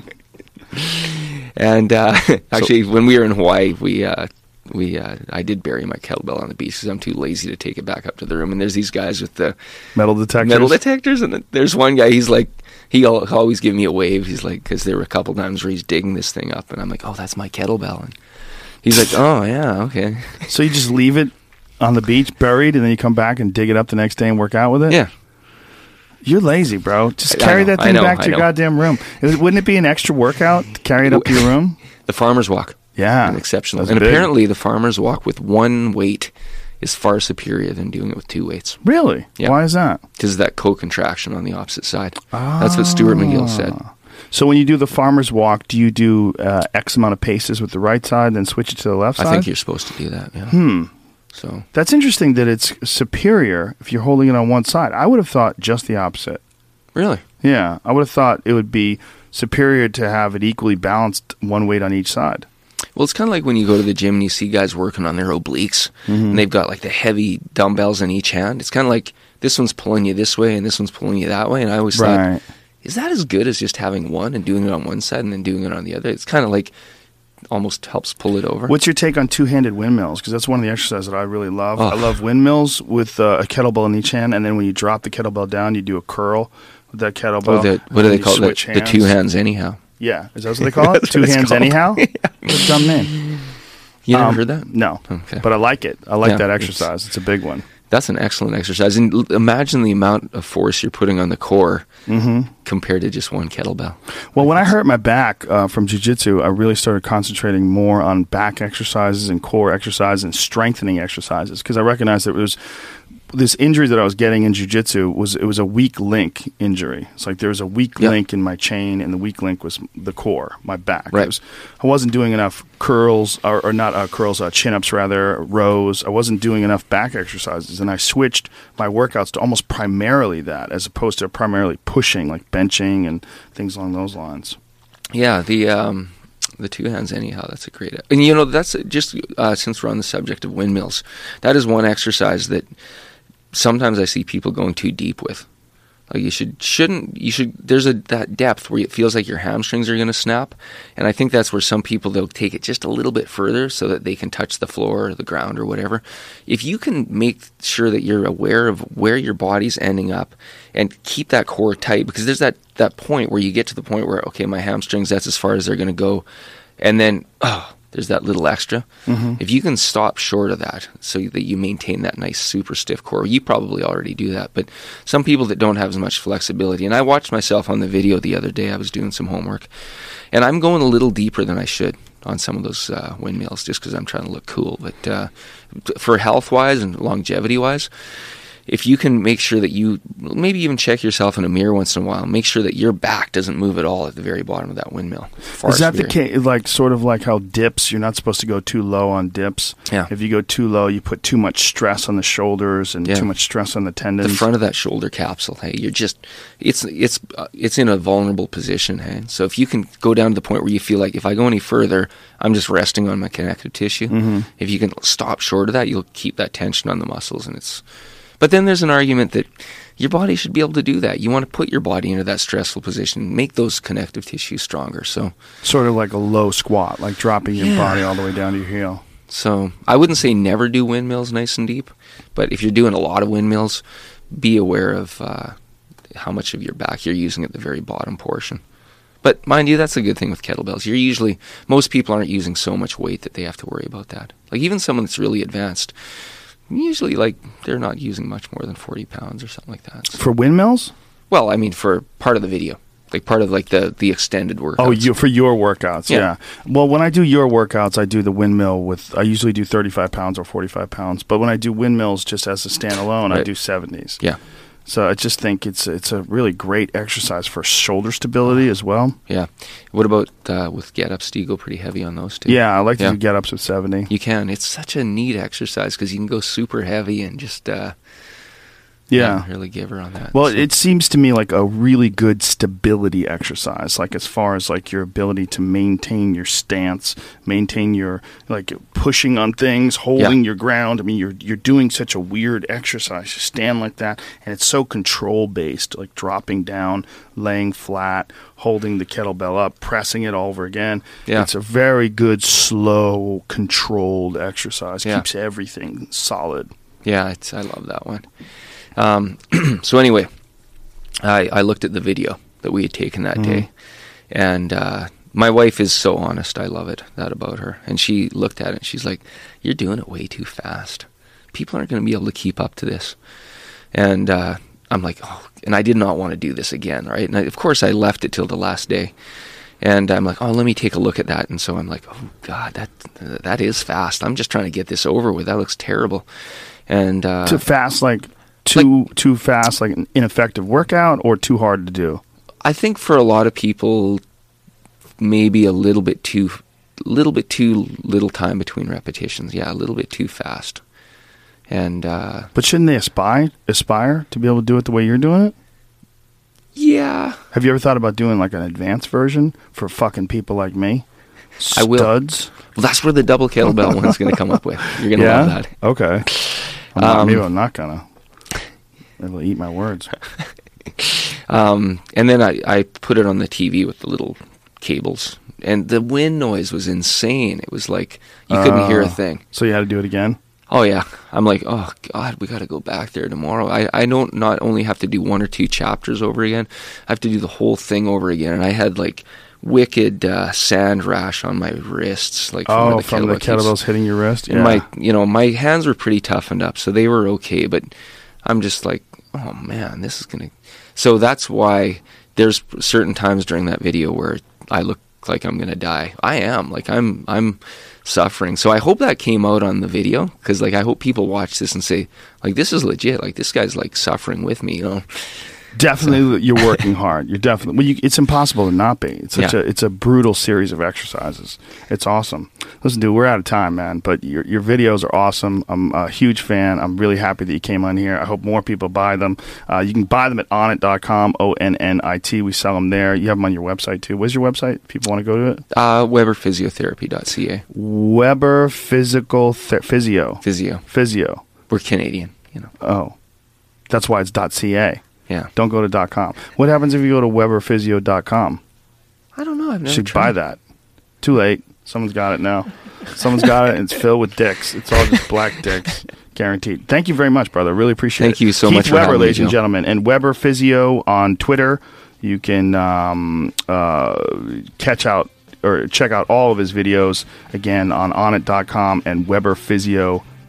And uh, actually, so, when we were in Hawaii, we uh, we uh, I did bury my kettlebell on the beach because I'm too lazy to take it back up to the room. And there's these guys with the metal detectors. Metal detectors, and there's one guy. He's like, he always give me a wave. He's like, because there were a couple times where he's digging this thing up, and I'm like, oh, that's my kettlebell. And he's like, oh yeah, okay. So you just leave it on the beach buried, and then you come back and dig it up the next day and work out with it? Yeah. You're lazy, bro. Just carry that thing know, back to your goddamn room. Wouldn't it be an extra workout to carry it up to your room? The farmer's walk. Yeah. An exceptional. That's and big. Apparently the farmer's walk with one weight is far superior than doing it with two weights. Really? Yeah. Why is that? Because of that co-contraction on the opposite side. Oh. That's what Stuart McGill said. So when you do the farmer's walk, do you do uh, X amount of paces with the right side, then switch it to the left side? I think you're supposed to do that, yeah. Hmm. So that's interesting that it's superior if you're holding it on one side. I would have thought just the opposite. Really? Yeah. I would have thought it would be superior to have it equally balanced, one weight on each side. Well, it's kind of like when you go to the gym and you see guys working on their obliques, mm-hmm. and they've got like the heavy dumbbells in each hand. It's kind of like this one's pulling you this way and this one's pulling you that way. And I always right. thought, is that as good as just having one and doing it on one side and then doing it on the other? It's kind of like almost helps pull it over. What's your take on two-handed windmills? Because that's one of the exercises that I really love. Oh. I love windmills with uh, a kettlebell in each hand, and then when you drop the kettlebell down, you do a curl with that kettlebell. Oh, the, what do they call it? The, the two hands anyhow. Yeah. Is that what they call it? Two hands anyhow? Yeah. What a dumb name. You never um, heard that? No. Okay. But I like it. I like yeah, that exercise. It's, it's a big one. That's an excellent exercise. And l- imagine the amount of force you're putting on the core mm-hmm. compared to just one kettlebell. Well, when I hurt my back uh, from jiu-jitsu, I really started concentrating more on back exercises and core exercises and strengthening exercises because I recognized that it was this injury that I was getting in jiu-jitsu was it was a weak link injury. It's like there was a weak yep. link in my chain, and the weak link was the core, my back. Right. It was, I wasn't doing enough curls, or, or not uh, curls, uh, chin-ups rather, rows. I wasn't doing enough back exercises, and I switched my workouts to almost primarily that, as opposed to primarily pushing, like benching and things along those lines. Yeah, the um, the two hands anyhow. That's a great. And you know, that's just uh, since we're on the subject of windmills, that is one exercise that sometimes I see people going too deep with. Like you should shouldn't you should there's a that depth where it feels like your hamstrings are going to snap, and I think that's where some people they'll take it just a little bit further so that they can touch the floor or the ground or whatever. If you can make sure that you're aware of where your body's ending up and keep that core tight, because there's that that point where you get to the point where okay, my hamstrings, that's as far as they're going to go, and then oh there's that little extra. Mm-hmm. If you can stop short of that so that you maintain that nice super stiff core, you probably already do that. But some people that don't have as much flexibility, and I watched myself on the video the other day, I was doing some homework, and I'm going a little deeper than I should on some of those uh, windmills just because I'm trying to look cool. But uh, for health-wise and longevity-wise, if you can make sure that you maybe even check yourself in a mirror once in a while, make sure that your back doesn't move at all at the very bottom of that windmill. Is that the case? Like sort of like how dips, you're not supposed to go too low on dips. Yeah. If you go too low, you put too much stress on the shoulders and Yeah. too much stress on the tendons. The front of that shoulder capsule, hey, you're just it's it's uh, it's in a vulnerable position, hey. So if you can go down to the point where you feel like if I go any further, I'm just resting on my connective tissue. Mm-hmm. If you can stop short of that, you'll keep that tension on the muscles, and it's. But then there's an argument that your body should be able to do that. You want to put your body into that stressful position, make those connective tissues stronger. So sort of like a low squat, like dropping your Yeah. body all the way down to your heel. So I wouldn't say never do windmills nice and deep, but if you're doing a lot of windmills, be aware of uh, how much of your back you're using at the very bottom portion. But mind you, that's a good thing with kettlebells. You're usually, most people aren't using so much weight that they have to worry about that. Like even someone that's really advanced, usually like they're not using much more than forty pounds or something like that. So- For windmills? well, I mean for part of the video, like part of like the, the extended workouts. Oh, you for your workouts, yeah. Yeah. Well, when I do your workouts, I do the windmill with. I usually do thirty-five pounds or forty-five pounds. But when I do windmills just as a standalone, I Right. do seventies. Yeah, So I just think it's it's a really great exercise for shoulder stability as well. yeah. What about uh, with get-ups? Do you go pretty heavy on those too? Yeah, I like to Yeah. do get-ups with seventy. You can. It's such a neat exercise because you can go super heavy and just uh, Yeah. really give her on that. Well, So- it seems to me like a really good stability exercise, like as far as like your ability to maintain your stance, maintain your like pushing on things, holding Yeah. your ground. I mean, you're you're doing such a weird exercise. You stand like that, and it's so control based, like dropping down, laying flat, holding the kettlebell up, pressing it all over again. Yeah. It's a very good, slow, controlled exercise. Yeah. Keeps everything solid. Yeah, it's, I love that one. Um, so anyway, I, I looked at the video that we had taken that Mhm. day, and uh, my wife is so honest. I love it, that about her. And she looked at it, and she's like, you're doing it way too fast. People aren't going to be able to keep up to this. And uh, I'm like, oh, and I did not want to do this again, right? And I, of course, I left it till the last day. And I'm like, oh, let me take a look at that. And so I'm like, oh, God, that that is fast. I'm just trying to get this over with. That looks terrible. And uh, Too fast, like too too fast, like an ineffective workout, or too hard to do. I think for a lot of people, maybe a little bit too, little bit too little time between repetitions. Yeah, a little bit too fast. And uh, But shouldn't they aspire aspire to be able to do it the way you're doing it? yeah, Have you ever thought about doing like an advanced version for fucking people like me? I will. Studs. well, that's where the double kettlebell one's going to come up with. You're going to Yeah. love that. Okay. I'm not, Um, maybe I'm not gonna. It'll eat my words. Um, and then I, I put it on the T V with the little cables, and the wind noise was insane. It was like you couldn't hear a Oh. thing. So you had to do it again. Oh yeah, I'm like, oh God, we got to go back there tomorrow. I, I don't not only have to do one or two chapters over again, I have to do the whole thing over again. And I had like wicked uh, sand rash on my wrists, like from Oh, where the from the kettlebell keeps- kettlebells hitting your wrist. Yeah. And my, you know, my hands were pretty toughened up, so they were okay. But I'm just like, oh man, this is gonna. So that's why there's certain times during that video where I look like I'm gonna die. I am, like I'm, I'm suffering. So I hope that came out on the video, because like I hope people watch this and say, like, this is legit. Like this guy's like suffering with me, you know. Definitely, you're working hard. You're definitely. Well, you, it's impossible to not be. It's such Yeah. a. It's a brutal series of exercises. It's awesome. Listen, dude, we're out of time, man. But your your videos are awesome. I'm a huge fan. I'm really happy that you came on here. I hope more people buy them. Uh, you can buy them at onnit dot com. O N N I T. We sell them there. You have them on your website too. What's your website? If people want to go to it. Uh, Weber Physiotherapy dot C A. Weber Physical Ther- Physio. Physio. Physio. We're Canadian, you know. Oh, that's why it's .ca. Yeah. Don't go to .com. What happens if you go to weber physio dot com? I don't know. I've You never should tried. buy that. Too late. Someone's got it now. Someone's got it, and it's filled with dicks. It's all just black dicks, guaranteed. Thank you very much, brother. Really appreciate Thank it. you so Keith much for Weber, having me, ladies and Joe. gentlemen, and Weber Physio on Twitter. You can um, uh, catch out or check out all of his videos again on onnit dot com and weber physio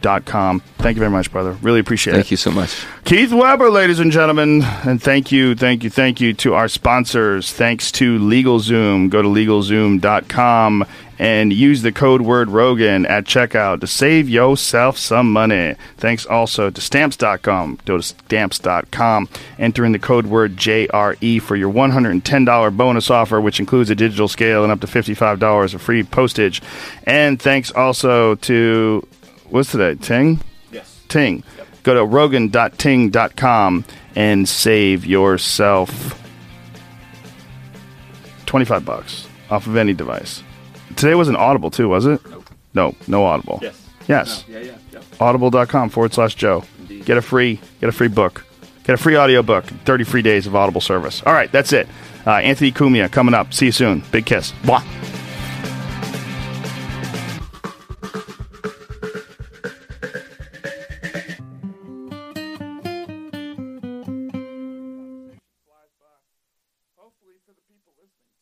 dot com. Thank you very much, brother. Really appreciate it. Thank you so much. Keith Weber, ladies and gentlemen, and thank you, thank you, thank you to our sponsors. Thanks to LegalZoom. Go to LegalZoom dot com and use the code word Rogan at checkout to save yourself some money. Thanks also to Stamps dot com. Go to Stamps dot com. Enter in the code word J R E for your one hundred ten dollars bonus offer, which includes a digital scale and up to fifty-five dollars of free postage. And thanks also to, what's today, Ting? Yes. Ting. Yep. Go to Rogan dot ting dot com and save yourself twenty-five bucks off of any device. Today wasn't Audible, too, was it? Nope. No, no Audible. Yes. Yes. No, yeah, yeah, yeah. Audible.com forward slash Joe. Indeed. Get a free, get a free book. Get a free audio book. thirty free days of Audible service. All right, that's it. Uh, Anthony Cumia coming up. See you soon. Big kiss. Blah. Hopefully for the people listening.